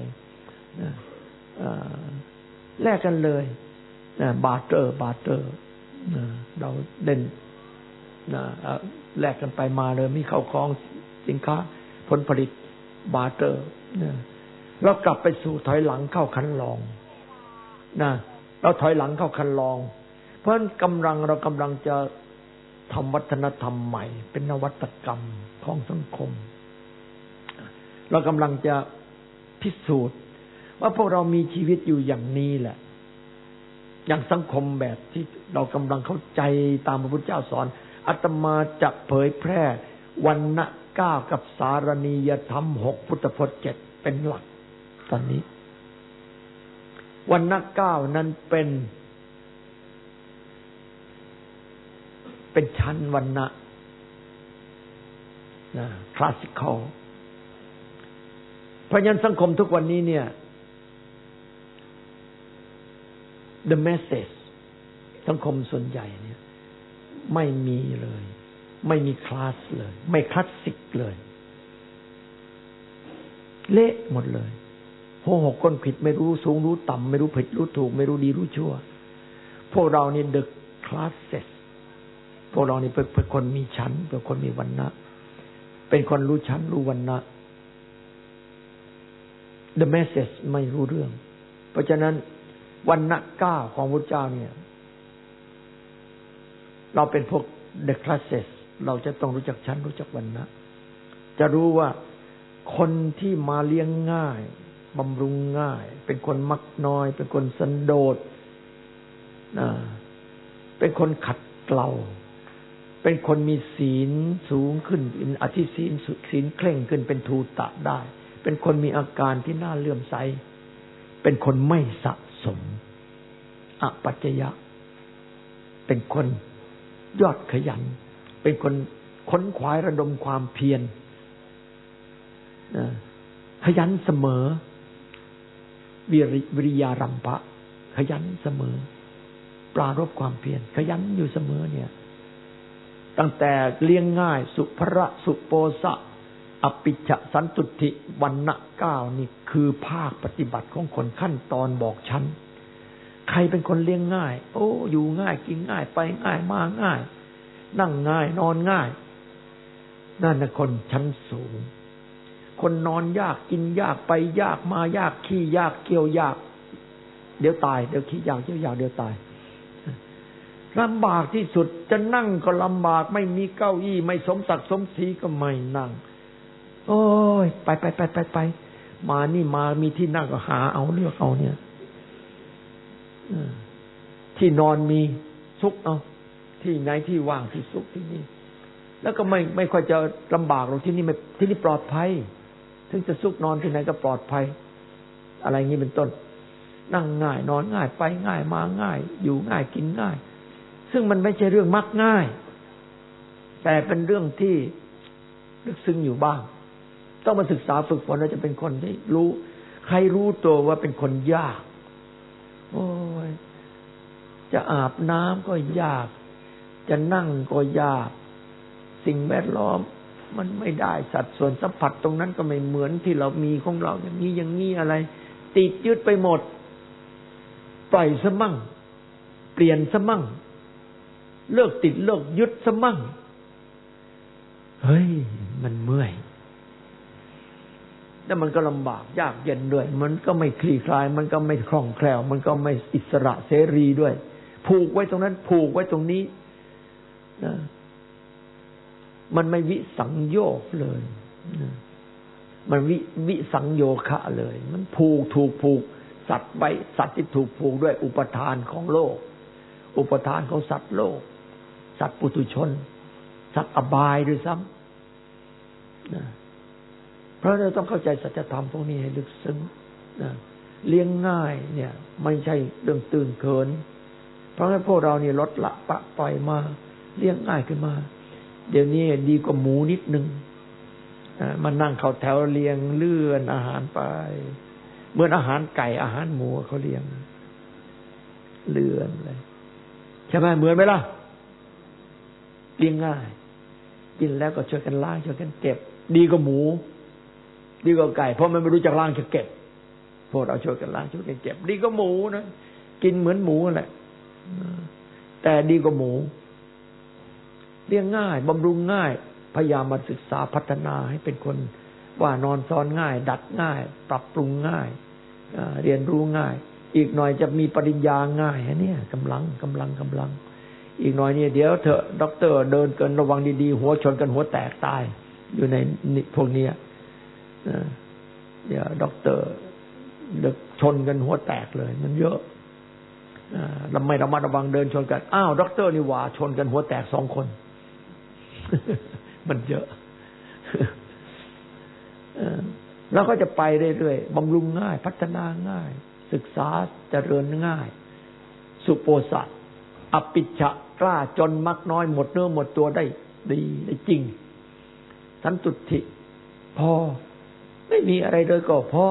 แลกกันเลยบาร์เตอร์เราเด่นแลกกันไปมาเลยมีเข้าของสินค้าผลผลิตบาร์เตอร์เรากลับไปสู่ถอยหลังเข้าคันลองเราถอยหลังเข้าคันลองเพราะเรากำลังจะทำวัฒนธรรมใหม่เป็นนวัตกรรมของสังคมเรากำลังจะพิสูจน์ว่าพวกเรามีชีวิตอยู่อย่างนี้แหละอย่างสังคมแบบที่เรากำลังเข้าใจตามพระพุทธเจ้าสอนอาตมาจะเผยแพร่วรรณะ9กับสารณียธรรม6พุทธพจน์7เป็นหลักตอนนี้วรรณะ9นั้นเป็นชั้นวรรณะคลาสสิคอลเพราะฉะนั้นสังคมทุกวันนี้เนี่ย the message สังคมส่วนใหญ่เนี่ยไม่มีเลยไม่มีคลาสเลยไม่คลาสสิกเลยเละหมดเลยหัวหกก้นผิดไม่รู้สูงรู้ต่ำไม่รู้ผิดรู้ถูกไม่รู้ดีรู้ชั่วพวกเรานี่ the classes พวกเรานี่เป็นคนมีชั้นเป็นคนมีวรรณะเป็นคนรู้ชั้นรู้วรรณะ the message ไม่รู้เรื่องเพราะฉะนั้นวรรณะ9ของพระเจ้าเนี่ยเราเป็นพวก the classes เราจะต้องรู้จักชั้นรู้จักวรรณะจะรู้ว่าคนที่มาเลี้ยงง่ายบำรุงง่ายเป็นคนมักน้อยเป็นคนสันโดษเป็นคนขัดเกลาเป็นคนมีศีลสูงขึ้นอธิศีลศีลเคร่งขึ้นเป็นทูตะได้เป็นคนมีอาการที่น่าเลื่อมใสเป็นคนไม่สะสมอปัจจยะเป็นคนยอดขยันเป็นคนค้นขวายระดมความเพียรขยันเสมอวิริยารัมภะขยันเสมอปรารภความเพียรขยันอยู่เสมอเนี่ยตั้งแต่เลี้ยงง่ายสุภระสุโปสะอปิจฉสันตุติวรรณะ9นี่คือภาคปฏิบัติของคนขั้นตอนบอกชั้นใครเป็นคนเลี้ยงง่ายโอ้อยู่ง่ายกินง่ายไปง่ายมาง่ายนั่งง่ายนอนง่ายนั่นน่ะคนชั้นสูงคนนอนยากกินยากไปยากมายากขี้ยากเกี่ยวยากเดี๋ยวตายเดี๋ยวขี้ยากเกี่ยวยากเดี๋ยวตายลำบากที่สุดจะนั่งก็ลำบากไม่มีเก้าอี้ไม่สมศักดิ์สมศรีก็ไม่นั่งโอ้ยไปมานี่มามีที่นั่งก็หาเอาเลือกเอาเนี่ยที่นอนมีซุกเอาที่ไหนที่ว่างที่ซุกที่นี่แล้วก็ไม่ค่อยจะลำบากหรอกที่นี่ไม่ที่นี่ปลอดภัยถึงจะซุกนอนที่ไหนก็ปลอดภัยอะไรงี้เป็นต้นนั่งง่ายนอนง่ายไปง่ายมาง่ายอยู่ง่ายกินง่ายซึ่งมันไม่ใช่เรื่องมักง่ายแต่เป็นเรื่องที่ลึกซึ้งอยู่บ้างต้องมาศึกษาฝึกฝนแล้วจะเป็นคนที่รู้ใครรู้ตัวว่าเป็นคนยากโอ้ยจะอาบน้ำก็ยากจะนั่งก็ยากสิ่งแวดล้อมมันไม่ได้สัดส่วนสัมผัสตรงนั้นก็ไม่เหมือนที่เรามีของเราอย่างนี้อะไรติดยึดไปหมดปล่อยซะมั่งเปลี่ยนซะมั่งเลิกติดเลิกยึดซะมั่งเฮ้ยมันเมื่อยแล้วมันก็ลำบากยากเย็นด้วยมันก็ไม่คลี่คลายมันก็ไม่คล่องแคล่วมันก็ไม่อิสระเสรีด้วยผูกไว้ตรงนั้นผูกไว้ตรงนี้นะมันไม่วิสังโยคเลยนะมันวิสังโยคะเลยมันผูกถูกผูกสัตว์ไว้สัตว์ที่ถูกผูกด้วยอุปทานของโลกอุปทานของสัตว์โลกสัตว์ปุถุชนสัตว์อบายด้วยซ้ำนะเพราะเราต้องเข้าใจสัจธรรมพวกนี้ให้ลึกซึ้งนะเลี้ยงง่ายเนี่ยไม่ใช่เรื่องตื่นเขินเพราะฉะนั้นพวกเรานี่ลดละปะปล่อยมาเลี้ยงง่ายขึ้นมาเดี๋ยวนี้ดีกว่าหมูนิดนึงมานั่งเข้าแถวเลี้ยงเลื่อนอาหารไปเหมือนอาหารไก่อาหารหมูเขาเลี้ยงเลื่อนเลยใช่ไหมเหมือนไหมล่ะเลี้ยงง่ายกินแล้วก็ช่วยกันล้างช่วยกันเก็บดีกว่าหมูดีกว่าไก่เพราะมันไม่รู้จักล้างจะเก็บพวกเราช่วยกันล้างช่วยกันเก็บดีกว่าหมูนะกินเหมือนหมูแหละแต่ดีกว่าหมูเลี้ยงง่ายบำรุงง่ายพยายามมาศึกษาพัฒนาให้เป็นคนว่านอนซ้อนง่ายดัดง่ายปรับปรุงง่ายเรียนรู้ง่ายอีกหน่อยจะมีปริญญาง่ายเนี่ยกำลังอีกหน่อยเนี่ยเดี๋ยวเถอะด็อกเตอร์เดินเกินระวังดีๆหัวชนกันหัวแตกตายอยู่ในพวกนี้เดี๋ยวด็อกเตอร์ชนกันหัวแตกเลยมันเยอะเราไม่ระมัดระวังเดินชนกันอ้าวด็อกเตอร์นี่หว่าชนกันหัวแตก2 คนมันเยอะแล้วก็จะไปเรื่อยๆบำรุงง่ายพัฒนาง่ายศึกษาเจริญง่ายสุโปสะอปิจฉะกล้าจนมักน้อยหมดเนื้อหมดตัวได้ดีได้จริงสันตุติพอไม่มีอะไรเลยก็พอ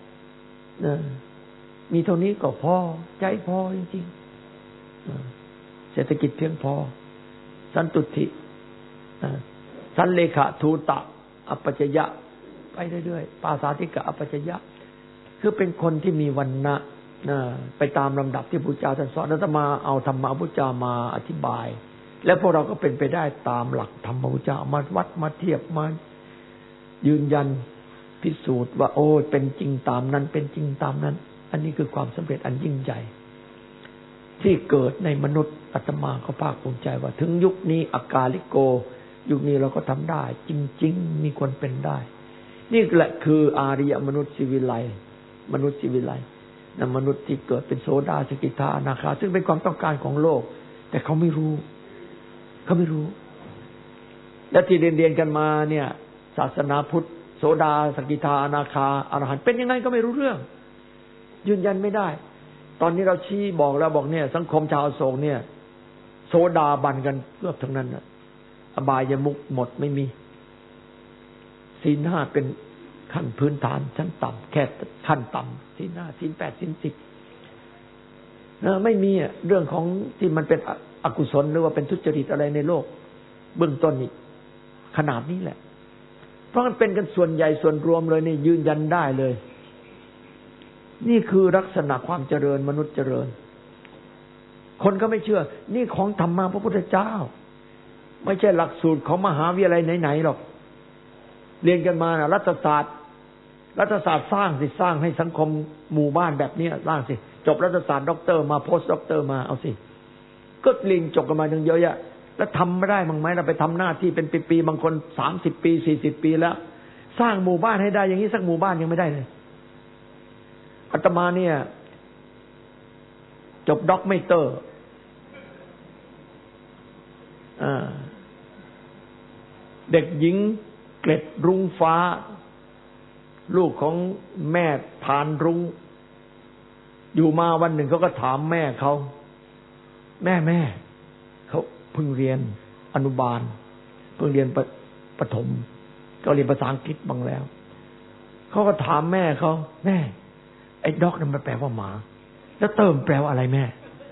มีเท่านี้ก็พอใจพอจริงๆเศรษฐกิจเพียงพอสันตุติสันเลขะทูตะอัปปัจจยะไปเรื่อยๆปาสาธิกะอัปปัจจยะคือเป็นคนที่มีวรรณะไปตามลำดับที่พระพุทธเจ้าท่านสอนอาตมาเอาธรรมะพระพุทธเจ้ามาอธิบายและพวกเราก็เป็นไปได้ตามหลักธรรมพระพุทธเจ้ามาวัดมาเทียบมายืนยันพิสูจน์ว่าโอ้เป็นจริงตามนั้นเป็นจริงตามนั้นอันนี้คือความสำเร็จอันยิ่งใหญ่ที่เกิดในมนุษย์อาตมาก็ภาคภูมิใจว่าถึงยุคนี้อากาลิโกยุคนี้เราก็ทำได้จริงๆมีคนเป็นได้นี่แหละคืออาริยมนุษย์สิวิไลมนุษย์สิวิไลนะมนุษย์ที่เกิดเป็นโสดาสกิทาอนาคาซึ่งเป็นความต้องการของโลกแต่เขาไม่รู้และที่เรียนกันมาเนี่ยศาสนาพุทธโสดาสกิทาอนาคาอรหันต์เป็นยังไงก็ไม่รู้เรื่องยืนยันไม่ได้ตอนนี้เราชี้บอกแล้วบอกเนี่ยสังคมชาวอโศกเนี่ยโสดาบันกันเกือบทั้งนั้นน่ะอบายมุขหมดไม่มีศีล 5เป็นขั้นพื้นฐานชั้นต่ำแค่ขั้นต่ำศีล 5ศีล 8ศีล 10นะไม่มีเรื่องของที่มันเป็นอกุศลหรือว่าเป็นทุจริตอะไรในโลกเบื้องต้นนี่ขนาดนี้แหละเพราะมันเป็นกันส่วนใหญ่ส่วนรวมเลยนี่ยืนยันได้เลยนี่คือลักษณะความเจริญมนุษย์เจริญคนก็ไม่เชื่อนี่ของธรรมะพระพุทธเจ้าไม่ใช่หลักสูตรของมหาวิทยาลัยไหนๆหรอกเรียนกันมานะรัฐศาสตร์สร้างสิสร้างให้สังคมหมู่บ้านแบบนี้สร้างสิจบรัฐศาสตร์ด็อกเตอร์มาโพสต์ด็อกเตอร์มาเอาสิก็เรียนจบกันมาตั้งเยอะแยะแล้วทำไม่ได้มั้งไหมเราไปทำหน้าที่เป็นปีๆบางคน30 ปี40 ปีแล้วสร้างหมู่บ้านให้ได้อย่างนี้สักหมู่บ้านยังไม่ได้เลยอาตมาเนี่ยจบด็อกเตอร์เด็กหญิงเกล็ดรุ้งฟ้าลูกของแม่พานรุ้งอยู่มาวันหนึ่งเขาก็ถามแม่เขาแม่เขาเพิ่งเรียนอนุบาลเพิ่งเรียนประถมก็เรียนภาษาอังกฤษบ้างแล้วเขาก็ถามแม่เขาแม่ไอ้ด็อกนั่นมันแปลว่าหมาแล้วเติมแปลว่าอะไรแม่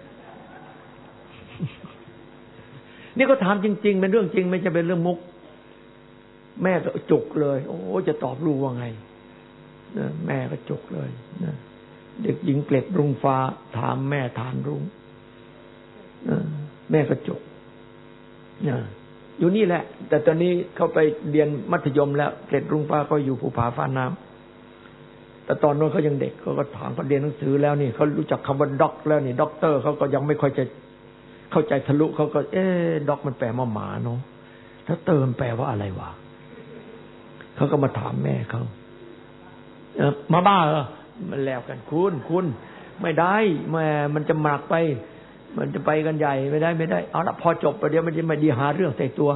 นี่ก็ถามจริงๆเป็นเรื่องจริงไม่ใช่เป็นเรื่องมุกแม่ก็จุกเลยโอ้จะตอบลูกว่าไงนะแม่ก็จุกเลยนะเด็กหญิงเกล็ดรุ้งฟ้าถามแม่ทานรุ้งแม่ก็จุกนะอยู่นี่แหละแต่ตอนนี้เขาไปเรียนมัธยมแล้วเกล็ดรุ้งฟ้าก็อยู่ภูผาฟ้าน้ำแต่ตอนนั้นเขายังเด็กเขาก็ถามเขาเรียนหนังสือแล้วนี่เขารู้จักคำว่าด็อกแล้วนี่ด็อกเตอร์เขาก็ยังไม่ค่อยจะเข้าใจทะลุเขาก็ด็อกมันแปลว่าหมาเนาะแล้วเติมแปลว่าอะไรวะเขาก็มาถามแม่เขามาบ้าเหรอมันแล้วกันคุณไม่ได้แม่มันจะหมักไปมันจะไปกันใหญ่ไม่ได้เอาละพอจบไปเดี๋ยวมันจะมาดีหาเรื่องใส่ตัว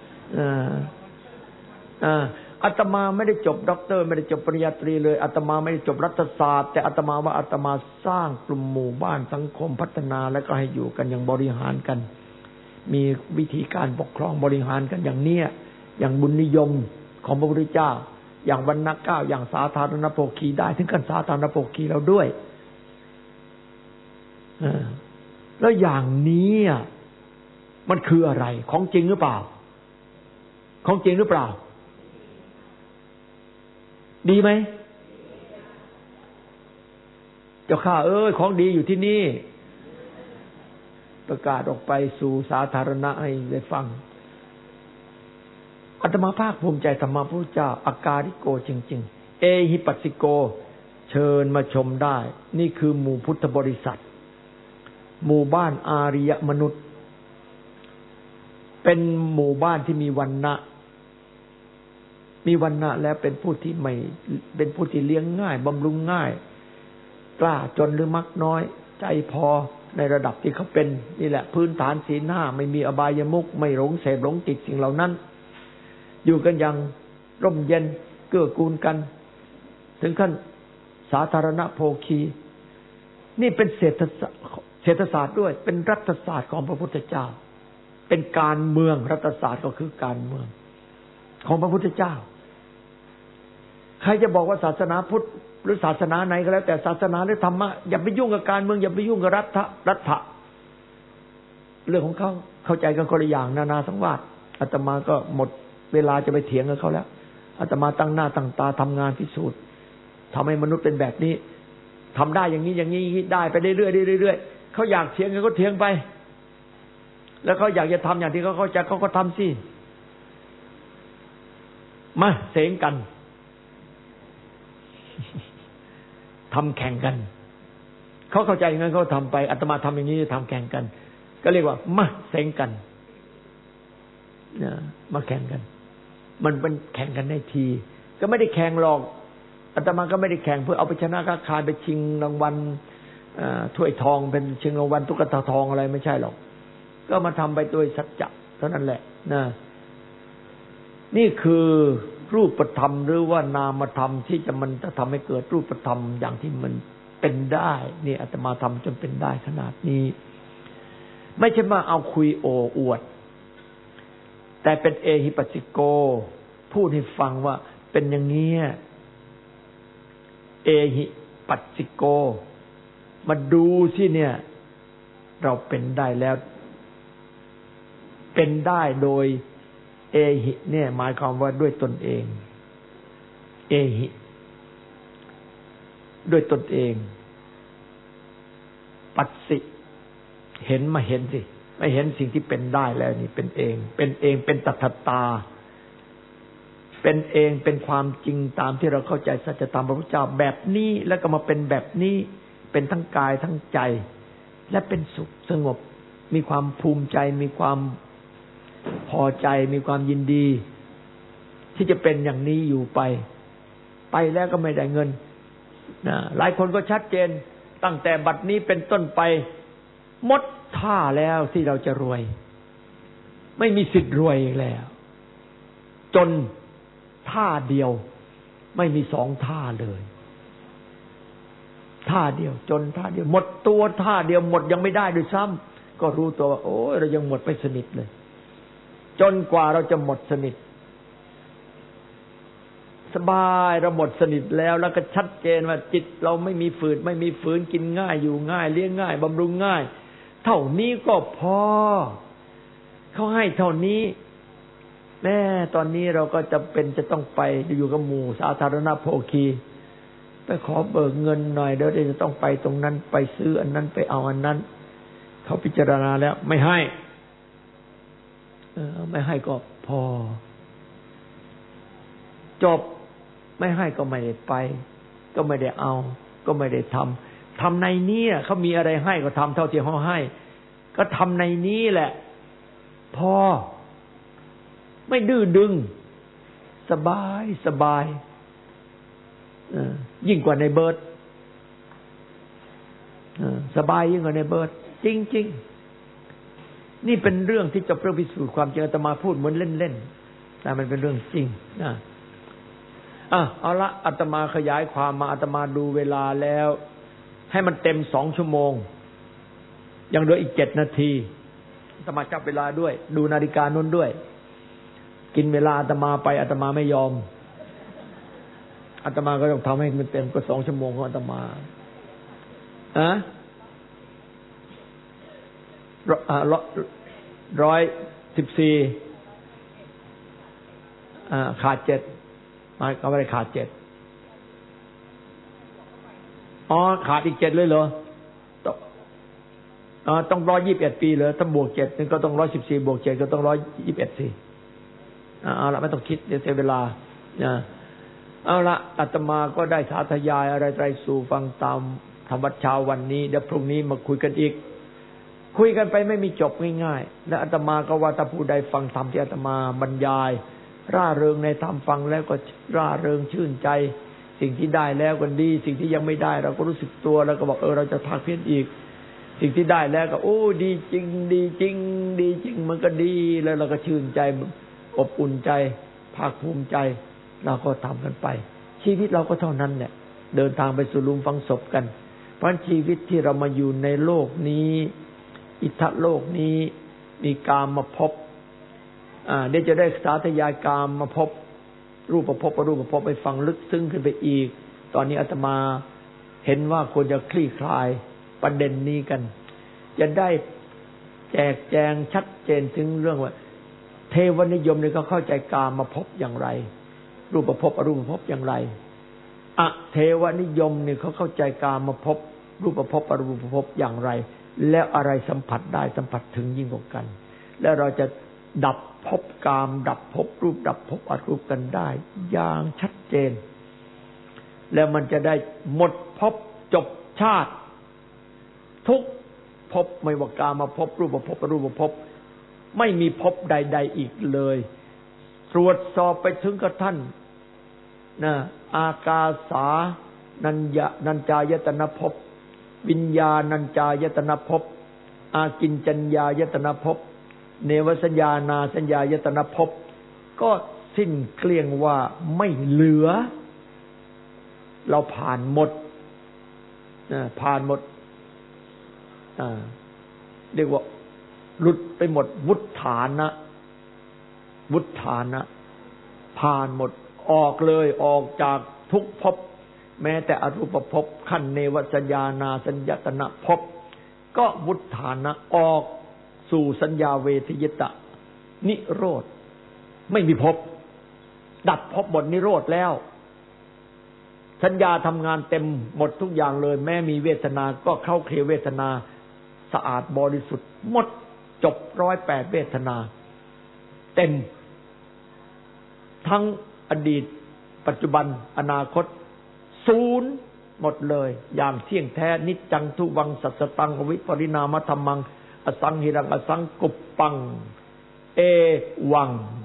อาตมาไม่ได้จบด็อกเตอร์ไม่ได้จบปริญญาตรีเลยอาตมาไม่ได้จบรัฐศาสตร์แต่อาตมาว่าอาตมาสร้างกลุ่มหมู่บ้านสังคมพัฒนาแล้วก็ให้อยู่กันอย่างบริหารกันมีวิธีการปกครองบริหารกันอย่างเนี้ยอย่างบุญนิยมของพระพุทธเจ้าอย่างวรรณะเก้าอย่างสาธารณโภคีได้ถึงกันสาธารณโภคีเราด้วยแล้วอย่างนี้มันคืออะไรของจริงหรือเปล่าของจริงหรือเปล่าดีไหมเจ้าข้าของดีอยู่ที่นี่ประกาศออกไปสู่สาธารณะให้ได้ฟังอาตมาภาคภูมิใจธรรมะพระพุทธเจ้าอากาลิโกจริงๆเอหิปัสสิโกเชิญมาชมได้นี่คือหมู่พุทธบริษัทหมู่บ้านอาริยมนุษย์เป็นหมู่บ้านที่มีวรรณะแล้วเป็นผู้ที่ไม่เป็นผู้ที่เลี้ยงง่ายบำรุงง่ายกล้าจนหรือมักน้อยใจพอในระดับที่เขาเป็นนี่แหละพื้นฐานศีล 5ไม่มีอบายมุขไม่หลงเสพหลงติดสิ่งเหล่านั้นอยู่กันอย่างร่มเย็นเกื้อกูลกันถึงขั้นสาธารณโภคีนี่เป็นเศรษฐศาสตร์ด้วยเป็นรัฐศาสตร์ของพระพุทธเจ้าเป็นการเมืองรัฐศาสตร์ก็คือการเมืองของพระพุทธเจ้าใครจะบอกว่าศาสนาพุทธหรือศาสนาไหนก็แล้วแต่ศาสนาหรือธรรมะอย่าไปยุ่งกับการเมืองอย่าไปยุ่งกับรัฐะเรื่องของเขาเข้าใจกันคนละอย่างนานาสังวาสอาตมาก็หมดเวลาจะไปเถียงกับเขาแล้วอาตมาตั้งหน้าตั้งตาทำงานพิสูจน์ทำให้มนุษย์เป็นแบบนี้ทำได้อย่างนี้อย่างนี้ได้ไปเรื่อยๆเรื่อยๆเขาอยากเถียงก็เถียงไปแล้วเขาอยากจะทำอย่างที่เขาเข้าใจเขาก็ทำสิมาเสงกันทำแข่งกันเขาเข้าใจอย่างนั้นเขาทำไปอาตมาทำอย่างนี้ทำแข่งกันก็เรียกว่ามาเสงกันมาแข่งกันมันเป็นแข่งกันได้ทีก็ไม่ได้แข่งหรอกอาตมาก็ไม่ได้แข่งเพื่อเอาไปชนะค้าขายไปชิงรางวัลถ้วยทองเป็นชิงรางวัลตุ๊กตาทองอะไรไม่ใช่หรอกก็มาทำไปโดยสัจจะเท่านั้นแหละนะนี่คือรูปธรรมหรือว่านามธรรมที่มันจะทำให้เกิดรูปธรรมอย่างที่มันเป็นได้นี่อาตมาทำจนเป็นได้ขนาดนี้ไม่ใช่มาเอาคุยโอ้อวดแต่เป็นเอหิปัสสิโกพูดให้ฟังว่าเป็นอย่างนี้เอหิปัสสิโกมาดูสิเนี่ยเราเป็นได้แล้วเป็นได้โดยเอหิเนี่ยหมายความว่าด้วยตนเองเอหิด้วยตนเองปัสสิเห็นมาเห็นสิไม่เห็นสิ่งที่เป็นได้แล้วนี่เป็นเองเป็นตถตาเป็นเองเป็นความจริงตามที่เราเข้าใจสัจธรรมพระพุทธเจ้าแบบนี้แล้วก็มาเป็นแบบนี้เป็นทั้งกายทั้งใจและเป็นสุขสงบมีความภูมิใจมีความพอใจมีความยินดีที่จะเป็นอย่างนี้อยู่ไปแล้วก็ไม่ได้เงินนะหลายคนก็ชัดเจนตั้งแต่บัดนี้เป็นต้นไปหมดท่าแล้วที่เราจะรวยไม่มีสิทธิ์รวยอีกแล้วจนท่าเดียวไม่มีสองท่าเลยท่าเดียวจนท่าเดียวหมดตัวท่าเดียวหมดยังไม่ได้ด้วยซ้ำก็รู้ตัวว่าโอ้ยเรายังหมดไม่สนิทเลยจนกว่าเราจะหมดสนิทสบายเราหมดสนิทแล้วก็ชัดเจนว่าจิตเราไม่มีฝืดไม่มีฝืนกินง่ายอยู่ง่ายเลี้ยงง่ายบำรุงง่ายเท่านี้ก็พอเขาให้เท่านี้แม่ตอนนี้เราก็จำเป็นจะต้องไปอยู่กับหมู่สาธารณโภคีไปขอเบิกเงินหน่อยเดี๋ยวจะต้องไปตรงนั้นไปซื้ออันนั้นไปเอาอันนั้นเขาพิจารณาแล้วไม่ให้ไม่ให้ก็พอจบไม่ให้ก็ไม่ได้ไปก็ไม่ได้เอาก็ไม่ได้ทำในนี้เขามีอะไรให้ก็ทำเท่าที่เขาให้ก็ทำในนี้แหละพอไม่ดื้อดึงสบายยิ่งกว่าในเบิร์ดสบายยิ่งกว่าในเบิร์ดจริงๆนี่เป็นเรื่องที่จะเพื่อพิสูจน์ความจริงอาตมาพูดเหมือนเล่นๆแต่มันเป็นเรื่องจริงนะเอาละอาตมาขยายความมาอาตมาดูเวลาแล้วให้มันเต็ม2 ชั่วโมงยังเหลืออีก7 นาทีอาตมาจับเวลาด้วยดูนาฬิกานู้นด้วยกินเวลาอาตมาไปอาตมาไม่ยอมอาตมาก็ต้องทำให้มันเต็มก็2 ชั่วโมงของอาตมา114ขาด7มาก็ไม่ได้ขาด7ขาดอีก7เลยเหรอต้อง121 ปีเหรอถ้าบวก7นึงก็ต้อง114บวก7ก็ต้อง121สิเอาละไม่ต้องคิดเดี๋ยวเสียเวลาเอาละอาตมาก็ได้สาธยายอะไรไตรสู่ฟังตามธรรมวัดเช้าวันนี้เดี๋ยวพรุ่งนี้มาคุยกันอีกคุยกันไปไม่มีจบง่ายๆและอาตมาก็ว่าถ้าผู้ใดฟังธรรมที่อาตมาบรรยายร่าเริงในธรรมฟังแล้วก็ร่าเริงชื่นใจสิ่งที่ได้แล้วก็ดีสิ่งที่ยังไม่ได้เราก็รู้สึกตัวแล้วก็บอกเราจะภาคเพียรอีกสิ่งที่ได้แล้วก็โอ้ดีจริงดีจริงดีจริงมันก็ดีแล้วเราก็ชื่นใจอบอุ่นใจภาคภูมิใจเราก็ทำกันไปชีวิตเราก็เท่านั้นแหละเดินทางไปสู่หลุมฝังศพกันเพราะชีวิตที่เรามาอยู่ในโลกนี้อิทธโลกนี้มีกามมาพบเดี๋ยวจะได้สาธยายกามมาพบรูปภพอรูปภพไปฟังลึกซึ้งขึ้นไปอีกตอนนี้อาตมาเห็นว่าควรจะคลี่คลายประเด็นนี้กันจะได้แจกแจงชัดเจนถึงเรื่องว่าเทวนิยมเนี่ยเขาเข้าใจกามมาพบอย่างไรรูปภพอรูปภพอย่างไรเทวนิยมเนี่ยเขาเข้าใจกามภพรูปภพอรูปภพอย่างไรแล้วอะไรสัมผัสได้สัมผัสถึงยิ่งกว่ากันแล้วเราจะดับภพกามดับภพรูปดับภพอรูปกันได้อย่างชัดเจนแล้วมันจะได้หมดภพจบชาติทุกภพไม่ว่ากามภพรูปภพอรูปภพไม่มีภพใดๆอีกเลยตรวจสอบไปถึงกับท่านนะอากาสานัญจายตนะภพวิญญาณัญจายตนะภพอากิญจัญญายตนะภพเนวสัญญานาสัญญายตนะภพก็สิ้นเกลี้ยงว่าไม่เหลือเราผ่านหมดผ่านหมดเรียกว่าหลุดไปหมดวุฒานะผ่านหมดออกเลยออกจากทุกภพแม้แต่อรูปภพขั้นเนวสัญญานาสัญญตนะภพก็วุฒานะออกสู่สัญญาเวทยิตะนิโรธไม่มีภพดับภพหมดนิโรธแล้วสัญญาทำงานเต็มหมดทุกอย่างเลยแม้มีเวทนาก็เข้าเคลียร์เวทนาสะอาดบริสุทธิ์หมดจบ108เวทนาเต็มทั้งอดีตปัจจุบันอนาคตศูนย์หมดเลยอย่างเที่ยงแท้นิจจังทุวังสัจตังวิปริณามธรรมังอสังหิรังอสังกุปปังเอวัง